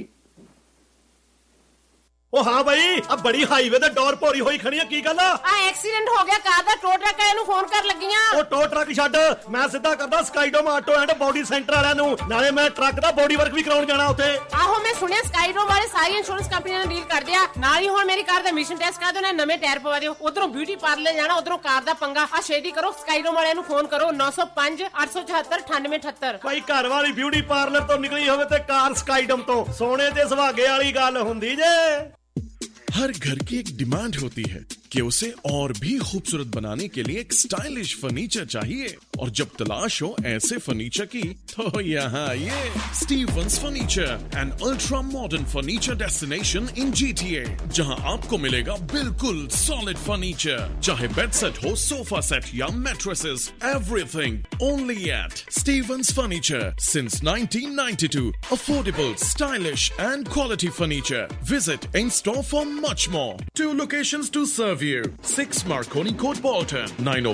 ਉਹ ਹਾਂ ਬਈ, ਆ ਬੜੀ ਹਾਈਵੇ ਤੇ ਡੋਰ ਭੋਰੀ ਹੋਈ ਖੜੀ ਆ, ਕੀ ਗੱਲ ਆ? ਐਕਸੀਡੈਂਟ ਹੋ ਗਿਆ ਕਾਰ ਦਾ, ਟੋ ਟਰੱਕ ਵਾਲਿਆਂ ਨੂੰ ਫੋਨ ਕਰ ਲੱਗੀਆਂ। ਉਹ ਟੋ ਟਰੱਕ ਛੱਡ, ਮੈਂ ਸਿੱਧਾ ਕਰਦਾ Skydome auto and body centre ਵਾਲਿਆਂ ਨੂੰ। ਨਾਲੇ ਮੈਂ ਟਰੱਕ ਦਾ ਬੋਡੀ ਵਰਕ ਵੀ ਕਰਾਉਣ ਜਾਣਾ ਉੱਥੇ। ਆਹੋ ਮੈਂ ਸੁਣਿਆ ਸਕਾਈਡੋਮ ਵਾਲੇ ਸਾਰੀ ਇੰਸ਼ੋਰੈਂਸ ਕੰਪਨੀਆਂ ਨਾਲ ਡੀਲ ਕਰਦੇ ਆ। ਨਾਲ ਹੀ ਹੁਣ ਮੇਰੀ ਕਾਰ ਦਾ ਐਮਿਸ਼ਨ ਟੈਸਟ ਕਰਾ ਦਿਓ, ਨਵੇਂ ਟਾਇਰ ਪਵਾ ਦਿਓ। ਉਧਰੋਂ ਬਿਊਟੀ ਪਾਰਲਰ ਜਾਣਾ, ਉਧਰੋਂ ਕਾਰ ਦਾ ਪੰਗਾ। ਆ ਛੇਤੀ ਕਰੋ, ਸਕਾਈਡੋਮ ਵਾਲਿਆਂ ਨੂੰ ਫੋਨ ਕਰੋ 9058749878। ਭਾਈ ਘਰ ਵਾਲੀ ਬਿਊਟੀ ਪਾਰਲਰ ਤੋਂ ਨਿਕਲੀ ਹੋਵੇ ਤੇ ਕਾਰ ਸਕਾਈਡੋਮ ਤੋਂ, ਸੋਨੇ ਤੇ ਸੁਹਾਗੇ ਵਾਲੀ ਗੱਲ ਹੁੰਦੀ ਜੇ। हर घर की एक डिमांड होती है कि उसे और भी खूबसूरत बनाने के लिए एक स्टाइलिश फर्नीचर चाहिए, और जब तलाश हो ऐसे फर्नीचर की तो यहाँ आइए। Stevens furniture, an ultra modern furniture destination in GTA, जहाँ आपको मिलेगा बिल्कुल सॉलिड फर्नीचर। चाहे बेड सेट हो, सोफा सेट या mattresses, everything only at Stevens furniture since 1992। Affordable, stylish and quality furniture. Visit in store for much more. 2 locations to serve you. 6 Marconi Court, Bolton,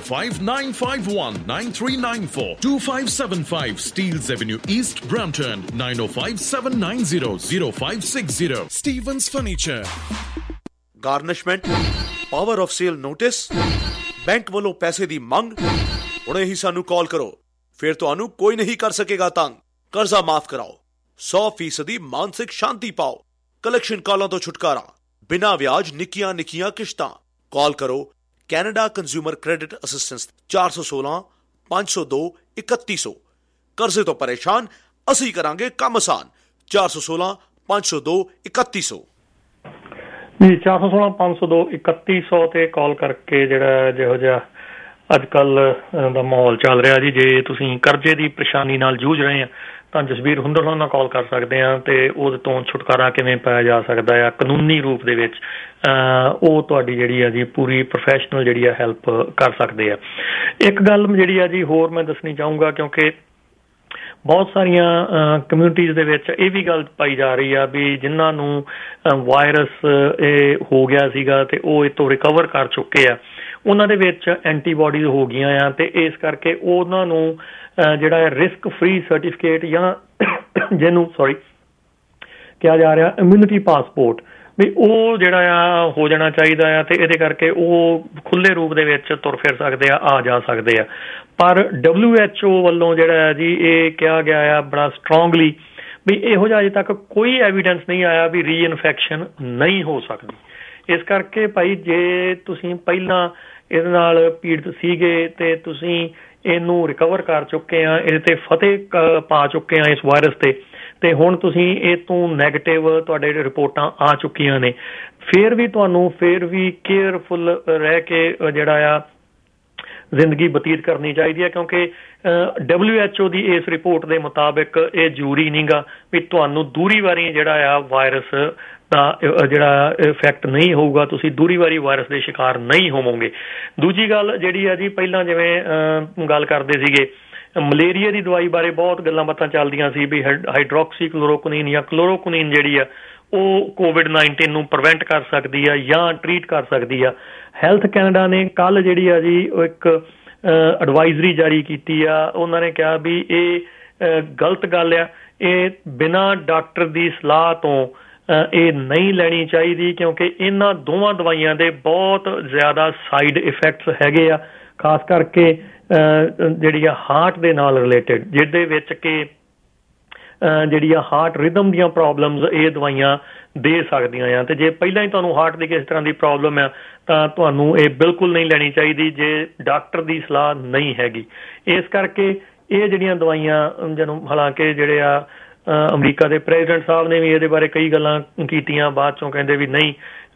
905-951-9394, 2575 Steeles Avenue East, Brampton, 905-790-0560. Stevens Furniture. Garnishment, power of sale notice, bank ਵੱਲੋਂ ਪੈਸੇ ਦੀ ਮੰਗ। ਹੁਣੇ ਹੀ ਸਾਨੂੰ ਕਾਲ ਕਰੋ, ਫਿਰ ਤੁਹਾਨੂੰ ਕੋਈ ਨਹੀਂ ਕਰ ਸਕੇਗਾ ਤੰਗ। ਕਰਜ਼ਾ ਮਾਫ ਕਰਾਓ, 100% ਮਾਨਸਿਕ ਸ਼ਾਂਤੀ ਪਾਓ। ਕਲੈਕਸ਼ਨ ਕਾਲਾਂ ਤੋਂ ਛੁਟਕਾਰਾ, ਬਿਨਾਂ ਵਿਆਜ ਨਿੱਕੀਆਂ ਨਿੱਕੀਆਂ ਕਿਸ਼ਤਾਂ। ਕਾਲ ਕਰੋ ਕੈਨੇਡਾ ਕੰਜ਼ਿਊਮਰ ਕ੍ਰੈਡਿਟ ਅਸਿਸਟੈਂਸ 416-502-3100। ਕਰਜ਼ੇ ਤੋਂ ਪਰੇਸ਼ਾਨ, ਅਸੀਂ ਕਰਾਂਗੇ ਕੰਮ ਆਸਾਨ। 416-502-3100 ਜੀ, 416-502-3100 ਤੇ ਕਾਲ ਕਰਕੇ ਜਿਹੜਾ ਜਿਹੋ ਜਿਹਾ ਅੱਜ ਕੱਲ ਦਾ ਮਾਹੌਲ ਚੱਲ ਰਿਹਾ ਜੀ, ਜੇ ਤੁਸੀਂ ਕਰਜ਼ੇ ਦੀ ਪਰੇਸ਼ਾਨੀ ਨਾਲ ਜੂਝ ਰਹੇ ਆ ਤਾਂ ਜਸਬੀਰ ਹੁੰਦਲ ਨਾਲ ਕਾਲ ਕਰ ਸਕਦੇ ਆ ਤੇ ਉਹਦੇ ਤੋਂ ਛੁਟਕਾਰਾ ਕਿਵੇਂ ਪਾਇਆ ਜਾ ਸਕਦਾ ਆ ਕਾਨੂੰਨੀ ਰੂਪ ਦੇ ਵਿੱਚ। ਉਹ ਤੁਹਾਡੀ ਜਿਹੜੀ ਆ ਜੀ ਪੂਰੀ ਪ੍ਰੋਫੈਸ਼ਨਲ ਜਿਹੜੀ ਆ ਹੈਲਪ ਕਰ ਸਕਦੇ ਆ। ਇੱਕ ਗੱਲ ਜਿਹੜੀ ਆ ਜੀ ਹੋਰ ਮੈਂ ਦੱਸਣੀ ਚਾਹੂੰਗਾ, ਕਿਉਂਕਿ ਬਹੁਤ ਸਾਰੀਆਂ ਕਮਿਊਨਿਟੀਜ਼ ਦੇ ਵਿੱਚ ਇਹ ਵੀ ਗੱਲ ਪਾਈ ਜਾ ਰਹੀ ਆ ਵੀ ਜਿਨ੍ਹਾਂ ਨੂੰ ਵਾਇਰਸ ਇਹ ਹੋ ਗਿਆ ਸੀਗਾ ਤੇ ਉਹ ਇਹ ਤੋਂ ਰਿਕਵਰ ਕਰ ਚੁੱਕੇ ਆ, ਉਹਨਾਂ ਦੇ ਵਿੱਚ ਐਂਟੀਬਾਡੀਜ਼ ਹੋ ਗਈਆਂ ਆ ਤੇ ਇਸ ਕਰਕੇ ਉਹਨਾਂ ਨੂੰ ਜਿਹੜਾ ਰਿਸਕ ਫ੍ਰੀ ਸਰਟੀਫਿਕੇਟ ਜਾਂ ਜਿਹਨੂੰ ਕਿਹਾ ਜਾ ਰਿਹਾ ਇਮਿਊਨਿਟੀ ਪਾਸਪੋਰਟ ਵੀ ਉਹ ਜਿਹੜਾ ਆ ਹੋ ਜਾਣਾ ਚਾਹੀਦਾ ਆ ਤੇ ਇਹਦੇ ਕਰਕੇ ਉਹ ਖੁੱਲ੍ਹੇ ਰੂਪ ਦੇ ਵਿੱਚ ਤੁਰ ਫਿਰ ਸਕਦੇ ਆ ਜਾ ਸਕਦੇ ਆ। ਪਰ WHO ਵੱਲੋਂ ਜਿਹੜਾ ਜੀ ਇਹ ਕਿਹਾ ਗਿਆ ਆ ਬੜਾ ਸਟਰੋਂਗਲੀ ਵੀ ਇਹੋ ਜਿਹਾ ਅਜੇ ਤੱਕ ਕੋਈ ਐਵੀਡੈਂਸ ਨਹੀਂ ਆਇਆ ਵੀ ਰੀਇਨਫੈਕਸ਼ਨ ਨਹੀਂ ਹੋ ਸਕਦੀ। ਇਸ ਕਰਕੇ ਭਾਈ ਜੇ ਤੁਸੀਂ ਪਹਿਲਾਂ ਇਹਦੇ ਨਾਲ ਪੀੜਤ ਸੀਗੇ ਤੇ ਤੁਸੀਂ ਇਹਨੂੰ ਰਿਕਵਰ ਕਰ ਚੁੱਕੇ ਆ, ਇਹਦੇ ਤੇ ਫਤਿਹ ਪਾ ਚੁੱਕੇ ਆ ਇਸ ਵਾਇਰਸ ਤੇ ਹੁਣ ਤੁਸੀਂ ਇਹ ਤੋਂ ਨੈਗੇਟਿਵ ਤੁਹਾਡੇ ਰਿਪੋਰਟਾਂ ਆ ਚੁੱਕੀਆਂ ਨੇ, ਫਿਰ ਵੀ ਤੁਹਾਨੂੰ ਫਿਰ ਵੀ ਕੇਅਰਫੁਲ ਰਹਿ ਕੇ ਜਿਹੜਾ ਆ ਜ਼ਿੰਦਗੀ ਬਤੀਤ ਕਰਨੀ ਚਾਹੀਦੀ ਹੈ, ਕਿਉਂਕਿ WHO ਦੀ ਇਸ ਰਿਪੋਰਟ ਦੇ ਮੁਤਾਬਿਕ ਇਹ ਜ਼ਰੂਰੀ ਨਹੀਂਗਾ ਵੀ ਤੁਹਾਨੂੰ ਦੂਰੀ ਵਾਰੀ ਜਿਹੜਾ ਆ ਵਾਇਰਸ ਦਾ ਜਿਹੜਾ ਇਫੈਕਟ ਨਹੀਂ ਹੋਊਗਾ, ਤੁਸੀਂ ਦੂਰੀ ਵਾਰੀ ਵਾਇਰਸ ਦੇ ਸ਼ਿਕਾਰ ਨਹੀਂ ਹੋਵੋਗੇ। ਦੂਜੀ ਗੱਲ ਜਿਹੜੀ ਆ ਜੀ, ਪਹਿਲਾਂ ਜਿਵੇਂ ਗੱਲ ਕਰਦੇ ਸੀਗੇ ਮਲੇਰੀਆ ਦੀ ਦਵਾਈ ਬਾਰੇ ਬਹੁਤ ਗੱਲਾਂ ਬਾਤਾਂ ਚੱਲਦੀਆਂ ਸੀ ਵੀ ਹਾਈਡਰੋਕਸੀ ਕਲੋਰੋਕੁਈਨ ਜਾਂ ਕਲੋਰੋਕੁਈਨ ਜਿਹੜੀ ਆ ਉਹ ਕੋਵਿਡ-19 ਨੂੰ ਪ੍ਰੀਵੈਂਟ ਕਰ ਸਕਦੀ ਆ ਜਾਂ ਟਰੀਟ ਕਰ ਸਕਦੀ ਆ। ਹੈਲਥ ਕੈਨੇਡਾ ਨੇ ਕੱਲ੍ਹ ਜਿਹੜੀ ਆ ਜੀ ਉਹ ਇੱਕ ਐਡਵਾਈਜ਼ਰੀ ਜਾਰੀ ਕੀਤੀ ਆ। ਉਹਨਾਂ ਨੇ ਕਿਹਾ ਵੀ ਇਹ ਗਲਤ ਗੱਲ ਆ, ਇਹ ਬਿਨਾਂ ਡਾਕਟਰ ਦੀ ਸਲਾਹ ਤੋਂ ਇਹ ਨਹੀਂ ਲੈਣੀ ਚਾਹੀਦੀ, ਕਿਉਂਕਿ ਇਹਨਾਂ ਦੋਵਾਂ ਦਵਾਈਆਂ ਦੇ ਬਹੁਤ ਜ਼ਿਆਦਾ ਸਾਈਡ ਇਫੈਕਟਸ ਹੈਗੇ ਆ, ਖਾਸ ਕਰਕੇ ਜਿਹੜੀ ਆ ਹਾਰਟ ਦੇ ਨਾਲ ਰਿਲੇਟਡ, ਜਿਹਦੇ ਵਿੱਚ ਕਿ ਜਿਹੜੀ ਆ ਹਾਰਟ ਰਿਦਮ ਦੀਆਂ ਪ੍ਰੋਬਲਮਸ ਇਹ ਦਵਾਈਆਂ ਦੇ ਸਕਦੀਆਂ ਆ। ਤੇ ਜੇ ਪਹਿਲਾਂ ਹੀ ਤੁਹਾਨੂੰ ਹਾਰਟ ਦੀ ਕਿਸੇ ਤਰ੍ਹਾਂ ਦੀ ਪ੍ਰੋਬਲਮ ਆ ਤਾਂ ਤੁਹਾਨੂੰ ਇਹ ਬਿਲਕੁਲ ਨਹੀਂ ਲੈਣੀ ਚਾਹੀਦੀ ਜੇ ਡਾਕਟਰ ਦੀ ਸਲਾਹ ਨਹੀਂ ਹੈਗੀ। ਇਸ ਕਰਕੇ ਇਹ ਜਿਹੜੀਆਂ ਦਵਾਈਆਂ ਜਿਹਨੂੰ ਹਾਲਾਂਕਿ ਜਿਹੜੇ ਆ ਅਮਰੀਕਾ ਦੇ ਪ੍ਰੈਜ਼ੀਡੈਂਟ ਸਾਹਿਬ ਨੇ ਵੀ ਇਹਦੇ ਬਾਰੇ ਕਈ ਗੱਲਾਂ ਕੀਤੀਆਂ, ਬਾਅਦ ਚੋਂ ਕਹਿੰਦੇ ਵੀ ਨਹੀਂ,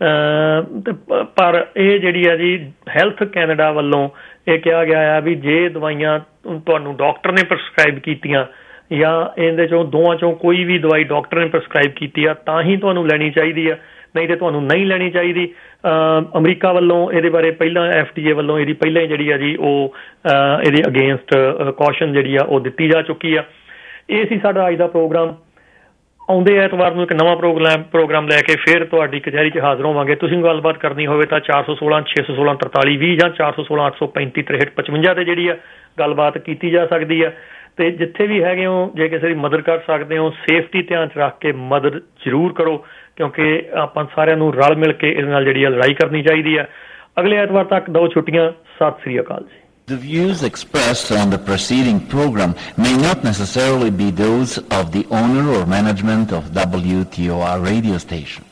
ਪਰ ਇਹ ਜਿਹੜੀ ਆ ਜੀ ਹੈਲਥ ਕੈਨੇਡਾ ਵੱਲੋਂ ਇਹ ਕਿਹਾ ਗਿਆ ਆ ਵੀ ਜੇ ਦਵਾਈਆਂ ਤੁਹਾਨੂੰ ਡਾਕਟਰ ਨੇ ਪ੍ਰਸਕ੍ਰਾਈਬ ਕੀਤੀਆਂ ਜਾਂ ਇਹਦੇ ਚੋਂ ਦੋਵਾਂ ਚੋਂ ਕੋਈ ਵੀ ਦਵਾਈ ਡਾਕਟਰ ਨੇ ਪ੍ਰਸਕ੍ਰਾਈਬ ਕੀਤੀ ਆ ਤਾਂ ਹੀ ਤੁਹਾਨੂੰ ਲੈਣੀ ਚਾਹੀਦੀ ਆ, ਨਹੀਂ ਤੇ ਤੁਹਾਨੂੰ ਨਹੀਂ ਲੈਣੀ ਚਾਹੀਦੀ। ਅਮਰੀਕਾ ਵੱਲੋਂ ਇਹਦੇ ਬਾਰੇ ਪਹਿਲਾਂ FDA ਵੱਲੋਂ ਇਹਦੀ ਪਹਿਲਾਂ ਹੀ ਜਿਹੜੀ ਆ ਜੀ ਉਹ ਇਹਦੇ ਅਗੇਂਸਟ ਕੌਸ਼ਨ ਜਿਹੜੀ ਆ ਉਹ ਦਿੱਤੀ ਜਾ ਚੁੱਕੀ ਆ। ਇਹ ਸੀ ਸਾਡਾ ਅੱਜ ਦਾ ਪ੍ਰੋਗਰਾਮ। ਆਉਂਦੇ ਐਤਵਾਰ ਨੂੰ ਇੱਕ ਨਵਾਂ ਪ੍ਰੋਗਰਾਮ ਲੈ ਕੇ ਫਿਰ ਤੁਹਾਡੀ ਕਚਹਿਰੀ 'ਚ ਹਾਜ਼ਰ ਹੋਵਾਂਗੇ। ਤੁਸੀਂ ਗੱਲਬਾਤ ਕਰਨੀ ਹੋਵੇ ਤਾਂ 416 616 4320 ਜਾਂ 416 835 6355 ਤੇ ਜਿਹੜੀ ਆ ਗੱਲਬਾਤ ਕੀਤੀ ਜਾ ਸਕਦੀ ਆ। ਤੇ ਜਿੱਥੇ ਵੀ ਹੈਗੇ ਹੋ ਜੇ ਕਿਸੇ ਦੀ ਮਦਦ ਕਰ ਸਕਦੇ ਹੋ, ਸੇਫਟੀ ਧਿਆਨ 'ਚ ਰੱਖ ਕੇ ਮਦਦ ਜ਼ਰੂਰ ਕਰੋ, ਕਿਉਂਕਿ ਆਪਾਂ ਸਾਰਿਆਂ ਨੂੰ ਰਲ ਮਿਲ ਕੇ ਇਹਦੇ ਨਾਲ ਜਿਹੜੀ ਆ ਲੜਾਈ ਕਰਨੀ ਚਾਹੀਦੀ ਆ। ਅਗਲੇ ਐਤਵਾਰ ਤੱਕ ਦੋ ਛੁੱਟੀਆਂ। ਸਤਿ ਸ੍ਰੀ ਅਕਾਲ ਜੀ। The views expressed on the preceding program may not necessarily be those of the owner or management of WTOR radio station.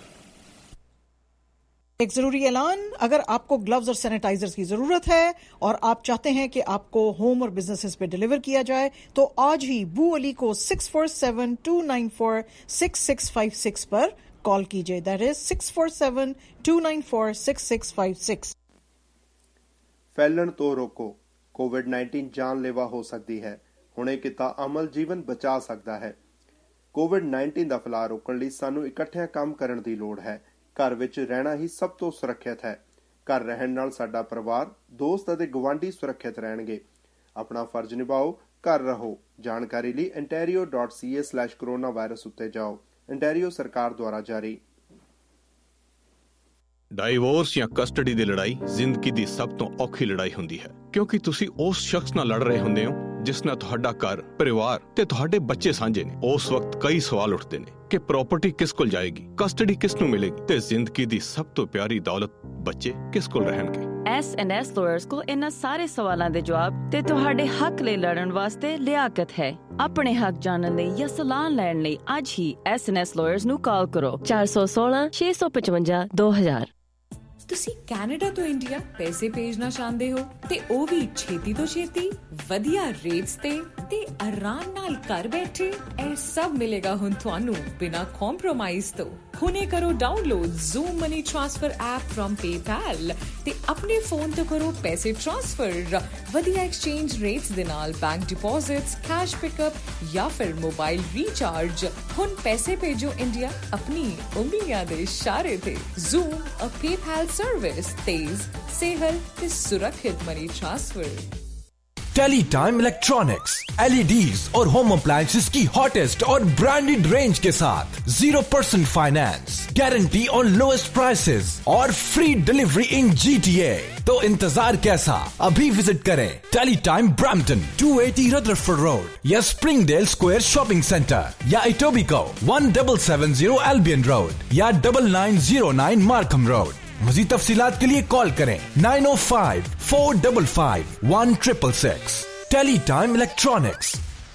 एक जरूरी ऐलान, अगर आपको ग्लव्स और सैनिटाइजर्स की जरूरत है और आप चाहते हैं कि आपको होम और बिजनेसेस पे डिलीवर किया जाए तो आज ही बू अली को 647-294-6656 पर कॉल कीजिए। That is 647-294-6656। फैलन तो रोको, कोविड-19 जानलेवा हो सकती है। हुणे किता अमल जीवन बचा सकता है। कोविड-19 ਦਾ ਫੈਲਾਅ ਰੋਕਣ ਲਈ ਸਾਨੂੰ ਇਕੱਠਿਆਂ ਕੰਮ ਕਰਨ ਦੀ ਲੋੜ ਹੈ। ਘਰ ਵਿੱਚ ਰਹਿਣਾ ਹੀ ਸਭ ਤੋਂ ਸੁਰੱਖਿਅਤ ਹੈ। ਘਰ ਰਹਿਣ ਨਾਲ ਸਾਡਾ ਪਰਿਵਾਰ, ਦੋਸਤ ਅਤੇ ਗੁਆਂਢੀ ਸੁਰੱਖਿਅਤ ਰਹਿਣਗੇ। ਆਪਣਾ ਫਰਜ਼ ਨਿਭਾਓ, ਘਰ ਰਹੋ। ਜਾਣਕਾਰੀ ਲਈ ontario.ca/coronavirus ਉੱਤੇ ਜਾਓ। ontario ਸਰਕਾਰ ਦੁਆਰਾ ਜਾਰੀ। ਡਾਈਵੋਰਸ ਜਾਂ ਕਸਟਡੀ ਦੀ ਲੜਾਈ ਜ਼ਿੰਦਗੀ ਦੀ ਸਭ ਤੋਂ ਔਖੀ ਲੜਾਈ ਹੁੰਦੀ ਹੈ, ਕਿਉਂਕਿ ਤੁਸੀਂ ਉਸ ਸ਼ਖਸ ਨਾਲ ਲੜ ਰਹੇ ਹੁੰਦੇ ਹੋ ਜਿਸ ਨਾਲ ਤੁਹਾਡਾ ਘਰ, ਪਰਿਵਾਰ ਤੇ ਤੁਹਾਡੇ ਬੱਚੇ ਸਾਂਝੇ ਨੇ। ਉਸ ਵਕਤ ਕਈ ਸਵਾਲ ਉੱਠਦੇ ਨੇ ਕਿ ਪ੍ਰਾਪਰਟੀ ਕਿਸ ਕੋਲ ਜਾਏਗੀ, ਕਸਟਡੀ ਕਿਸ ਨੂੰ ਮਿਲੇਗੀ ਤੇ ਜ਼ਿੰਦਗੀ ਦੀ ਸਭ ਤੋਂ ਪਿਆਰੀ ਦੌਲਤ ਬੱਚੇ ਕਿਸ ਕੋਲ ਰਹਿਣਗੇ। S&S ਲਾਇਰਸ ਕੋਲ ਇਹਨਾਂ ਸਾਰੇ ਸਵਾਲਾਂ ਦੇ ਜਵਾਬ ਤੇ ਤੁਹਾਡੇ ਹੱਕ ਲਈ ਲੜਨ ਵਾਸਤੇ ਲਿਆਕਤ ਹੈ। ਆਪਣੇ ਹੱਕ ਜਾਣਨ ਲਈ ਜਾਂ ਸਲਾਹ ਲੈਣ ਲਈ ਅੱਜ ਹੀ S&S ਲਾਇਰਸ ਨੂੰ ਕਾਲ ਕਰੋ 416-655-2000। ਤੁਸੀਂ ਕੈਨੇਡਾ ਤੋਂ ਇੰਡੀਆ ਪੈਸੇ ਭੇਜਣਾ ਚਾਹੁੰਦੇ ਹੋ ਤੇ ਉਹ ਵੀ ਛੇਤੀ ਤੋਂ ਛੇਤੀ, ਵਧੀਆ ਰੇਟਸ ਤੇ ਆਰਾਮ ਨਾਲ ਘਰ ਬੈਠੇ। ਇਹ ਸਭ ਮਿਲੇਗਾ ਹੁਣ ਤੁਹਾਨੂੰ ਬਿਨਾਂ ਕੰਪਰੋਮਾਈਜ਼ ਤੋਂ। ਹੁਣੇ ਕਰੋ download Xoom money transfer app from PayPal ਤੇ ਆਪਣੇ ਫੋਨ ਤੋਂ ਕਰੋ ਪੈਸੇ ਟ੍ਰਾਂਸਫਰ। ਵਧੀਆ ਐਕਸਚੇਂਜ ਰੇਟਸ ਦੇ ਨਾਲ ਬੈਂਕ ਡਿਪੋਜ਼ਿਟਸ, ਕੈਸ਼ ਪਿਕਅਪ ਜਾਂ ਫਿਰ ਮੋਬਾਈਲ ਰੀਚਾਰਜ। ਹੁਣ ਪੈਸੇ ਭੇਜੋ ਇੰਡੀਆ ਆਪਣੀ ਉਂਗਲੀਆਂ ਦੇ ਇਸ਼ਾਰੇ ਤੇ। ਜ਼ੂਮ ਅ PayPal सर्विस, तेज, सेहल ते सुरक्षित money transfer. Teletime Electronics, LEDs और होम अप्लायंसेस की हॉटेस्ट और ब्रांडेड रेंज के साथ 0% फाइनेंस, गारंटी और लोएस्ट प्राइसेस और फ्री डिलीवरी इन GTA। तो इंतजार कैसा, अभी विजिट करें टेलीटाइम ब्रैम्पटन 280 रदरफोर्ड रोड या स्प्रिंगडेल स्क्वायर शॉपिंग सेंटर या इटोबिको 1770 एल्बियन रोड या 9909 मार्कम रोड। मज़ीद तफसीलात के लिए कॉल करें 905-455-1666। Teletime Electronics.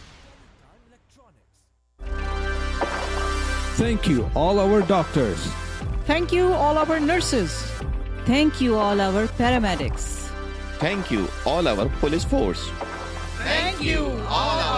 Thank you all our doctors. Thank you all our nurses. Thank you all our paramedics. Thank you all our police force. Thank you all our